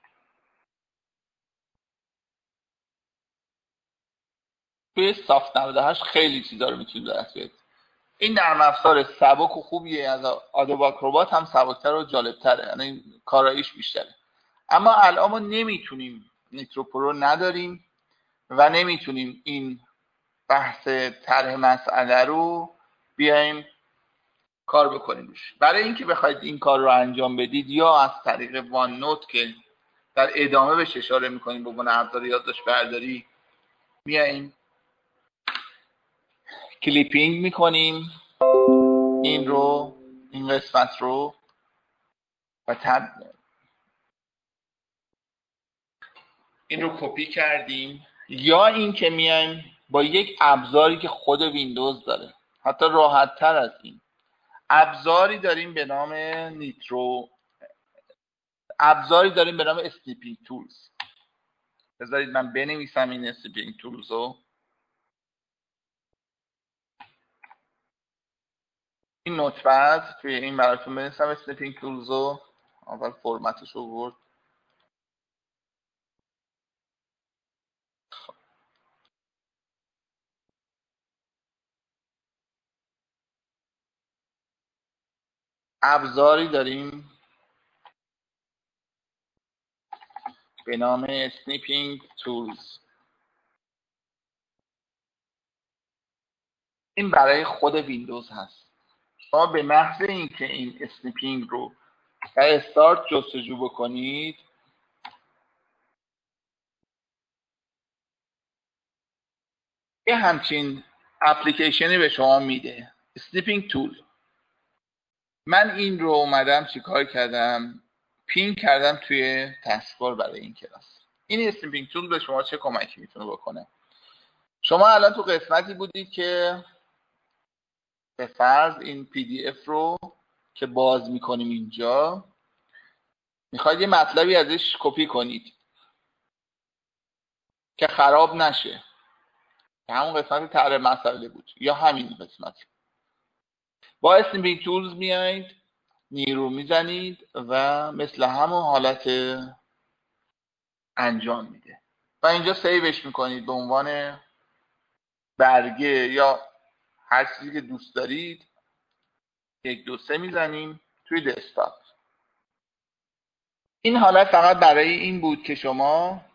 توی سافت 98 خیلی چیزا رو میتونید دست بیارید. این نرم افزار سبک و خوبیه، از آدوب آکروبات هم سبکتر و جالبتره، یعنی کاراییش بیشتره. اما الان ما نمیتونیم، نیترو پرو نداریم و نمیتونیم این بحث طرح مسئله رو بیایم کار بکنیم. برای اینکه بخواید این کار رو انجام بدید یا از طریق وان نوت که در ادامه بهش اشاره میکنیم به عنوان ابزار یادداشت برداری، میایم کلیپینگ میکنیم این قسمت رو و این رو کپی کردیم، یا این که میایم با یک ابزاری که خود ویندوز داره، حتی راحت تر از این، ابزاری داریم به نام ابزاری داریم به نام اسنیپینگ تولز. بذارید من بنویسم این اسنیپینگ تولز رو. این نوتپد توی این براتون بنویسم اسنیپینگ تولز رو. اول فرمتش رو برد. ابزاری داریم به نام اسنیپینگ تولز. این برای خود ویندوز هست. شما به محض اینکه این اسنیپینگ رو در استارت جستجو بکنید، یه همچین اپلیکیشنی به شما میده، اسنیپینگ تول. من این رو اومدم چیکار کردم؟ پین کردم توی تسکبار برای این کلاس. این اسنیپینگ تول به شما چه کمکی میتونه بکنه؟ شما الان تو قسمتی بودید که به فرض این PDF رو که باز میکنیم اینجا، میخواید یه مطلبی ازش کپی کنید که خراب نشه، که همون قسمت طرح مسئله بود یا همین قسمت. با اسنیپینگ تولز میایید، نیرو میزنید و مثل همون حالت انجام میده و اینجا سیوش میکنید به عنوان برگه یا هر چیزی که دوست دارید. 1 2 3 میزنیم توی دسکتاپ. این حالت فقط برای این بود که شما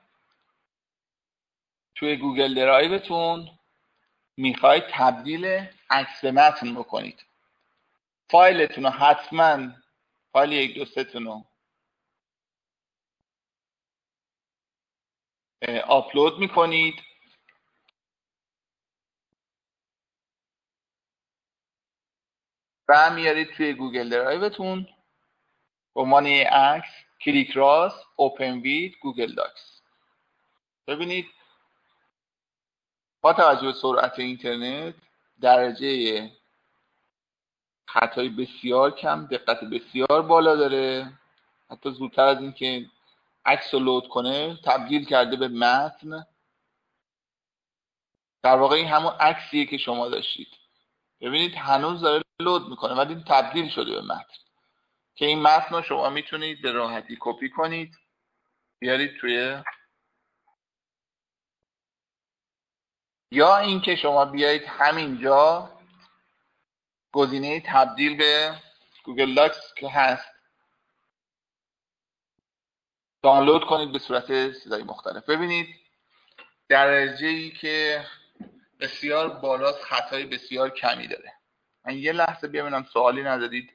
توی گوگل درایوتون میخواید تبدیل عکس متن بکنید. فایلتون رو حتما فایل 1 2 3 تون رو آپلود میکنید و میارید توی گوگل درایوتون به عنوان عکس، کلیک راست، اوپن وید گوگل داکس. ببینید با توجه به سرعت اینترنت درجه خطای بسیار کم، دقت بسیار بالا داره. حتی زودتر از این که عکس رو لود کنه تبدیل کرده به متن. در واقع این همون عکسیه که شما داشتید. ببینید هنوز داره لود میکنه ولی این تبدیل شده به متن، که این متن رو شما میتونید به راحتی کپی کنید بیارید توی، یا اینکه شما بیایید همینجا گزینه تبدیل به گوگل داکس که هست دانلود کنید به صورت چیزای مختلف. ببینید درجه‌ای که بسیار بالاست، خطای بسیار کمی داره. من یه لحظه ببینم سوالی ندارید.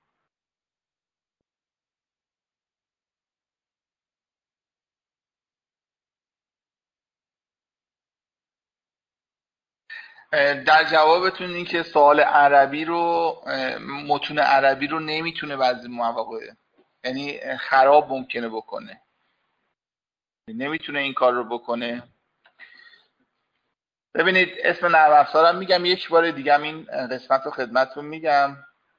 در جوابتون این که سوال عربی رو، متون عربی رو نمیتونه بعضی مواقع، یعنی خراب ممکنه بکنه، نمیتونه این کار رو بکنه. ببینید اسم نرم افزارم میگم یک بار دیگه، این قسمت رو خدمتتون میگم.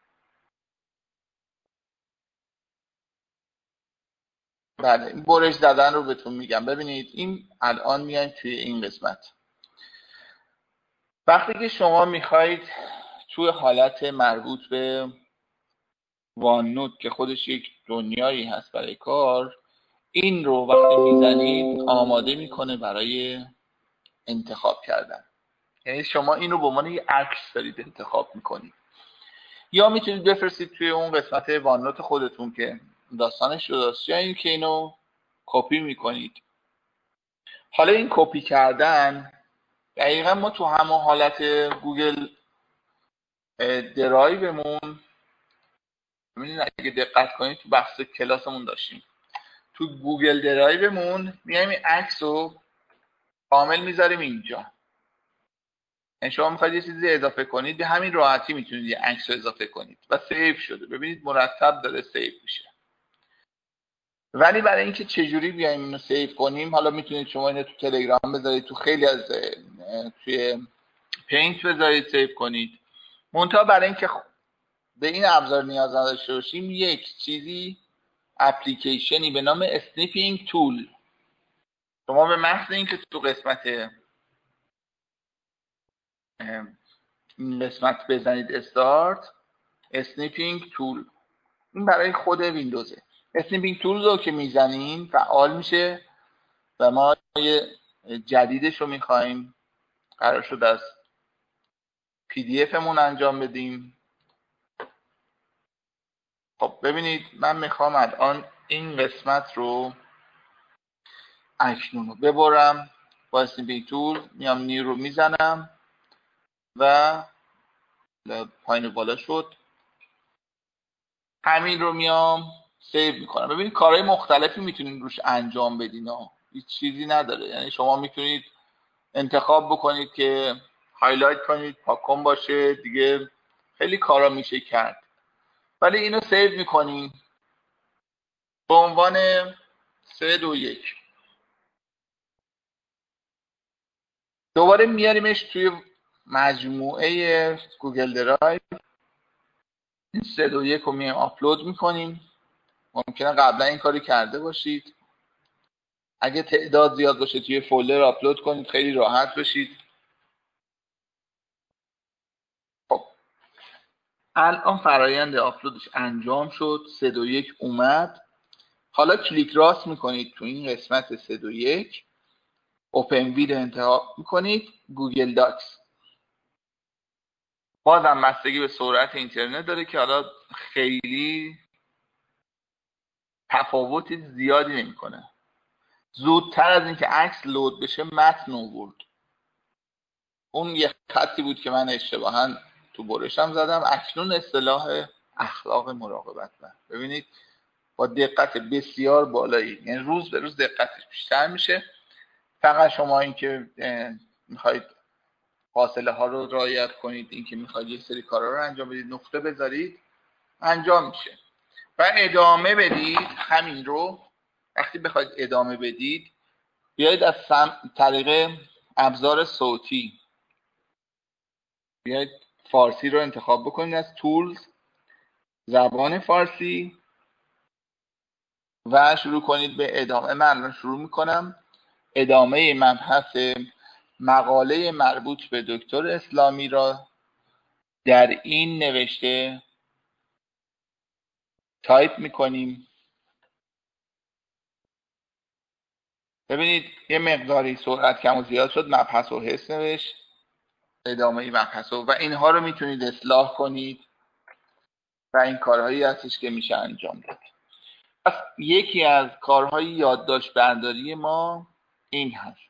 بله این برش زدن رو بهتون میگم. ببینید این الان میایم توی این قسمت. وقتی که شما میخواید توی حالت مربوط به وان نوت که خودش یک دنیایی هست برای کار، این رو وقتی میزنید آماده میکنه برای انتخاب کردن. یعنی شما این رو به عنوان یک عکس دارید انتخاب میکنید، یا میتونید بفرستید توی اون قسمت وان نوت خودتون که داستانش جداست، یا این که اینو کپی میکنید. حالا این کپی کردن دقیقا ما تو همون حالت گوگل درایومون، ببینید اگه دقت کنید تو بحث کلاسمون داشتیم، تو گوگل درایومون میایم این عکس رو کامل میذاریم اینجا. یعنی شما میخواید یه چیزی اضافه کنید به همین راحتی میتونید یه عکس رو اضافه کنید و سیو شده. ببینید مرتب داره سیو میشه. ولی برای اینکه چجوری بیایم اینو سیو کنیم، حالا میتونید شما اینو تو تلگرام بذارید، تو خیلی از توی پینت بذارید سیو کنید. منتها برای اینکه به این ابزار نیاز نداشته باشیم، یک چیزی اپلیکیشنی به نام اسنیپینگ تول، شما به محض اینکه تو قسمت این قسمت بزنید استارت اسنیپینگ تول، این برای خود ویندوزه. اسنیپینگ تول رو که میزنین فعال میشه و ما یه جدیدش رو میخوایم، قرار شد از PDF مون انجام بدیم. خب ببینید من میخوام الان این قسمت رو اکنون رو ببرم با اسنیپینگ تول، میام نیو رو میزنم و پایین و بالا شد، همین رو میام سیو میکنم. ببینید کارهای مختلفی میتونید روش انجام بدین ها، هیچ چیزی نداره. یعنی شما میتونید انتخاب بکنید که هایلایت کنید پاکن باشه، دیگه خیلی کارا میشه کرد. ولی اینو سیو میکنیم به عنوان 321. دوباره میاریمش توی مجموعه گوگل درایو، این 321 رو میایم آپلود میکنیم. ممکنه قبلا این کاری کرده باشید، اگه تعداد زیاد باشه توی فولدر آپلود کنید، خیلی راحت بشید. خب الان فرایند آپلودش انجام شد، 321 اومد. حالا کلیک راست میکنید تو این قسمت 321، اوپن وید انتخاب میکنید، گوگل داکس. بازم بستگی به سرعت اینترنت داره که حالا خیلی تفاوت زیادی نمیکنه. زودتر از اینکه عکس لود بشه متن آورد. اون یه خطی بود که من اشتباها تو برشم زدم. اکنون اصطلاح اخلاق مراقبت من. ببینید با دقت بسیار بالایی، یعنی روز به روز دقتش بیشتر میشه. فقط شما این که میخواید فاصله ها رو رعایت کنید، این که میخواید یک سری کارا رو انجام بدید، نقطه بذارید، انجام میشه و ادامه بدید. همین رو وقتی بخواید ادامه بدید، بیایید از طریق ابزار صوتی بیایید فارسی رو انتخاب بکنید از تولز، زبان فارسی، و شروع کنید به ادامه. من الان شروع میکنم. ادامه مبحث مقاله مربوط به دکتر اسلامی را در این نوشته تایپ میکنیم. ببینید یه مقداری سرعت کم و زیاد شد، مبحث و حس نوشت، ادامه مبحث و اینها رو میتونید اصلاح کنید و این کارهایی هستش که میشه انجام داد. پس یکی از کارهای یادداشت برداری ما این هست.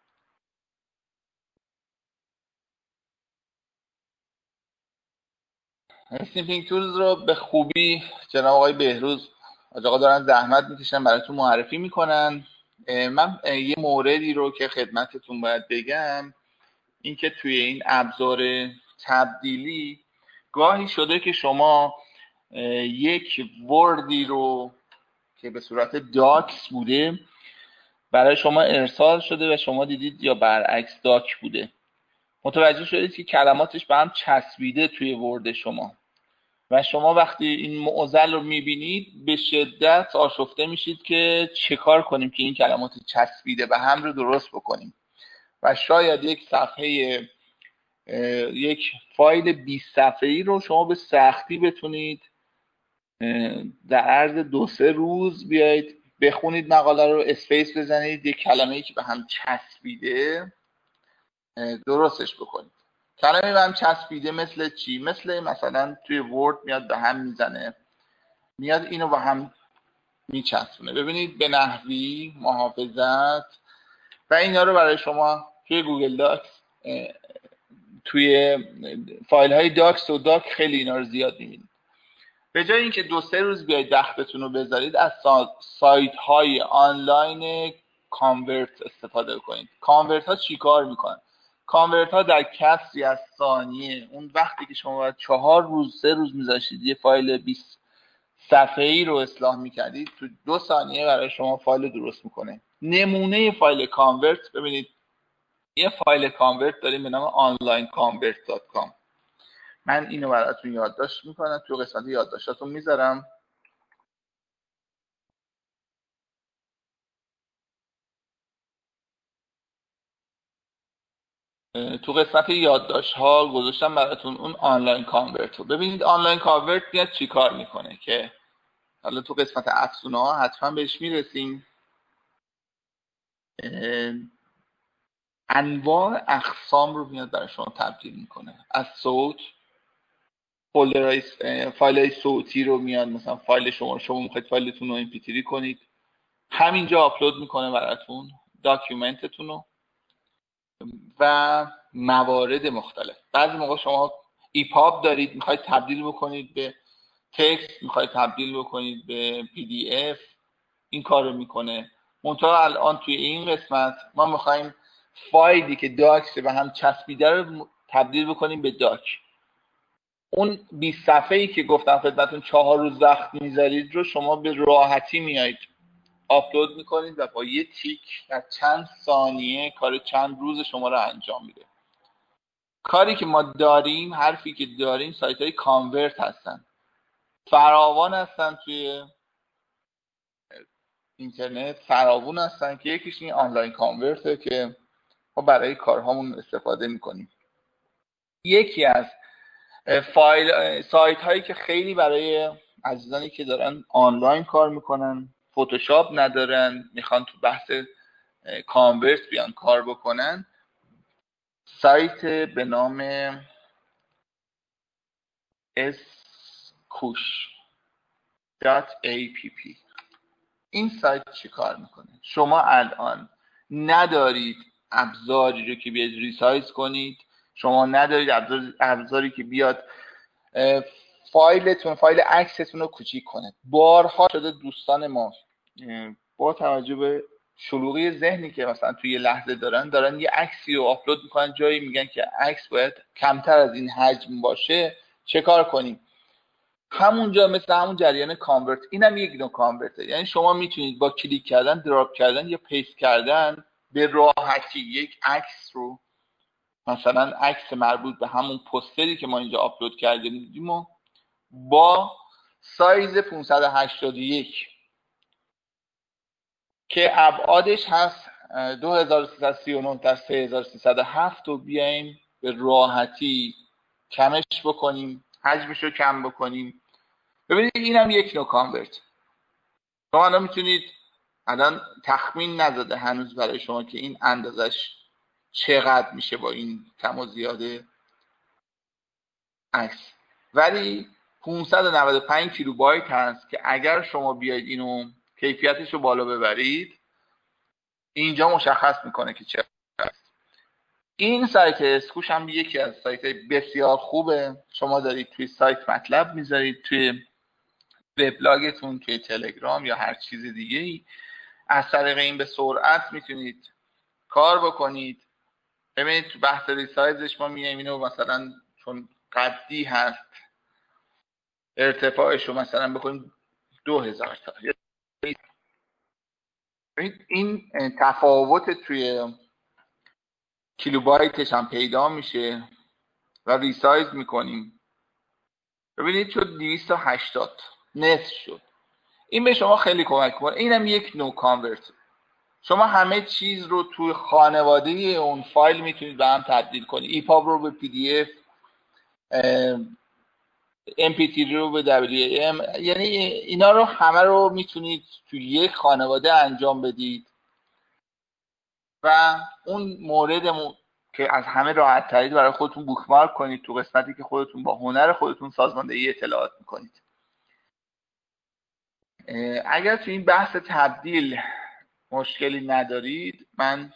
اسنیپینگ تولز رو به خوبی جناب آقای بهروز آقا دارن زحمت میکشن براتون معرفی میکنن. من یه موردی رو که خدمتتون باید بگم، این که توی این ابزار تبدیلی گاهی شده که شما یک وردی رو که به صورت داکس بوده برای شما ارسال شده و شما دیدید یا برعکس داک بوده، متوجه شدید که کلماتش به هم چسبیده توی ورد شما و شما وقتی این معضل رو میبینید به شدت آشفته میشید که چه کار کنیم که این کلمات چسبیده به هم رو درست بکنیم و شاید یک صفحه یک فایل 20 صفحه‌ای رو شما به سختی بتونید در عرض 2-3 روز بیایید بخونید، مقاله رو اسپیس بزنید، یک کلمه‌ای که به هم چسبیده درستش بکنید. کلمه به هم چسبیده مثل چی؟ مثلا توی ورد میاد به هم میزنه، میاد اینو با هم میچسبونه. ببینید به نحوی، محافظت و اینا رو برای شما توی گوگل داکس، توی فایل های داکس و داک خیلی اینا رو زیاد میبینید. به جای اینکه 2-3 روز بیاید وقتتون رو بذارید، از سایت های آنلاین کانورت استفاده کنید. کانورت ها چی کار میکنن؟ کانورت ها در کسری از ثانیه، اون وقتی که شما باید 4 روز 3 روز میذاشید یه فایل 20 صفحه‌ای رو اصلاح می‌کردید تو 2 ثانیه برای شما فایل درست میکنه. نمونه فایل کانورت ببینید، یه فایل کانورت داریم به نام onlineconvert.com. من اینو براتون یادداشت میکنم، تو قسمت یادداشتاتون میذارم. تو قسمت یادداشت ها گذاشتم براتون اون آنلاین کانورت رو. ببینید آنلاین کانورت میاد چی کار میکنه، که حالا تو قسمت افزونه ها حتما بهش میرسیم. انواع اقسام رو میاد برای شما تبدیل میکنه، از صوت، فایل صوتی رو میاد، مثلا فایل شما میخواید فایلتون رو MP3 کنید، همینجا آپلود میکنه براتون داکیومنتتون رو و موارد مختلف. بعضی موقع شما ایپاب دارید میخواید تبدیل بکنید به تکست، میخواید تبدیل بکنید به PDF، این کار رو میکنه. منتها الان توی این قسمت ما میخوایم فایلی که داکس به هم چسبیده رو تبدیل بکنیم به داک. اون 20 صفحه‌ای که گفتم خدمتتون 4 روز وقت میذارید رو شما به راحتی میایید آپلود میکنید و با یه تیک در چند ثانیه کار چند روز شما رو انجام میده. کاری که ما داریم، حرفی که داریم، سایت های کانورت هستن، فراوان هستن توی اینترنت، فراوون هستن که یکیش این آنلاین کانورته که ما برای کارهامون استفاده میکنیم. یکی از سایت هایی که خیلی برای عزیزانی که دارن آنلاین کار میکنن، فتوشاپ ندارن، میخوان تو بحث کانورت بیان کار بکنن، سایت به نام skush.app. این سایت چی کار میکنه؟ شما الان ندارید ابزاری رو که بیاد ریسایز کنید، شما ندارید ابزاری که بیاد فایل عکستون رو کوچیک کنه. بارها شده دوستان ما با توجه به شلوغی ذهنی که مثلا توی یه لحظه دارن یه عکسی رو آپلود میکنن، جایی میگن که عکس باید کمتر از این حجم باشه، چه کار کنیم؟ همونجا مثل همون جریان کانورت، اینم یک نوع کانورته. یعنی شما میتونید با کلیک کردن، دراپ کردن یا پیست کردن به راحتی یک عکس رو، مثلا عکس مربوط به همون پوستری که ما اینجا آپلود کردیم و با سایز 581 که ابعادش هست 2339 در 3307 رو بیایم به راحتی کمش بکنیم، حجمش رو کم بکنیم. ببینید اینم یک نوع کانورت. شما الان میتونید، الان تخمین نزده هنوز برای شما که این اندازش چقدر میشه با این کم و زیاده عکس، ولی 595 کیلوبایت هست که اگر شما بیاید اینو کیفیتش رو بالا ببرید، اینجا مشخص میکنه که چقدر است. این سایت اسکوش هم یکی از سایت بسیار خوبه. شما دارید توی سایت مطلب میذارید، توی وبلاگتون، توی تلگرام یا هر چیز دیگه ای، از طریق این به سرعت میتونید کار بکنید. ببینید تو بحث ریسایزش ما میایم اینو مثلا چون قدی هست ارتفاعش رو مثلا بکنیم 2000 تا. این تفاوت توی کیلوبایتش هم پیدا میشه و ریسایز میکنیم. ببینید شد 280 نصف شد. این به شما خیلی کمک کنه. اینم یک نوع کانورت. شما همه چیز رو توی خانواده اون فایل میتونید به هم تبدیل کنید. ایپاب رو به PDF، MP3 رو به WAM، یعنی اینا رو همه رو میتونید توی یک خانواده انجام بدید و اون مورد که از همه راحت ترید برای خودتون بوکمارک کنید تو قسمتی که خودتون با هنر خودتون سازماندهی اطلاعات میکنید. اگر تو این بحث تبدیل مشکلی ندارید، من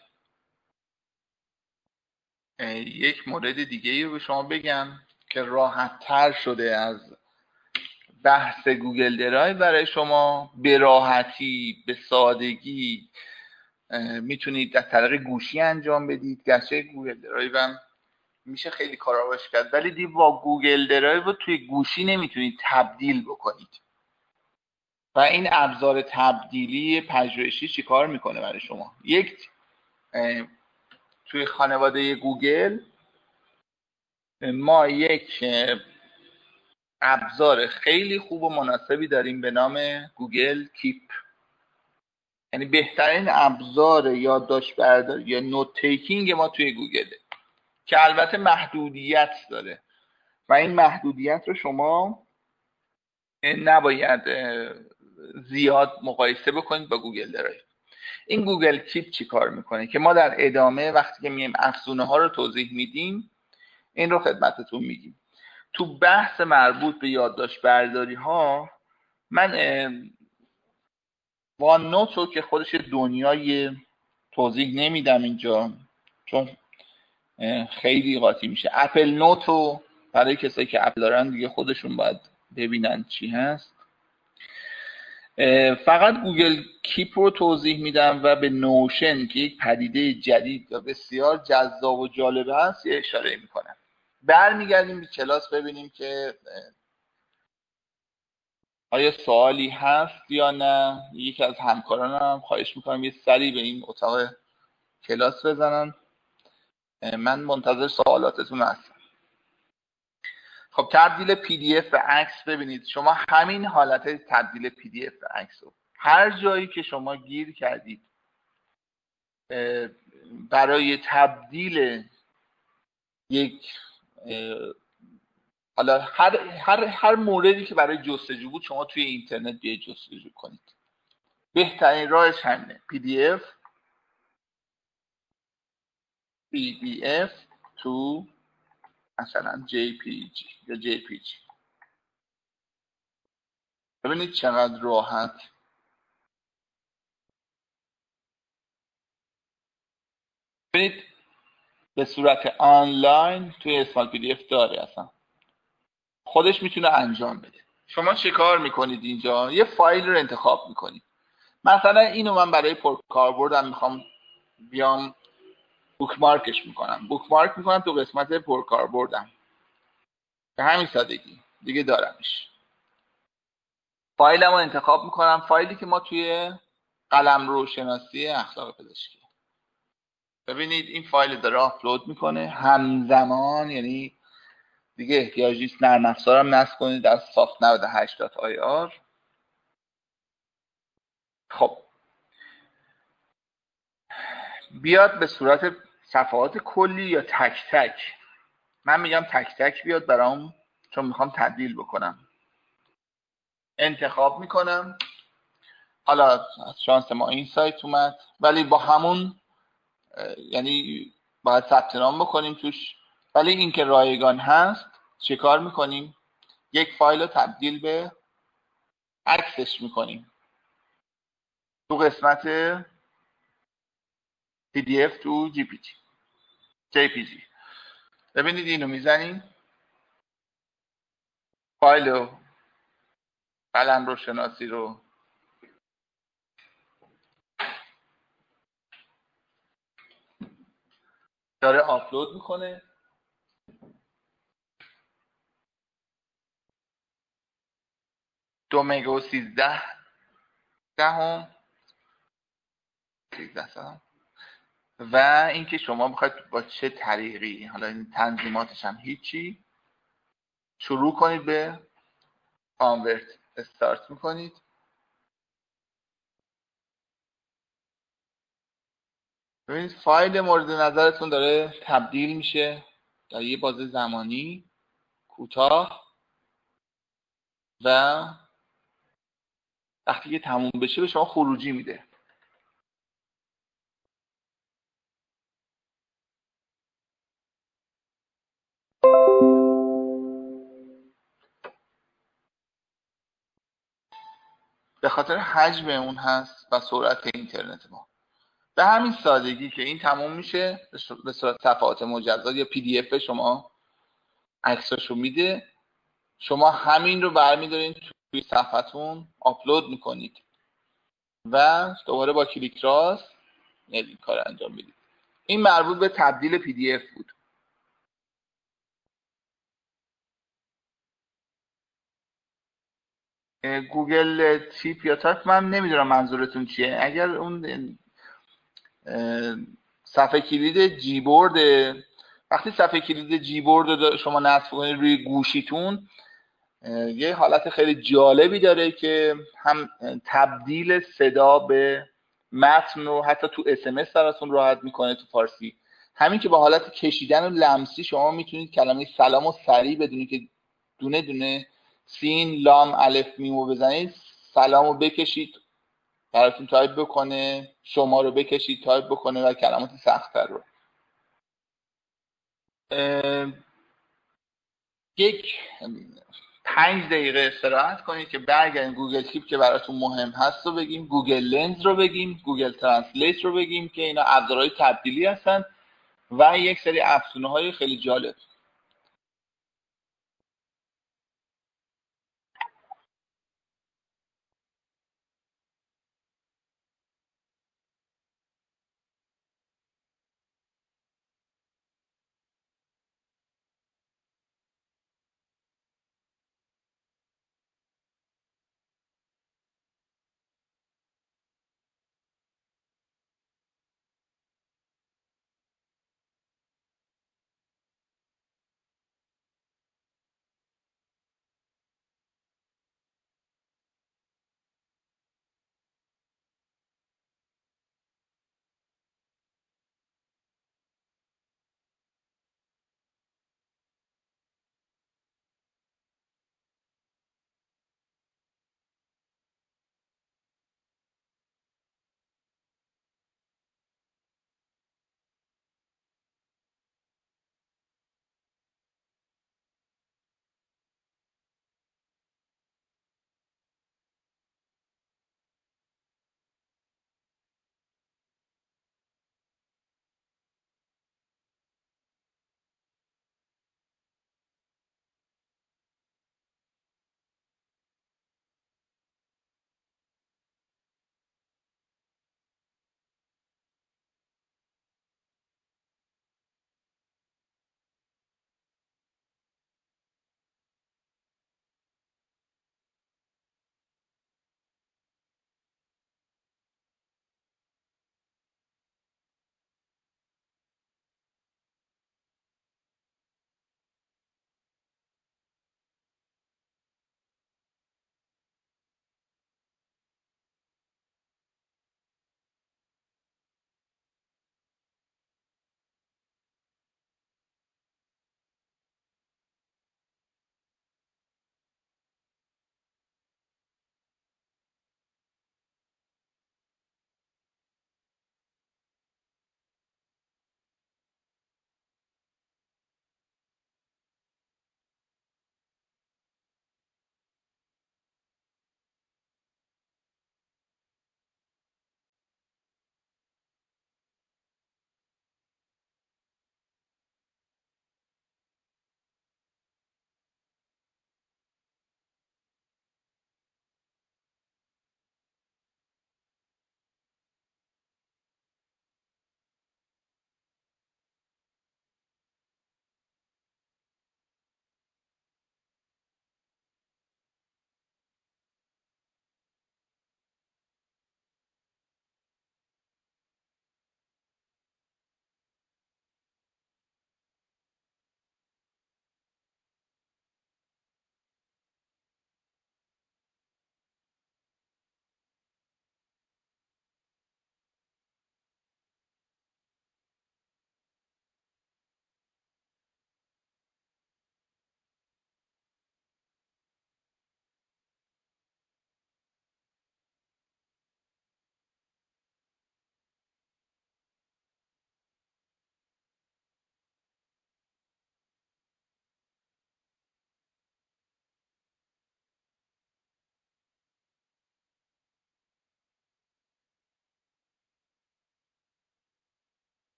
یک مورد دیگه رو به شما بگم که راحت تر شده از بحث گوگل درایو برای شما. به راحتی، به سادگی میتونید از طریق گوشی انجام بدید. گرچه گوگل درایو هم میشه خیلی کارا باش کرد، ولی با گوگل درایو رو توی گوشی نمیتونید تبدیل بکنید. و این ابزار تبدیلی پژوهشی چیکار میکنه برای شما؟ توی خانواده گوگل ما یک ابزار خیلی خوب و مناسبی داریم به نام گوگل کیپ. یعنی بهترین ابزار یادداشت برداری یا نوت تیکینگ ما توی گوگله که البته محدودیت داره و این محدودیت رو شما نباید زیاد مقایسه بکنید با گوگل درایو. این گوگل کیپ چی کار میکنه که ما در ادامه وقتی که میایم افزونه ها رو توضیح میدیم این رو خدمتتون میگیم. تو بحث مربوط به یادداشت برداری ها من وان نوت رو که خودش دنیای توضیح نمیدم اینجا چون خیلی قاطی میشه. اپل نوت رو برای کسایی که اپل دارن دیگه خودشون باید ببینن چی هست. فقط گوگل کیپ رو توضیح میدم و به نوشن که یک پدیده جدید و بسیار جذاب و جالب هست یه اشاره میکنم. برمیگردیم به کلاس ببینیم که آیا سوالی هست یا نه. یکی از همکارانم خواهش میکنم یه سری به این اتاق کلاس بزنن. من منتظر سوالاتتون هستم. خب تبدیل پی دی اف به عکس ببینید. شما همین حالت تبدیل پی دی اف به عکس رو هر جایی که شما گیر کردید برای تبدیل یک حالا هر موردی که برای جستجو بود شما توی اینترنت بیاید جستجو کنید. بهترین راهش همینه. PDF تو مثلا JPG یا JPG. ببینید چقدر راحت. ببینید به صورت آنلاین توی اسمال PDF داره، اصلا خودش میتونه انجام بده. شما چه کار میکنید اینجا؟ یه فایل رو انتخاب میکنید. مثلا اینو من برای پرکاربردم میخوام بیام بوکمارکش میکنم. بوکمارک میکنم تو قسمت پرکاربردم. به همین سادگی دیگه دارمش. فایلم رو انتخاب میکنم. فایلی که ما توی قلمرو شناسی اخلاق پزشکی. ببینید این فایل داره آپلود میکنه همزمان، یعنی دیگه احتیاجی نیست نرم افزارم نصب کنید از سافت 98.ir. خب بیاد به صورت صفحات کلی یا تک تک. من میگم تک تک بیاد برام چون میخوام تبدیل بکنم. انتخاب میکنم. حالا از شانس ما این سایت اومد ولی با همون یعنی باید ثبت نام بکنیم توش، ولی این که رایگان هست چه کار میکنیم؟ یک فایل رو تبدیل به عکسش میکنیم تو قسمت PDF تو JPG. ببینید اینو میزنیم. فایل و قلمرو شناسی رو داره آپلود میکنه. دو مگا و 13 و اینکه شما بخواید با چه طریقی، حالا این تنظیماتش هم هیچی، شروع کنید به کانورت استارت میکنید. ببینید فایل مورد نظرتون داره تبدیل میشه در یه بازه زمانی کوتاه و وقتی که تموم بشه به شما خروجی میده. به خاطر حجم اون هست و سرعت اینترنت ما. به همین سادگی که این تموم میشه به صورت صفحات مجزا یا PDF شما عکساشو میده. شما همین رو برمیدارین توی صفحتون آپلود میکنید و دوباره با کلیک راست این کار انجام میدید. این مربوط به تبدیل PDF بود. گوگل تیپ یا تایپ، من نمیدونم منظورتون چیه. اگر اون صفحه کلید جیبورد، وقتی صفحه کلید جیبورد رو شما نصب کنید روی گوشیتون، یه حالت خیلی جالبی داره که هم تبدیل صدا به متن رو حتی تو SMS براتون راحت میکنه تو فارسی. همین که با حالت کشیدن و لمسی شما میتونید کلمه سلام و سریع بدونید که دونه دونه سین لام الف میمو بزنید، سلام رو بکشید براتون تایپ بکنه، شما رو بکشید تایپ بکنه و کلمات سخت‌تر رو. یک 5 دقیقه استراحت کنید که برگردیم گوگل کیپ که براتون مهم هست رو بگیم، گوگل لنز رو بگیم، گوگل ترنسلیت رو بگیم که اینا ابزارهای تبدیلی هستن و یک سری افزونه‌های خیلی جالب.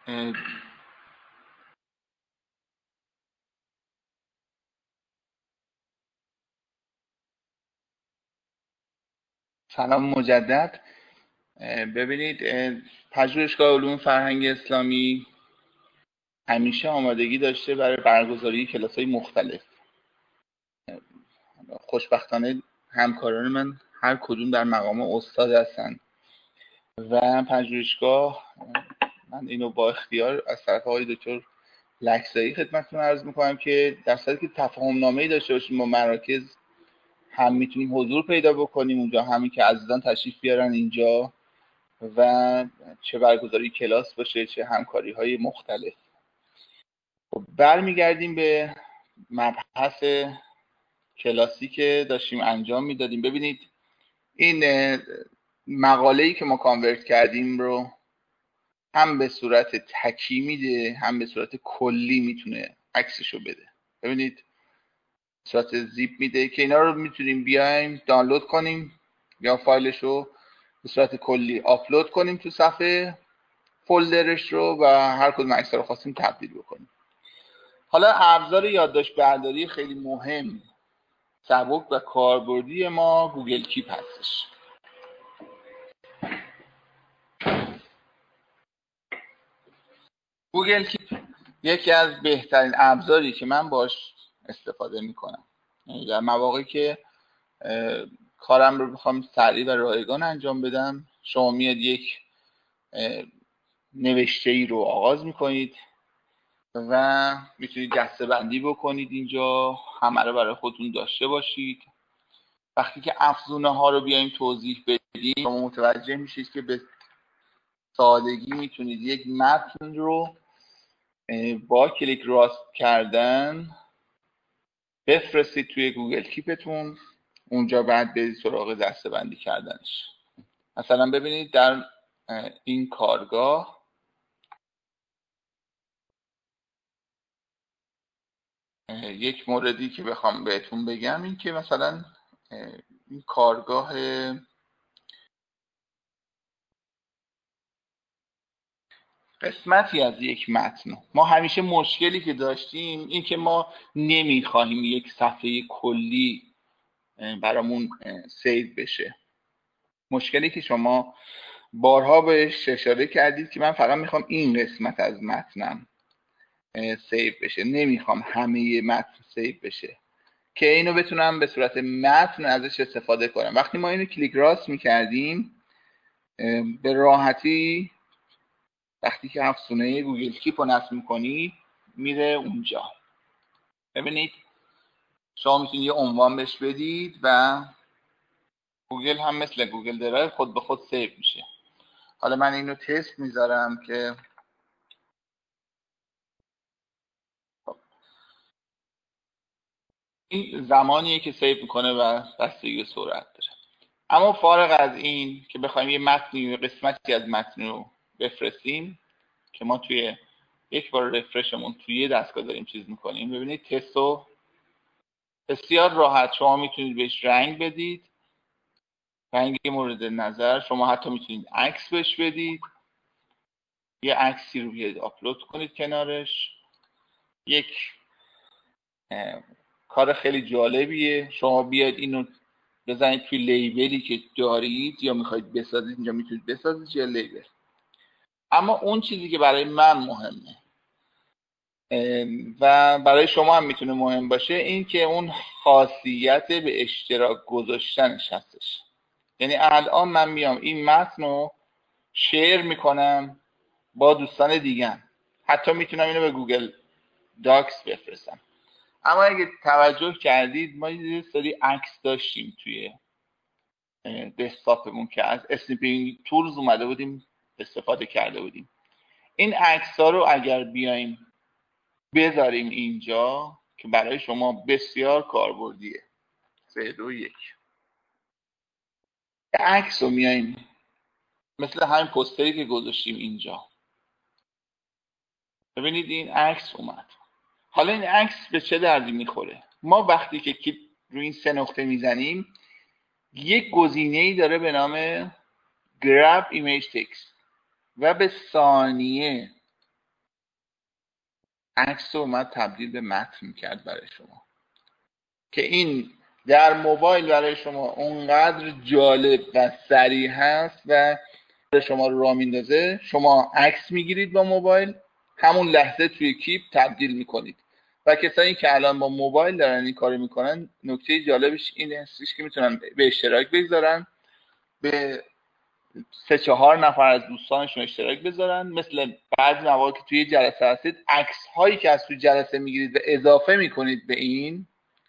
سلام مجدد. ببینید، پژوهشگاه علوم فرهنگ اسلامی همیشه آمادگی داشته برای برگزاری کلاس‌های مختلف. خوشبختانه همکاران من هر کدوم در مقام استاد هستن و پژوهشگاه، من اینو با اختیار از طرف آقای دکتر لکزایی خدمتتون عرض میکنم که در صورتی که تفاهم نامه‌ای داشته باشیم با مراکز، هم میتونیم حضور پیدا بکنیم اونجا، همین که عزیزان تشریف بیارن اینجا و چه برگزاری کلاس باشه چه همکاری های مختلف. خب برمیگردیم به مبحث کلاسی که داشتیم انجام میدادیم. ببینید این مقاله‌ای که ما کانورت کردیم رو هم به صورت تکی میده هم به صورت کلی میتونه عکسشو بده. ببینید صورت زیپ میده که اینا رو میتونیم بیایم دانلود کنیم یا فایلش رو به صورت کلی آپلود کنیم تو صفحه فولدرش رو و هر کدوم عکس‌ها رو خواستیم تبدیل بکنیم. حالا ابزار یادداشت برداری خیلی مهم، سبک و کاربردی ما گوگل کیپ هستش. گوگل کیپ یکی از بهترین ابزاری که من باش استفاده میکنم. در مواقعی که کارم رو بخوام سریع و رایگان انجام بدم، شما میاد یک نوشته ای رو آغاز میکنید و میتونید دسته‌بندی بکنید، اینجا همه رو برای خودتون داشته باشید. وقتی که افزونه ها رو بیایم توضیح بدیم، شما متوجه میشید که به سادگی میتونید یک متن رو با کلیک راست کردن بفرستید توی گوگل کیپتون، اونجا بعد برید سراغ دسته‌بندی کردنش. مثلا ببینید در این کارگاه یک موردی که بخوام بهتون بگم این که مثلا این کارگاه قسمتی از یک متن، ما همیشه مشکلی که داشتیم این که ما نمیخواهیم یک صفحه کلی برامون سیو بشه. مشکلی که شما بارها بهش اشاره کردید که من فقط میخوام این قسمت از متنم سیو بشه، نمیخوام همه متن سیو بشه که اینو بتونم به صورت متن ازش استفاده کنم. وقتی ما اینو کلیک راست میکردیم به راحتی وقتی که افزونه گوگل کیپ رو نصب میکنید میره اونجا. ببینید شما میتونید یه عنوان بهش بدید و گوگل هم مثل گوگل درایو خود به خود سیو میشه. حالا من اینو تست میذارم که این زمانیه که سیو میکنه و بستگی سرعت داره. اما فارغ از این که بخوایم یه متنی قسمتی از متن رو بفرستیم که ما توی یک بار رفرشمون توی یه دستگاه داریم چیز میکنیم، ببینید تستو بسیار راحت شما میتونید بهش رنگ بدید، رنگ مورد نظر. شما حتی میتونید عکس بهش بدید، یه عکسی رو بیاید آپلود کنید کنارش. یک کار خیلی جالبیه، شما بیاید اینو بزنید توی لیبلی که دارید یا میخواید بسازید، اینجا میتونید بسازید یا لیبل. اما اون چیزی که برای من مهمه و برای شما هم میتونه مهم باشه این که اون خاصیت به اشتراک گذاشتنش هستش. یعنی الان من میام این متن رو شیر میکنم با دوستان دیگم، حتی میتونم اینو به گوگل داکس بفرستم. اما اگه توجه کردید ما یه سری عکس داشتیم توی دسکتاپمون که از اسنیپینگ تولز اومده بودیم استفاده کرده بودیم. این عکس ها رو اگر بیایم بذاریم اینجا که برای شما بسیار کاربردیه. 3 2 1 عکس رو میایم مثل همین پوستری که گذاشتیم اینجا، ببینید این عکس اومد. حالا این عکس به چه دردی میخوره؟ ما وقتی که روی این 3 نقطه میزنیم یک گزینه‌ای داره به نام Grab Image Text و به ثانیه عکس رو اومد تبدیل به متن کرد برای شما که این در موبایل برای شما اونقدر جالب و سریع هست و شما رو راه میندازه. شما عکس میگیرید با موبایل، همون لحظه توی کیپ تبدیل میکنید. و کسایی که الان با موبایل دارن این کارو میکنن، نکته جالبش این هستش که میتونن به اشتراک بگذارن، به 3-4 نفر از دوستانشون اشتراک بذارن. مثل بعضی مواقع که توی جلسه هستید، عکس هایی که از توی جلسه میگیرید و اضافه میکنید به این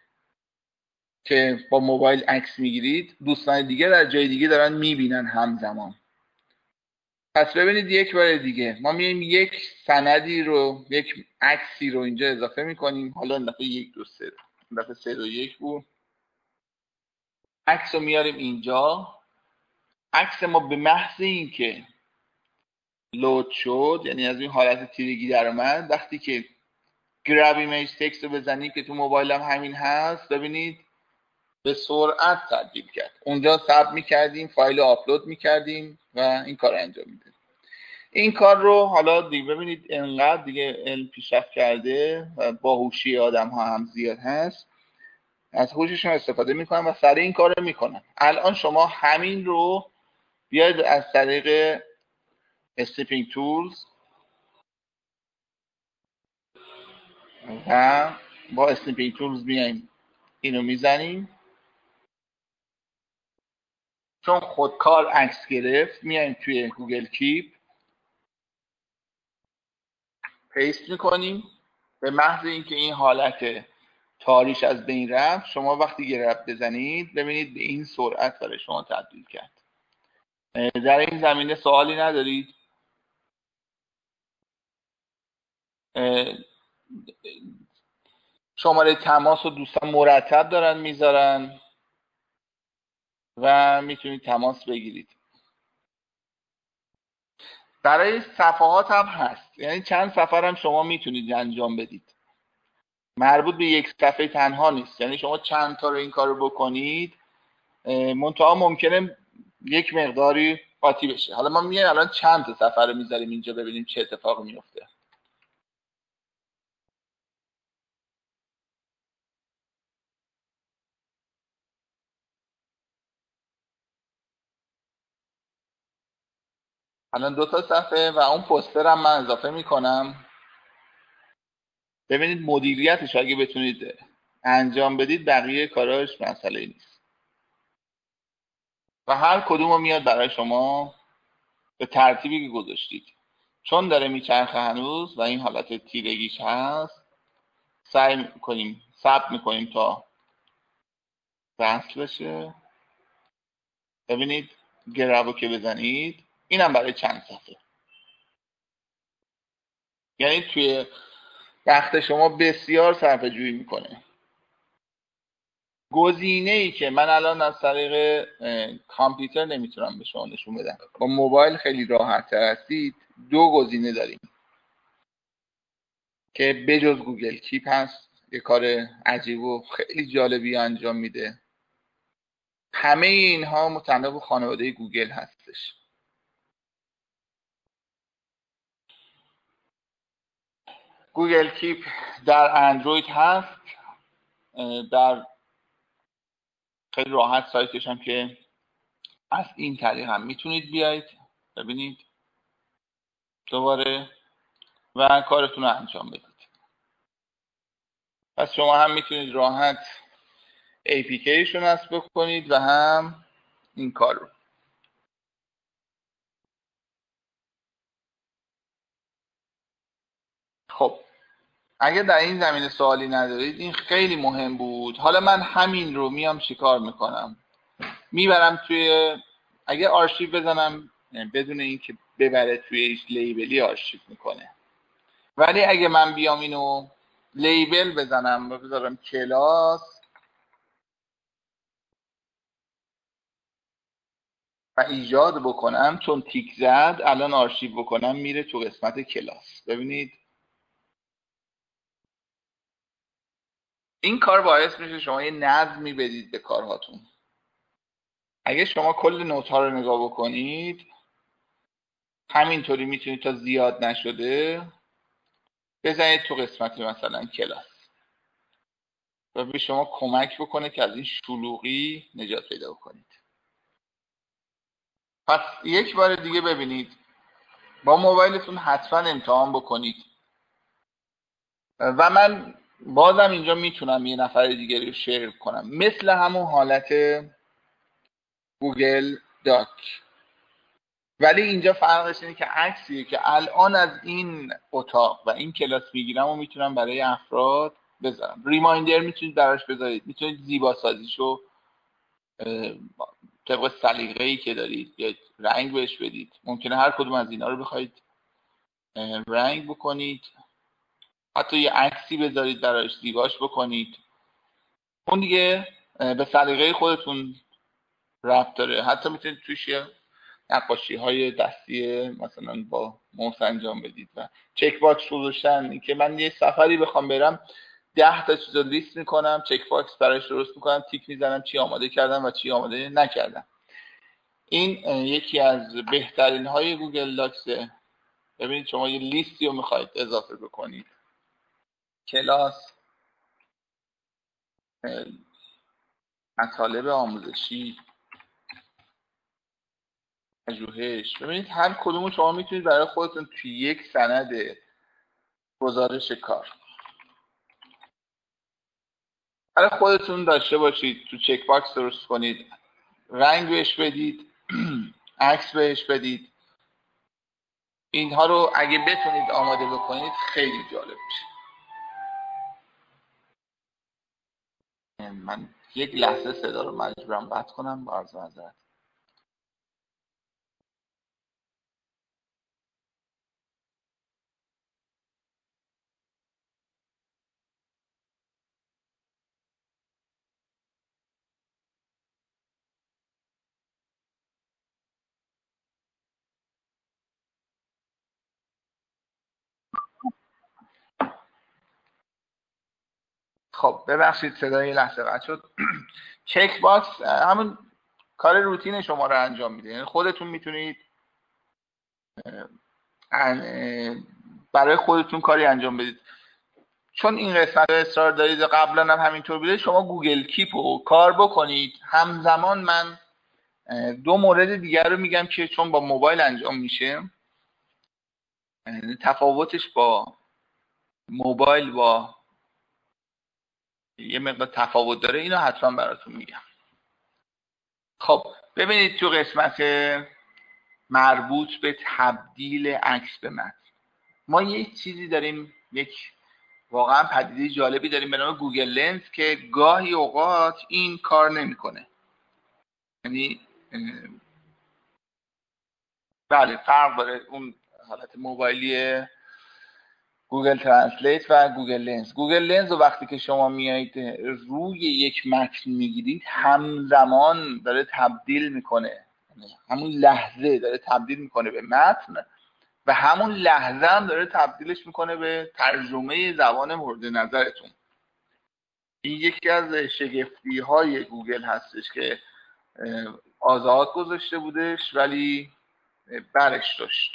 که با موبایل عکس میگیرید، دوستان دیگه در جای دیگه دارن میبینن همزمان. پس ببینید یک بار دیگه ما میایم یک سندی رو، یک عکسی رو اینجا اضافه میکنیم. حالا این دفعه 1 2 3 این دفعه 3 2 1 بود. عکس رو میاریم اینجا. عکس ما به محض این که لود شد، یعنی از این حالت تیرگی در اومد، وقتی که گراب ایمیج تکست رو بزنید که تو موبایل هم همین هست، ببینید به سرعت تبدیل کرد. اونجا ثبت میکردیم، فایل رو آپلود میکردیم و این کار انجام میدیم. این کار رو حالا دیگه ببینید انقدر دیگه علم پیشرفت کرده و باهوشی آدم ها هم زیاد هست، از هوششون استفاده میکنن و سریع این کار رو میکنن. الان شما همین رو بیاید از طریق استریپینگ تولز و با استریپینگ تولز بیایم اینو میزنیم، چون خودکار عکس گرفت میایم توی گوگل کیپ پیست میکنیم. به محض اینکه این حالت تاریش از بین رفت، شما وقتی گرفت بزنید ببینید به این سرعت برای شما تبدیل کرد. در این زمینه سوالی ندارید؟ شماره تماس رو دوستان مرتب دارن میذارن و میتونید تماس بگیرید. برای صفحات هم هست، یعنی چند صفحه هم شما میتونید انجام بدید، مربوط به یک صفحه تنها نیست. یعنی شما چند تا رو این کار رو بکنید، منتها ممکنه یک مقداری قاطی بشه. حالا ما میایم الان چند تا صفحه رو میذاریم اینجا ببینیم چه اتفاقی میفته. الان 2 تا صفحه و اون پوستر هم من اضافه میکنم. ببینید مدیریتش اگه بتونید انجام بدید، بقیه کاراش مسئله نیست و هر کدوم رو میاد برای شما به ترتیبی که گذاشتید. چون داره میچرخه هنوز و این حالت تیرگیش هست، سعی میکنیم ثبت میکنیم تا وصل بشه. ببینید گرابو که بزنید، اینم برای چند صفحه. یعنی توی وقت شما بسیار صرفه جویی میکنه. گزینه ای که من الان از طریق کامپیوتر نمیتونم به شما نشون بدم، با موبایل خیلی راحت تر هستید. 2 گزینه داریم که بجز گوگل کیپ هست، یه کار عجیب و خیلی جالبی انجام میده. همه اینها متعلق به خانواده گوگل هستش. گوگل کیپ در اندروید هست، در خیلی راحت سایتش هم که از این طریق هم میتونید بیاید ببینید دوباره و کارتون رو انجام بدید. پس شما هم میتونید راحت APK رو نصب کنید و هم این کار رو. خب اگه در این زمینه سوالی ندارید، این خیلی مهم بود. حالا من همین رو میام چیکار میکنم، میبرم توی، اگه آرشیو بزنم بدون اینکه ببره توی هیچ لیبلی آرشیو میکنه. ولی اگه من بیام اینو لیبل بزنم و بذارم کلاس و ایجاد بکنم، چون تیک زد الان آرشیو بکنم میره تو قسمت کلاس. ببینید این کار باعث میشه شما یه نظمی بدید به کارهاتون. اگه شما کل نوت ها رو نگاه بکنید، همینطوری میتونید تا زیاد نشده بزنید تو قسمت مثلا کلاس و به شما کمک بکنه که از این شلوغی نجات پیدا کنید. پس یک بار دیگه ببینید، با موبایلتون حتما امتحان بکنید و من بازم اینجا میتونم یه نفر دیگه رو شیر کنم، مثل همون حالت گوگل داک، ولی اینجا فرقش اینه که عکسیه که الان از این اتاق و این کلاس میگیرم و میتونم برای افراد بذارم. ریمایندر میتونید براش بذارید، میتونید زیبا سازیشو طبق سلیقه‌ای که دارید یا رنگ بهش بدید. ممکنه هر کدوم از اینا رو بخواید رنگ بکنید، حتی یه عکسی بذارید براش زیباش بکنید. اون دیگه به سلیقه خودتون ربط داره. حتی میتونید توش نقاشی های دستی مثلا با موس انجام بدید و چک باکس گذاشتن، که من یه سفری بخوام برم 10 تا چیز رو لیست میکنم، چک باکس براش درست میکنم، تیک میزنم چی آماده کردم و چی آماده نکردم. این یکی از بهترین های گوگل داکسه. ببینید شما یه لیستی رو میخواید اضافه بکنید، کلاس، مطالب آموزشی، پژوهش، ببینید هر کدومو شما میتونید برای خودتون توی یک سند گزارش کار برای خودتون داشته باشید. تو چک باکس درست کنید، رنگ بهش بدید، عکس بهش بدید. اینها رو اگه بتونید آماده بکنید خیلی جالب میشه. من یک لحظه صدا رو مجبورم قطع کنم با عرض معذرت. خب ببخشید صدای لحظه قطع شد. چک باکس همون کار روتین شما رو انجام میده، یعنی خودتون میتونید برای خودتون کاری انجام بدید. چون این قسمت رو اصرار دارید، قبلا هم همینطور بوده، شما گوگل کیپ رو کار بکنید. همزمان من دو مورد دیگر رو میگم که چون با موبایل انجام میشه، تفاوتش با موبایل با یه مقدار تفاوت داره، اینو حتما براتون میگم. خب ببینید تو قسمت مربوط به تبدیل عکس به متن، ما یک چیزی داریم، یک واقعا پدیده جالبی داریم به نام گوگل لنز که گاهی اوقات این کار نمیکنه. یعنی بله فرق داره اون حالت موبایلی گوگل ترنسلیت و گوگل لنز. گوگل لنز رو وقتی که شما میایید روی یک متن میگیرید، همزمان داره تبدیل میکنه، همون لحظه داره تبدیل میکنه به متن و همون لحظه هم داره تبدیلش میکنه به ترجمه زبان مورد نظرتون. این یکی از شگفتی های گوگل هستش که آزاد گذاشته بودش ولی برش داشت.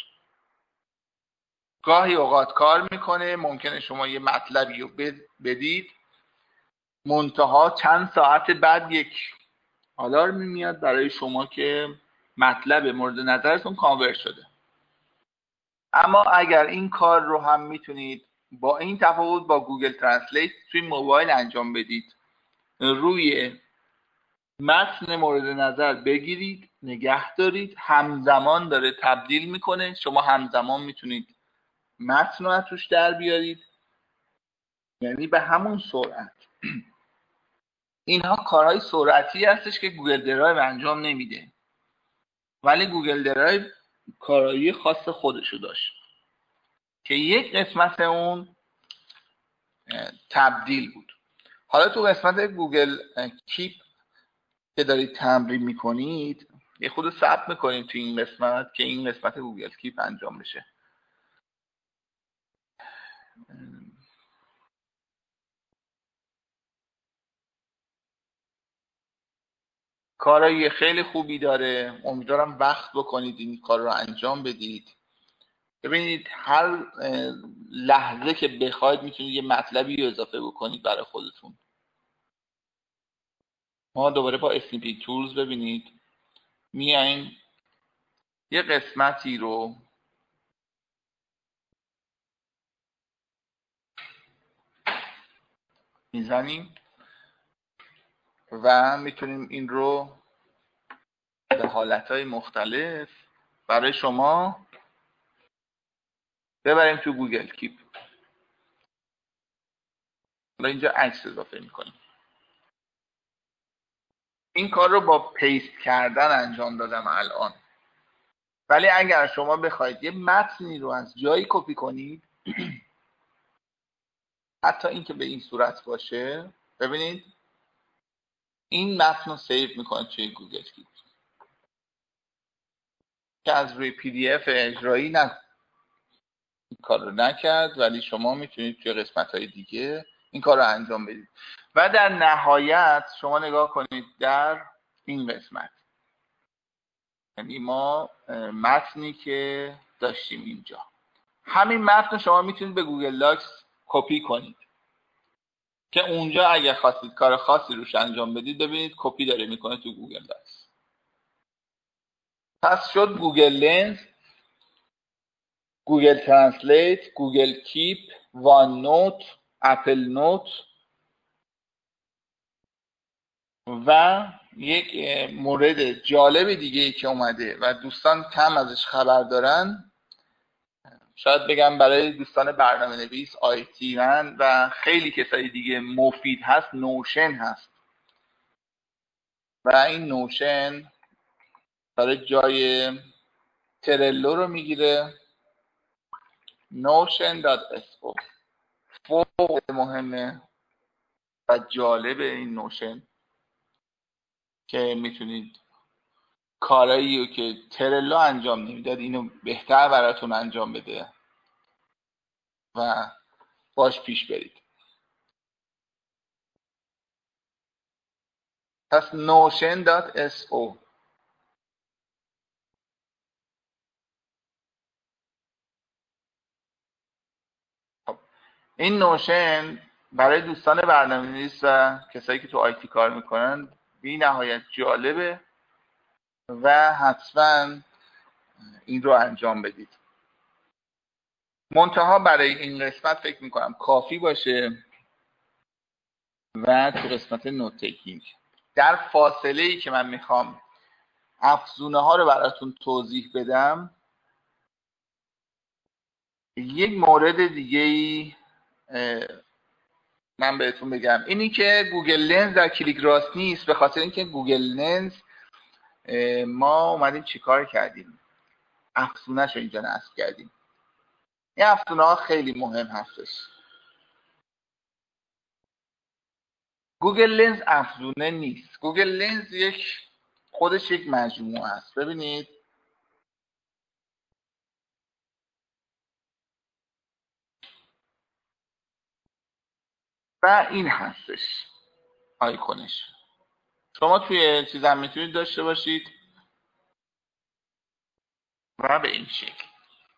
گاهی اوقات کار میکنه، ممکنه شما یه مطلبی رو بدید، منتها چند ساعت بعد یک آلارم میاد برای شما که مطلب مورد نظرتون کانورت شده. اما اگر این کار رو هم میتونید با این تفاوت با گوگل ترنسلیت توی موبایل انجام بدید، روی متن مورد نظر بگیرید، نگه دارید، همزمان داره تبدیل میکنه، شما همزمان میتونید متن رو توش در بیارید، یعنی به همون سرعت. اینها کارهای سرعتی هستش که گوگل درایو انجام نمیده، ولی گوگل درایو کارایی خاص خودشو داشت که یک قسمت اون تبدیل بود. حالا تو قسمت گوگل کیپ که دارید تمرین میکنید، یه خود ثبت میکنید تو این قسمت که این قسمت گوگل کیپ انجام بشه. کارایی خیلی خوبی داره، امیدوارم وقت بکنید این کار رو انجام بدید. ببینید هر لحظه که بخواید میتونید یه مطلبی رو اضافه بکنید برای خودتون. ما دوباره با SNP Tools ببینید میایم یه قسمتی رو میزنیم و میتونیم این رو به حالتهای مختلف برای شما ببریم تو گوگل کیپ. حالا اینجا عکس اضافه میکنیم. این کار رو با پیست کردن انجام دادم الان، ولی اگر شما بخواید یه متنی رو از جایی کپی کنید، حتی این که به این صورت باشه، ببینید این متن رو سیو میکنه توی گوگل کیپ که از روی PDF اجرایی این کار رو نکرد، ولی شما میتونید توی قسمت‌های دیگه این کار رو انجام بدید. و در نهایت شما نگاه کنید در این قسمت، یعنی ما متنی که داشتیم اینجا، همین متن شما میتونید به گوگل داکس کپی کنید که اونجا اگر خواستید کار خاصی روش انجام بدید، ببینید کپی داره میکنه تو گوگل داکس. پس شد گوگل لنز، گوگل ترنسلیت، گوگل کیپ، وان نوت، اپل نوت و یک مورد جالب دیگه ای که اومده و دوستان کم ازش خبر دارن، شاید بگم برای دوستان برنامه نویس، آیتی من و خیلی کسای دیگه مفید هست، نوشن هست. و این نوشن داره جای ترلو رو میگیره. notion.so فوق مهمه و جالب این نوشن که میتونید کارایی رو که ترلو انجام نمیداد اینو بهتر براتون انجام بده و باش پیش برید. پس notion.so. این نوشن برای دوستان برنامه‌نویس و کسایی که تو آیتی کار میکنن بی نهایت جالبه و حتما این رو انجام بدید. منتها برای این قسمت فکر میکنم کافی باشه و تو قسمت نوت تیکینگ در فاصله ای که من میخوام افزونه ها رو براتون توضیح بدم، یک مورد دیگه ای من بهتون بگم، اینی که گوگل لنز در کلیک راست نیست، به خاطر اینکه گوگل لنز ما اومدیم چیکار کردیم، افزونه‌ش رو اینجا نصب کردیم. این افزونه ها خیلی مهم هستش. گوگل لنز افزونه نیست. گوگل لنز خودش یک مجموعه است. ببینید و این هستش آیکونش. شما توی چیزم میتونید داشته باشید و به این شکل.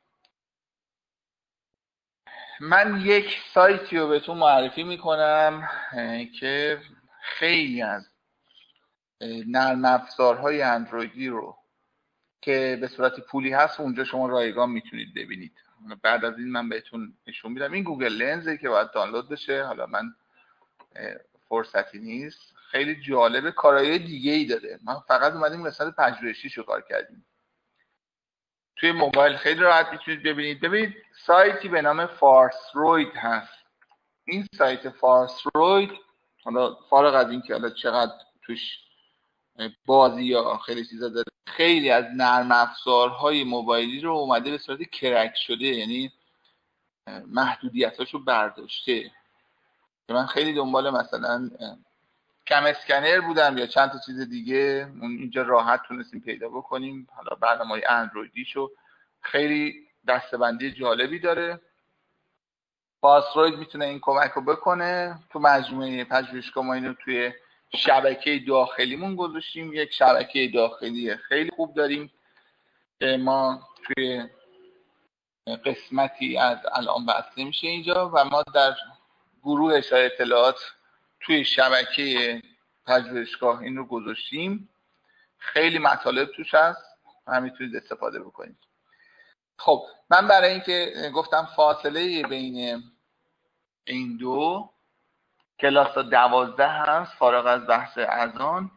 من یک سایتی رو بهتون معرفی میکنم که خیلی از نرم افزارهای اندرویدی رو که به صورت پولی هست اونجا شما رایگان میتونید ببینید. بعد از این من بهتون نشون میدم. این گوگل لنزه که باید دانلود بشه. حالا من فرصتی نیست. خیلی جالبه، کارهای دیگه ای داره. من فقط اومدیم قسمت پژوهشیشو کار کردیم. توی موبایل خیلی راحت میتونید ببینید. ببینید سایتی به نام فارسروید هست. این سایت فارسروید، حالا فارغ از این که حالا چقدر توش بازی یا خیلی چیزا داره، خیلی از نرم افزارهای موبایلی رو اومده به صورت کرک شده، یعنی محدودیتاشو برداشته. که من خیلی دنبال مثلا کم اسکنر بودم یا چند تا چیز دیگه، اینجا راحت تونستیم پیدا بکنیم. حالا برنامه‌های اندرویدیشو خیلی دسته‌بندی جالبی داره. فارسروید میتونه این کمک رو بکنه. تو مجموعه پژوهشگاه ما اینو توی شبکه داخلیمون گذاشتیم. یک شبکه داخلی خیلی خوب داریم که ما توی قسمتی از الان بسته میشه اینجا و ما در گروه ارائه اطلاعات توی شبکه پژوهشگاه این رو گذاشتیم. خیلی مطالب توش هست، هم میتونید استفاده بکنید. خب من برای اینکه گفتم فاصله بین این دو کلاس 12 هست فارغ از بحث اذان،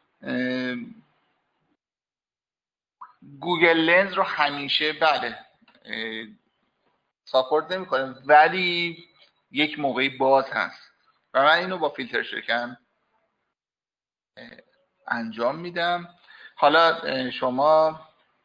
گوگل لنز رو همیشه بله ساپورت نمیکنه، ولی یک موقعی باز هست و من اینو با فیلتر شکن انجام میدم. حالا شما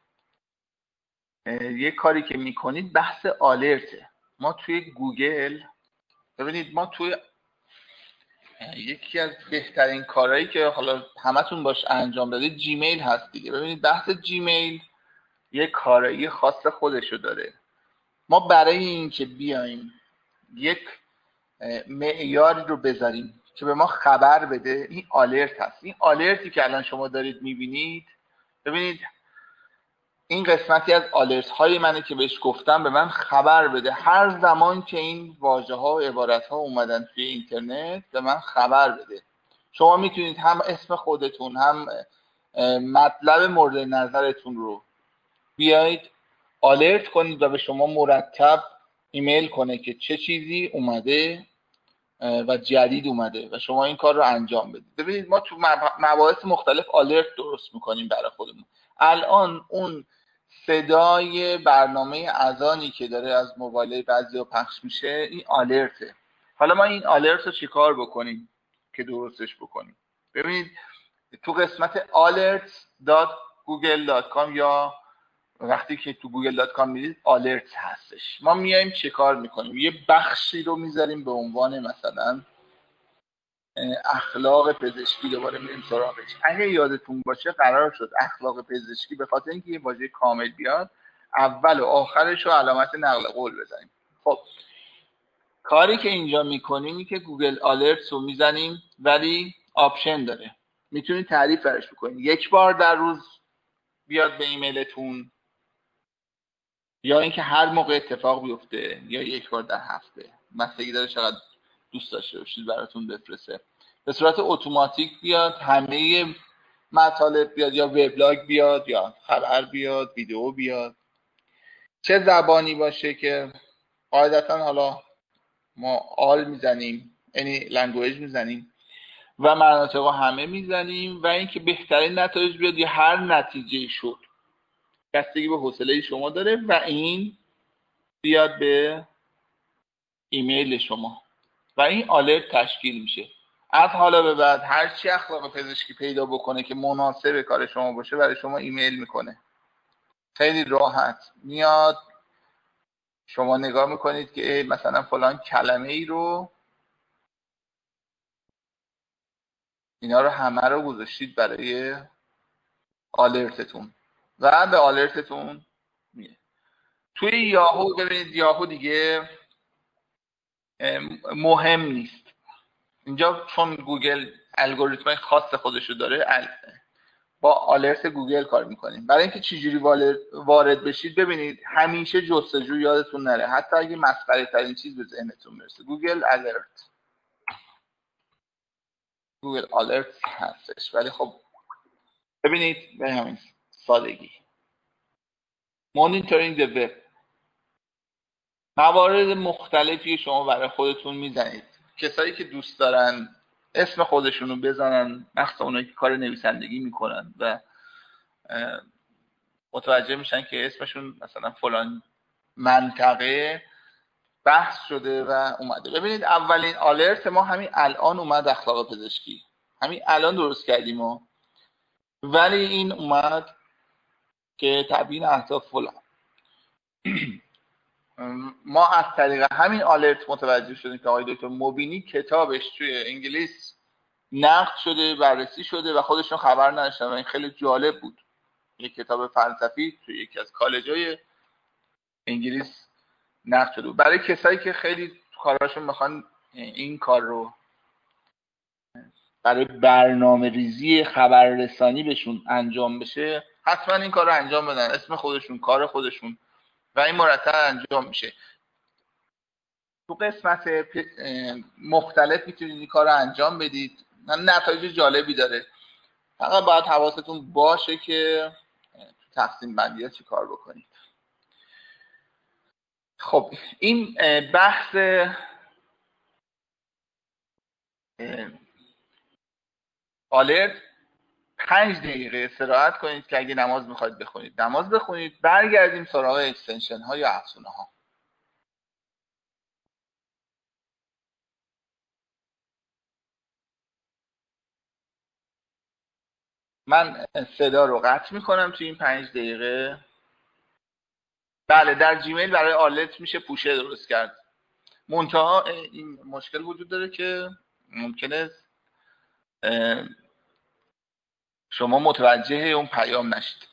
یک کاری که میکنید بحث آلرته. ما توی گوگل ببینید، ما توی یکی از بهترین کارهایی که حالا همتون باش انجام دادید جیمیل هست دیگه. ببینید بحث جیمیل یک کارایی خاص خودشو داره. ما برای این که بیایم یک معیاری رو بذاریم که به ما خبر بده، این آلرت هست. این آلرتی که الان شما دارید میبینید، ببینید این قسمتی از آلرت های منه که بهش گفتم به من خبر بده هر زمان که این واژه ها و عبارت ها اومدن توی اینترنت به من خبر بده. شما میتونید هم اسم خودتون هم مطلب مورد نظرتون رو بیایید آلرت کنید و به شما مرتب ایمیل کنه که چه چیزی اومده و جدید اومده و شما این کار رو انجام بدید. ببینید ما تو مباحث مختلف آلرت درست میکنیم برای خودمون. الان اون صدای برنامه اذانی که داره از موبایل بعضیا پخش میشه این آلرته. حالا ما این آلرت رو چیکار بکنیم که درستش بکنیم؟ ببینید تو قسمت alerts.google.com یا وقتی که تو google.com میدید آلرت هستش، ما میایم چه کار میکنیم؟ یه بخشی رو میذاریم به عنوان مثلا اخلاق پزشکی، دوباره میریم سراغش. اگه یادتون باشه قرار شد اخلاق پزشکی به خاطر اینکه یه واژه کامل بیاد اول و آخرش رو علامت نقل قول بزنیم. خب کاری که اینجا میکنیم این که گوگل آلرتس رو میزنیم، ولی آپشن داره، میتونید تعریف برش بکنید. یک بار در روز بیاد به ایمیلتون، یا اینکه هر موقع اتفاق بیفته، یا یک بار در هفته. بستگی داره چقدر دوست داشته باشید براتون بفرسته. به صورت اتوماتیک بیاد، همه مطالب بیاد، یا وبلاگ بیاد، یا خبر بیاد، ویدیو بیاد. چه زبانی باشه که قاعدتا حالا ما آل میزنیم، یعنی لنگویج میزنیم و مناطق همه میزنیم و اینکه بهترین نتایج بیاد یا هر نتیجه شد بستگی به حوصله شما داره و این بیاد به ایمیل شما و این آلرت تشکیل میشه. از حالا به بعد هر چی اخلاق پزشکی پیدا بکنه که مناسب کار شما باشه برای شما ایمیل میکنه. خیلی راحت میاد، شما نگاه میکنید که مثلا فلان کلمه ای رو، اینا رو همه رو گذاشتید برای آلرتتون و به آلرتتون میاد. توی یاهو ببینید، یاهو دیگه مهم نیست اینجا، چون گوگل الگوریتمای خاص خودشو داره با آلرت گوگل کار میکنیم. برای اینکه چجوری وارد بشید ببینید همیشه جستجو یادتون نره، حتی اگه مسخره ترین چیز به ذهنتون برسه گوگل آلرت، گوگل آلرت هستش. ولی خب ببینید به همین سادگی مانیتورینگ دی وب، موارد مختلفی شما برای خودتون میزنید. کسایی که دوست دارن اسم خودشونو بزنن، مخصوصا اونایی که کار نویسندگی میکنن و متوجه میشن که اسمشون مثلا فلان منطقه بحث شده و اومده. ببینید اولین آلرت ما همین الان اومد، اخلاق پزشکی همین الان درست کردیم ولی این اومد که تبیین اهداف فلان. ما از طریق همین آلرت متوجه شدیم که آقای دکتر مبینی کتابش توی انگلیس نقد شده، بررسی شده و خودشون خبر نداشتن و این خیلی جالب بود. یک کتاب فلسفی توی یکی از کالج‌های انگلیس نقد شده. برای کسایی که خیلی کاراشون میخوان این کار رو برای برنامه ریزی خبررسانی بهشون انجام بشه، حتما این کار رو انجام بدن. اسم خودشون، کار خودشون و این مرتب انجام میشه. تو قسمت مختلف میتونید این کار رو انجام بدید، نتایج جالبی داره. فقط باید حواستون باشه که تقسیم بندی ها چی کار بکنید. خب این بحث آلرت 5 دقیقه استراحت کنید که اگه نماز میخواید بخونید نماز بخونید، برگردیم سراغ اکستنشن ها یا افزونه ها. من صدا رو قطع میکنم توی این 5 دقیقه. بله در جیمیل برای آلرت میشه پوشه درست کرد، منتها این مشکل وجود داره که ممکنه شما متوجه اون پیام نشید.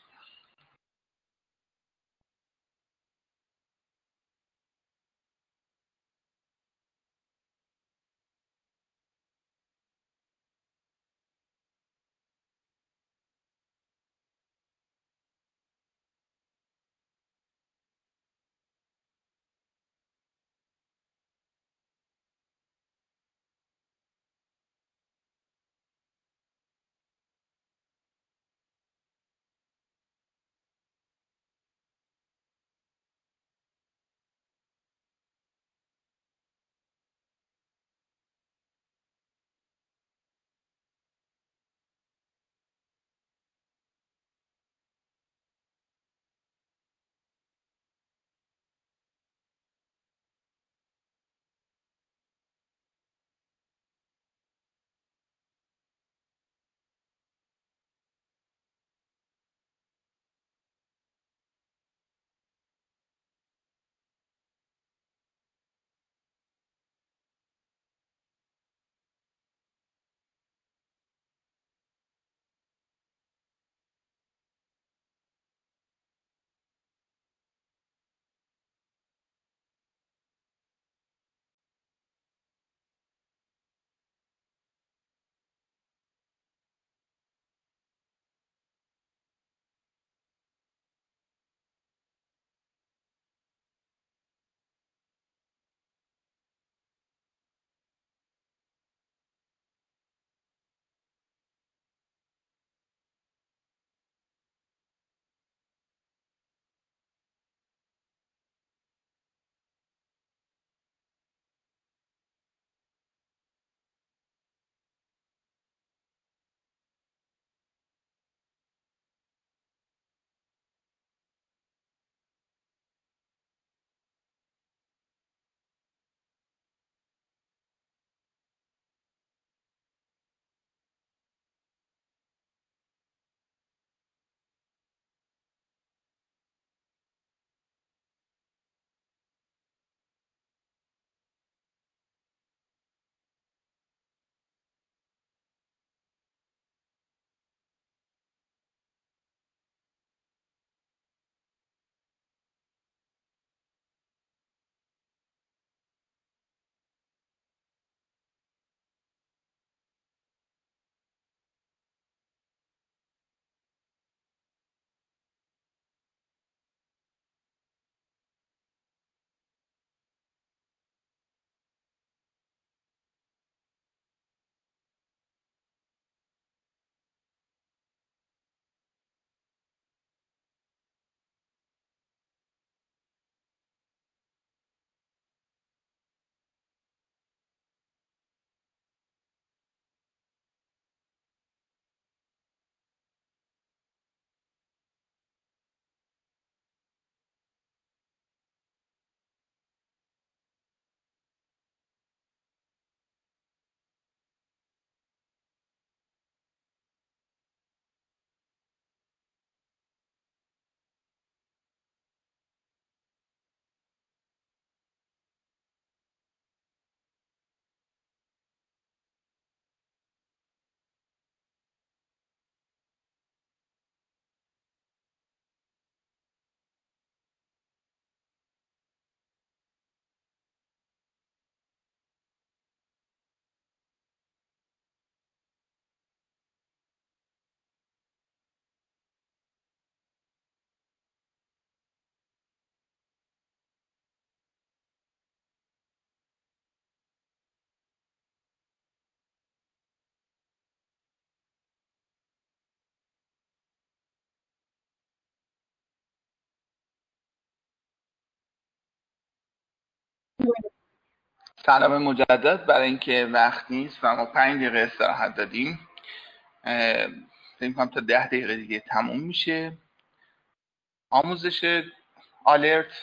سلام مجدد. برای اینکه وقت نیست و ما 5 دقیقه استراحت دادیم، فکر کنم تا 10 دقیقه دیگه تموم میشه. آموزش آلرت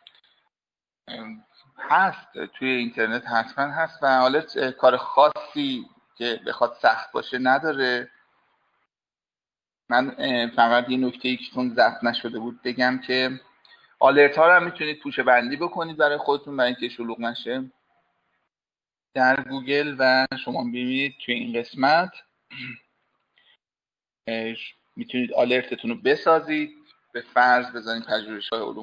هست توی اینترنت، حتما هست و آلرت کار خاصی که بخواد سخت باشه نداره. من فقط یه نکته‌ای که چون ضبط نشده بود بگم که آلرت ها رو هم میتونید پوشه بندی بکنید برای خودتون، برای اینکه شلوغ نشه در گوگل. و شما ببینید توی این قسمت میتونید آلرتتون رو بسازید. به فرض بزنید پژوهش‌های علوم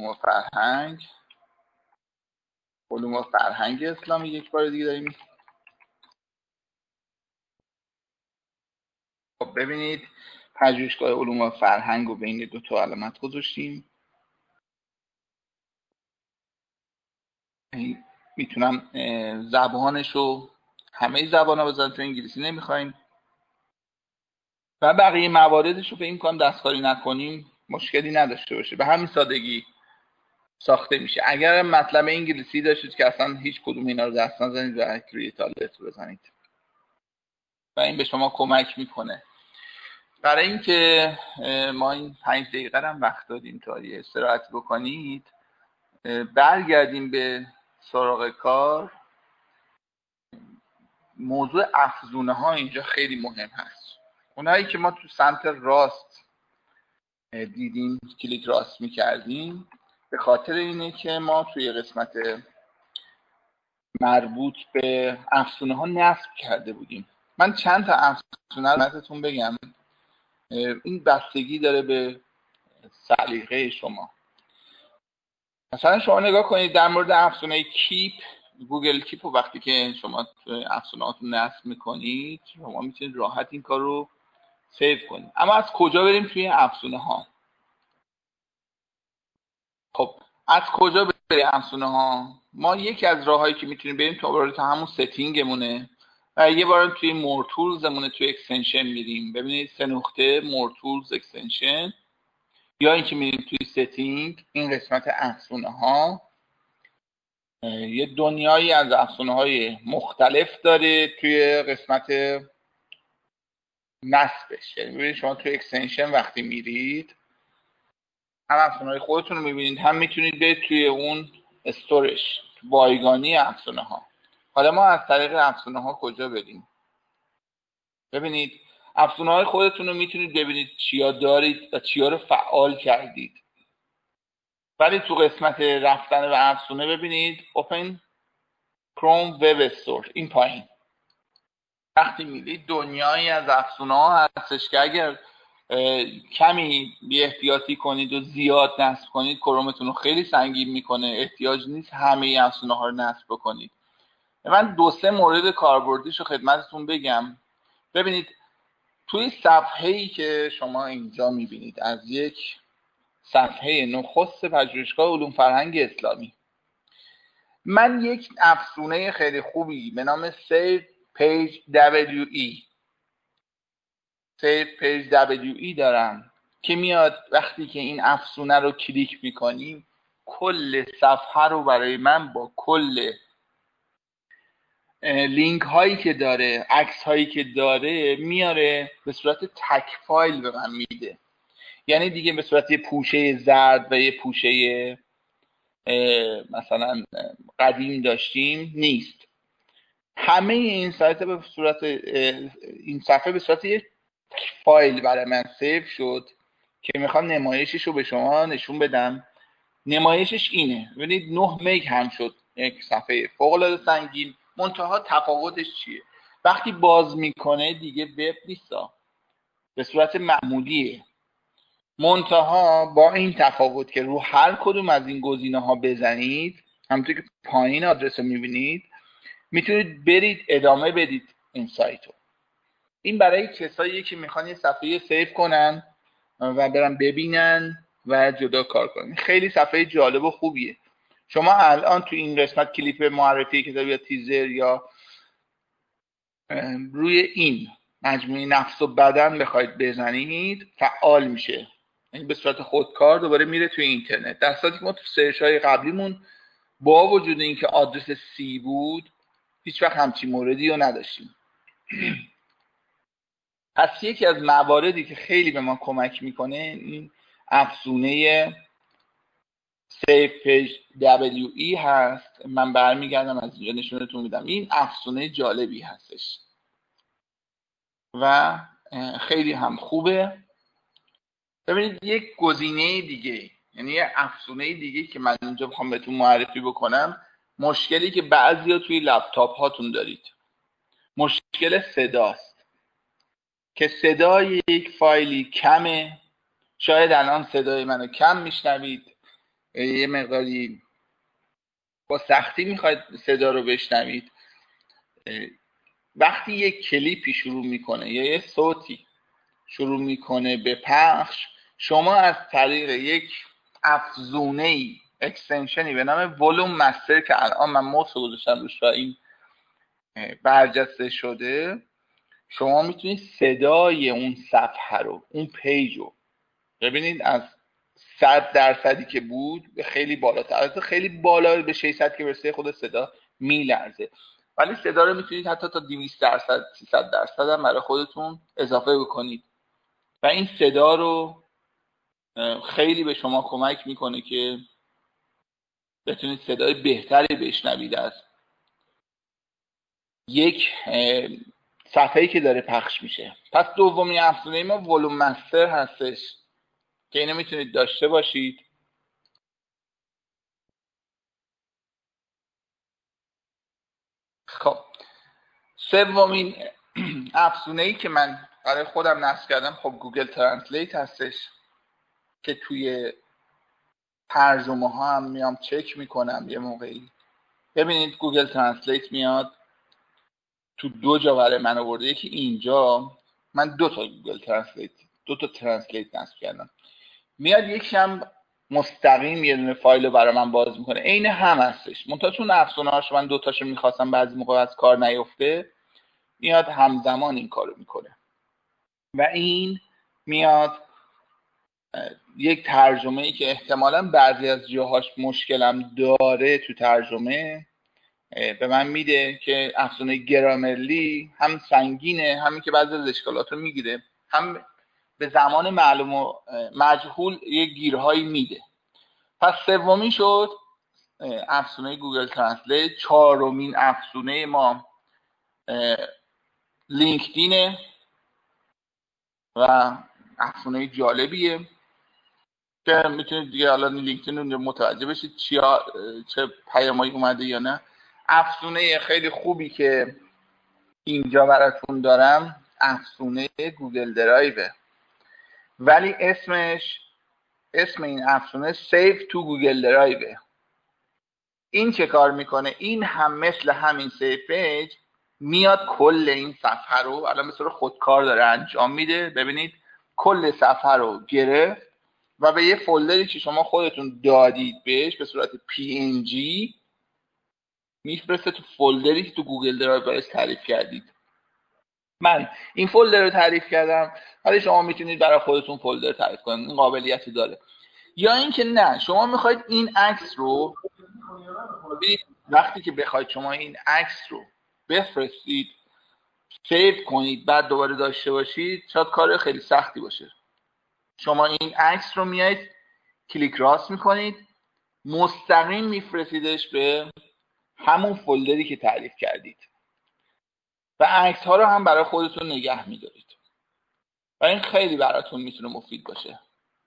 و فرهنگ اسلامی. یک بار دیگه داریم. خب ببینید پژوهشگاه علوم و فرهنگ رو بین دو تا علامت گذاشتیم. میتونم زبانش رو همه زبان‌ها بذارم، تو انگلیسی نمیخوایم و بقیه مواردش رو فکر می‌کنم دستکاری نکنیم مشکلی نداشته باشه. به همین سادگی ساخته میشه. اگر مطلب انگلیسی داشتید که اصلا هیچ کدوم اینا رو دست نزنید و کرییت آلرت بزنید و این به شما کمک میکنه. برای اینکه ما این 5 دقیقه هم وقت دادیم تا یه استراحت بکنید، برگردیم به سراغ کار. موضوع افزونه ها اینجا خیلی مهم هست. اونایی که ما تو سمت راست دیدیم کلیک راست میکردیم به خاطر اینه که ما توی قسمت مربوط به افزونه ها نصب کرده بودیم. من چند تا افزونه رو براتون بگم. این بستگی داره به سلیقه شما. مثلا شما نگاه کنید در مورد افزونه کیپ، گوگل کیپ رو وقتی که شما افزونهاتون نصب میکنید شما میتونید راحت این کار رو سیو کنید. اما از کجا بریم توی افزونه ها؟ خب از کجا بریم افزونه ها؟ ما یکی از راههایی که میتونیم بریم تا همون ستینگمونه و یه بار توی مور تولزمونه، توی اکستنشن میریم. ببینید 3 نقطه مور تولز اکستنشن، یا اینکه میریم توی ستینگ. این قسمت افزونه ها یه دنیایی از افزونه های مختلف داره توی قسمت نصبش. یعنی ببینید شما توی اکستنشن وقتی میرید هم افزونه های خودتون رو میبینید، هم میتونید برید توی اون استورش بایگانی افزونه ها. حالا ما از طریق افزونه ها کجا بریم؟ ببینید افزونه های خودتون رو میتونید ببینید چیا دارید و چیا رو فعال کردید. ولی تو قسمت رفتن به افزونه ببینید Open Chrome Web Store این پایین. وقتی میدید دنیایی از افزونه ها هستش که اگر کمی بی احتیاطی کنید و زیاد نصب کنید کرومتون رو خیلی سنگین میکنه. احتیاج نیست همه افزونه ها رو نصب بکنید. من 2-3 مورد کاربردیش رو خدمتتون بگم. ببینید توی صفحه‌ای که شما اینجا میبینید از یک صفحه نخست پژوهشگاه علوم فرهنگ اسلامی، من یک افزونه خیلی خوبی به نام Save Page WE دارم که میاد وقتی که این افزونه رو کلیک میکنیم کل صفحه رو برای من با کل لینک هایی که داره، عکس هایی که داره میاره به صورت تک فایل به من میده. یعنی دیگه به صورت یه پوشه زرد و یه پوشه مثلا قدیم داشتیم نیست. همه این صفحه به صورت یه فایل برای من سیو شد که میخوام نمایشش رو به شما نشون بدم. نمایشش اینه. ببینید 9 مگ هم شد. یک صفحه فوق العاده سنگین. منتها تفاوتش چیه؟ وقتی باز میکنه دیگه وب نیستا، به صورت معمولیه. منتها با این تفاوت که رو هر کدوم از این گزینه ها بزنید، همونطور که پایین آدرس رو میبینید، میتونید برید ادامه بدید این سایت رو. این برای کساییه که میخوان یه صفحه سیو کنن و برن ببینن و جدا کار کنن. خیلی صفحه جالب و خوبیه. شما الان تو این قسمت کلیپ معرفی کتاب یا تیزر یا روی این مجموعه نفس و بدن بخواید بزنید فعال میشه. یعنی به صورت خودکار دوباره میره توی اینترنت. در صورتی که ما تو سرچ های قبلیمون با وجود اینکه آدرس سی بود هیچ وقت همچین موردی رو نداشتیم. پس یکی از مواردی که خیلی به ما کمک میکنه این افزونه Save Page WE هست. من برمیگردم از اینجا نشونتون میدم. این افزونه جالبی هستش و خیلی هم خوبه. ببینید یک گزینه دیگه، یعنی یه افزونه دیگه که من اینجا بخوام بهتون معرفی بکنم، مشکلی که بعضیا توی لپتاپ هاتون دارید، مشکل صداست که صدای یک فایلی کمه. شاید الان صدای منو کم میشنوید، یه مقداری با سختی میخواید صدا رو بشنوید. وقتی یک کلیپی شروع میکنه یا یه صوتی شروع میکنه به پخش، شما از طریق یک افزونه‌ای اکستنشنی به نام ولوم مستر که الان من موس گذاشتم روش و این برجسته شده، شما میتونید صدای اون صفحه رو، اون پیج رو ببینید از 100% که بود به خیلی بالاتر، خیلی بالا به 600 که برسه خود صدا میلرزه، ولی صدا رو میتونید حتی تا 200% 300% هم برای خودتون اضافه بکنید و این صدا رو خیلی به شما کمک میکنه که بتونید صدای بهتری بشنوید از یک صفحه‌ای که داره پخش میشه. پس دومی افزونه ما ولوم مستر هستش که اینو میتونید داشته باشید. خب سومین افزونه‌ای که من برای خودم نصب کردم خب گوگل ترنسلیت هستش که توی ترجمه ها هم میام چک میکنم. یه موقعی ببینید گوگل ترنسلیت میاد تو دو جا برای من آورده، یکی اینجا، من دو تا ترنسلیت نصب کردم، میاد یکم مستقیم یه دونه فایل رو برای من باز میکنه، عین هم هستش، منتها چون افزونه هاش من دو تاشو میخواستم بعضی موقع از کار نیفته، میاد همزمان این کارو میکنه و این میاد یک ترجمه ای که احتمالاً بعضی از جاهاش مشکلم داره تو ترجمه به من میده که افزونه گرامرلی هم سنگینه، همین که بعضی از اشکالات رو میگیره، هم به زمان معلوم و مجهول یه گیرهایی میده. پس سومی شد افزونه گوگل ترنسلیت. چهارمین افزونه ما لینکدینه و افزونه جالبیه که میتونید دیگه الان لینکدین رو متوجه بشید چه پیامایی اومده یا نه. افزونه خیلی خوبی که اینجا براتون دارم افزونه گوگل درایوه، ولی اسم این افزونه سیو تو گوگل درایوه. این چه کار میکنه؟ این هم مثل همین سیو پیج میاد کل این صفحه رو الان به صورت خودکار داره انجام میده. ببینید کل صفحه رو گرفت و به یه فولدری که شما خودتون دادید بهش به صورت PNG میفرسته تو فولدری که تو گوگل درایو براش تعریف کردید. من این فولدر رو تعریف کردم، ولی شما میتونید برای خودتون فولدر تعریف کنید، این قابلیتی داره. یا اینکه نه، شما میخواید این عکس رو وقتی که بخواید شما این عکس رو بفرستید سیو کنید بعد دوباره داشته باشید، شاید کار خیلی سختی باشه. شما این عکس رو میایید کلیک راست میکنید، مستقیم میفرستیدش به همون فولدری که تعریف کردید و عکس ها رو هم برای خودتون نگه میدارید و این خیلی براتون میتونه مفید باشه.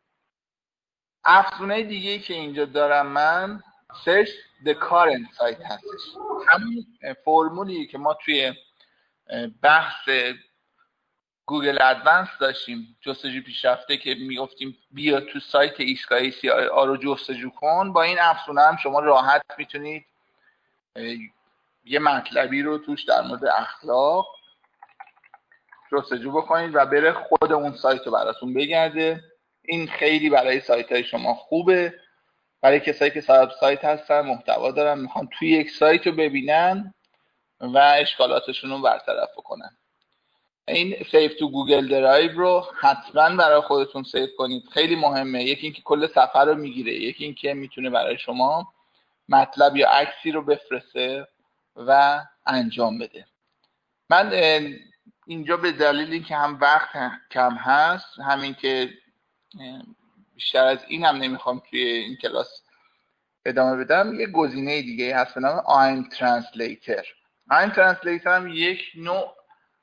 افزونه دیگه که اینجا دارم من search the current site هستش. همون فرمولی که ما توی بحث گوگل ادوانس داشتیم، جستجو پیشرفته، که میگفتیم بیا تو سایت ایستگاه ACIR رو جستجو کن، با این افزونه هم شما راحت میتونید یه مطلبی رو توش در مورد اخلاق جستجو بکنید و بره خود اون سایت رو براتون بگرده. این خیلی برای سایت های شما خوبه، برای کسایی که صاحب سایت هستن، محتوا دارن، میخوان توی یک سایت رو ببینن و اشکالاتشون رو برطرف بکنن. این سیو تو گوگل درایو رو حتما برای خودتون سیو کنید، خیلی مهمه. یکی اینکه کل صفحه رو میگیره، یکی اینکه میتونه برای شما مطلب یا عکسی رو بفرسته و انجام بده. من اینجا به دلیل اینکه هم وقت کم هست، همین که بیشتر از این هم نمیخوام توی این کلاس ادامه بدم، یه گزینه دیگه هست به نام آیم ترنسلیتر. آیم ترنسلیتر هم یک نوع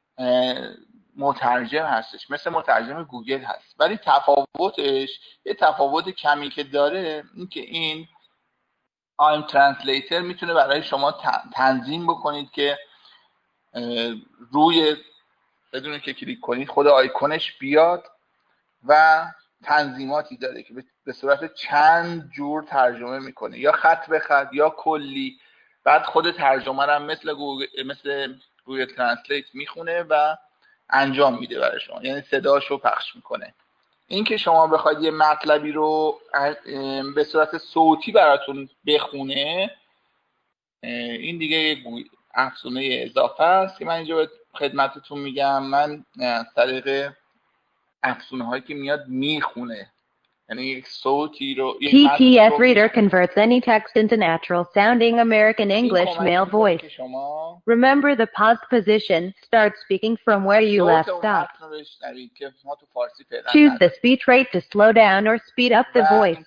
مترجم هستش، مثل مترجم گوگل هست، ولی تفاوتش، یه تفاوت کمی که داره این که این آیم ترنسلیتر میتونه برای شما تنظیم بکنید که روی بدون که کلیک کنید خود آیکونش بیاد و تنظیماتی داره که به صورت چند جور ترجمه میکنه، یا خط به خط یا کلی. بعد خود ترجمه رو هم مثل گوگل ترنسلیت میخونه و انجام میده برای شما، یعنی صداشو پخش میکنه. این که شما بخواید یه مطلبی رو به صورت صوتی براتون بخونه، این دیگه یه افزونه اضافه است که من اینجا خدمتتون میگم. من از طریق افزونه هایی که میاد میخونه، یعنی یک صوتی رو TTS Reader converts any text into natural sounding American English male voice. Remember the paused position. Start speaking from where you left off. Choose the speech rate to slow down or speed up the voice.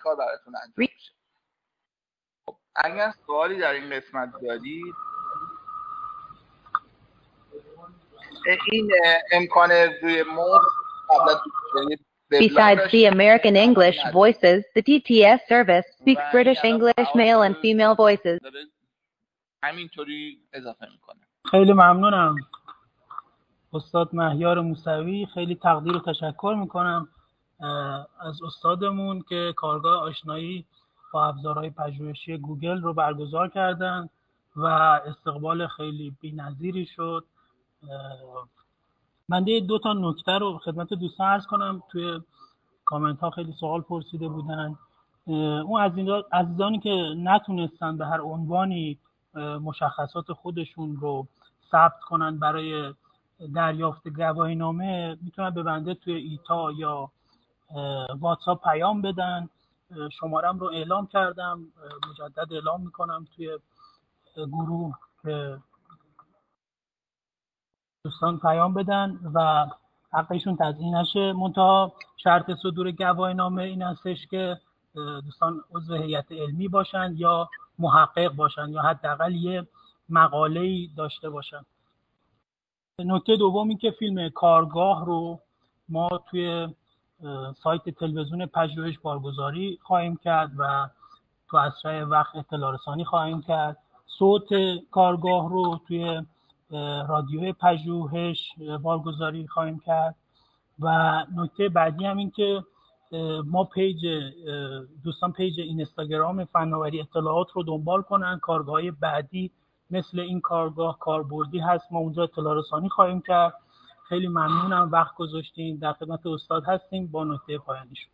اگر سوالی در این قسمت دارید، این امکان روی مود Besides the American English voices, the TTS service speaks British English male and female voices. همینطوری اضافه میکنه. خیلی ممنونم استاد مهیار موسوی، خیلی تقدیر و تشکر میکنم از استادمون که کارگاه آشنایی با ابزارهای پژوهشی گوگل رو برگزار کردن و استقبال خیلی بی‌نظیری شد. من دو تا نکته رو خدمت دوستان عرض کنم. توی کامنت ها خیلی سوال پرسیده بودن. اون عزیزانی که نتونستن به هر عنوانی مشخصات خودشون رو ثبت کنن برای دریافت گواهینامه، میتونن به بنده توی ایتا یا واتساپ پیام بدن. شمارم رو اعلام کردم، مجدد اعلام میکنم توی گروه که دوستان پیام بدن و حقشون تضمین نشه. منتها شرط صدور گواهینامه این هستش که دوستان عضو هیئت علمی باشن یا محقق باشن یا حداقل یه مقاله‌ای داشته باشن. نکته دومی که فیلم کارگاه رو ما توی سایت تلویزیون پژوهش بارگذاری خواهیم کرد و تو اسرع وقت اطلاع رسانی خواهیم کرد. صوت کارگاه رو توی رادیو پژوهش بارگذاری خواهیم کرد. و نکته بعدی هم این که ما دوستان پیج اینستاگرام فناوری اطلاعات رو دنبال کنن. کارگاه‌های بعدی مثل این کارگاه کاربردی هست، ما اونجا اطلاع رسانی خواهیم کرد. خیلی ممنونم وقت گذاشتین. در خدمت استاد هستیم با نکته پایانی شد.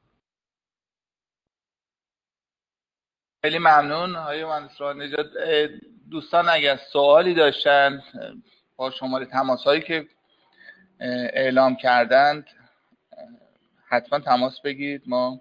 خیلی ممنون آقای مهندس نژاد. دوستان اگر سوالی داشتن با شماره تماس‌هایی که اعلام کردند حتما تماس بگیرید، ما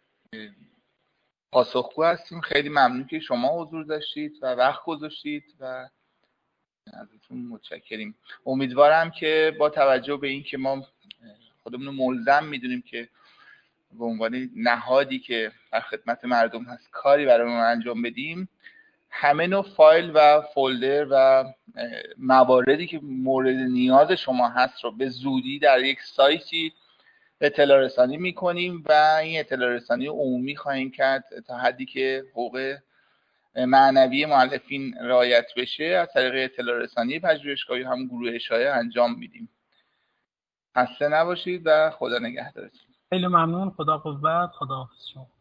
پاسخگو هستیم. خیلی ممنون که شما حضور داشتید و وقت گذاشتید و ازتون متشکریم. امیدوارم که با توجه به این که ما خودمون رو ملزم میدونیم که به عنوان نهادی که در خدمت مردم هست کاری برای ما انجام بدیم، همه نوع فایل و فولدر و مواردی که مورد نیاز شما هست رو به زودی در یک سایتی اطلاع رسانی میکنیم و این اطلاع رسانی عمومی خواهیم کرد تا حدی که حقوق معنوی مؤلفین رعایت بشه. از طریق اطلاع رسانی پژوهشگاهی هم گروه اشاعه انجام میدیم. خسته نباشید و خدا نگهدارتون. خیلی ممنون. خدا قوت. خدا حافظ شما.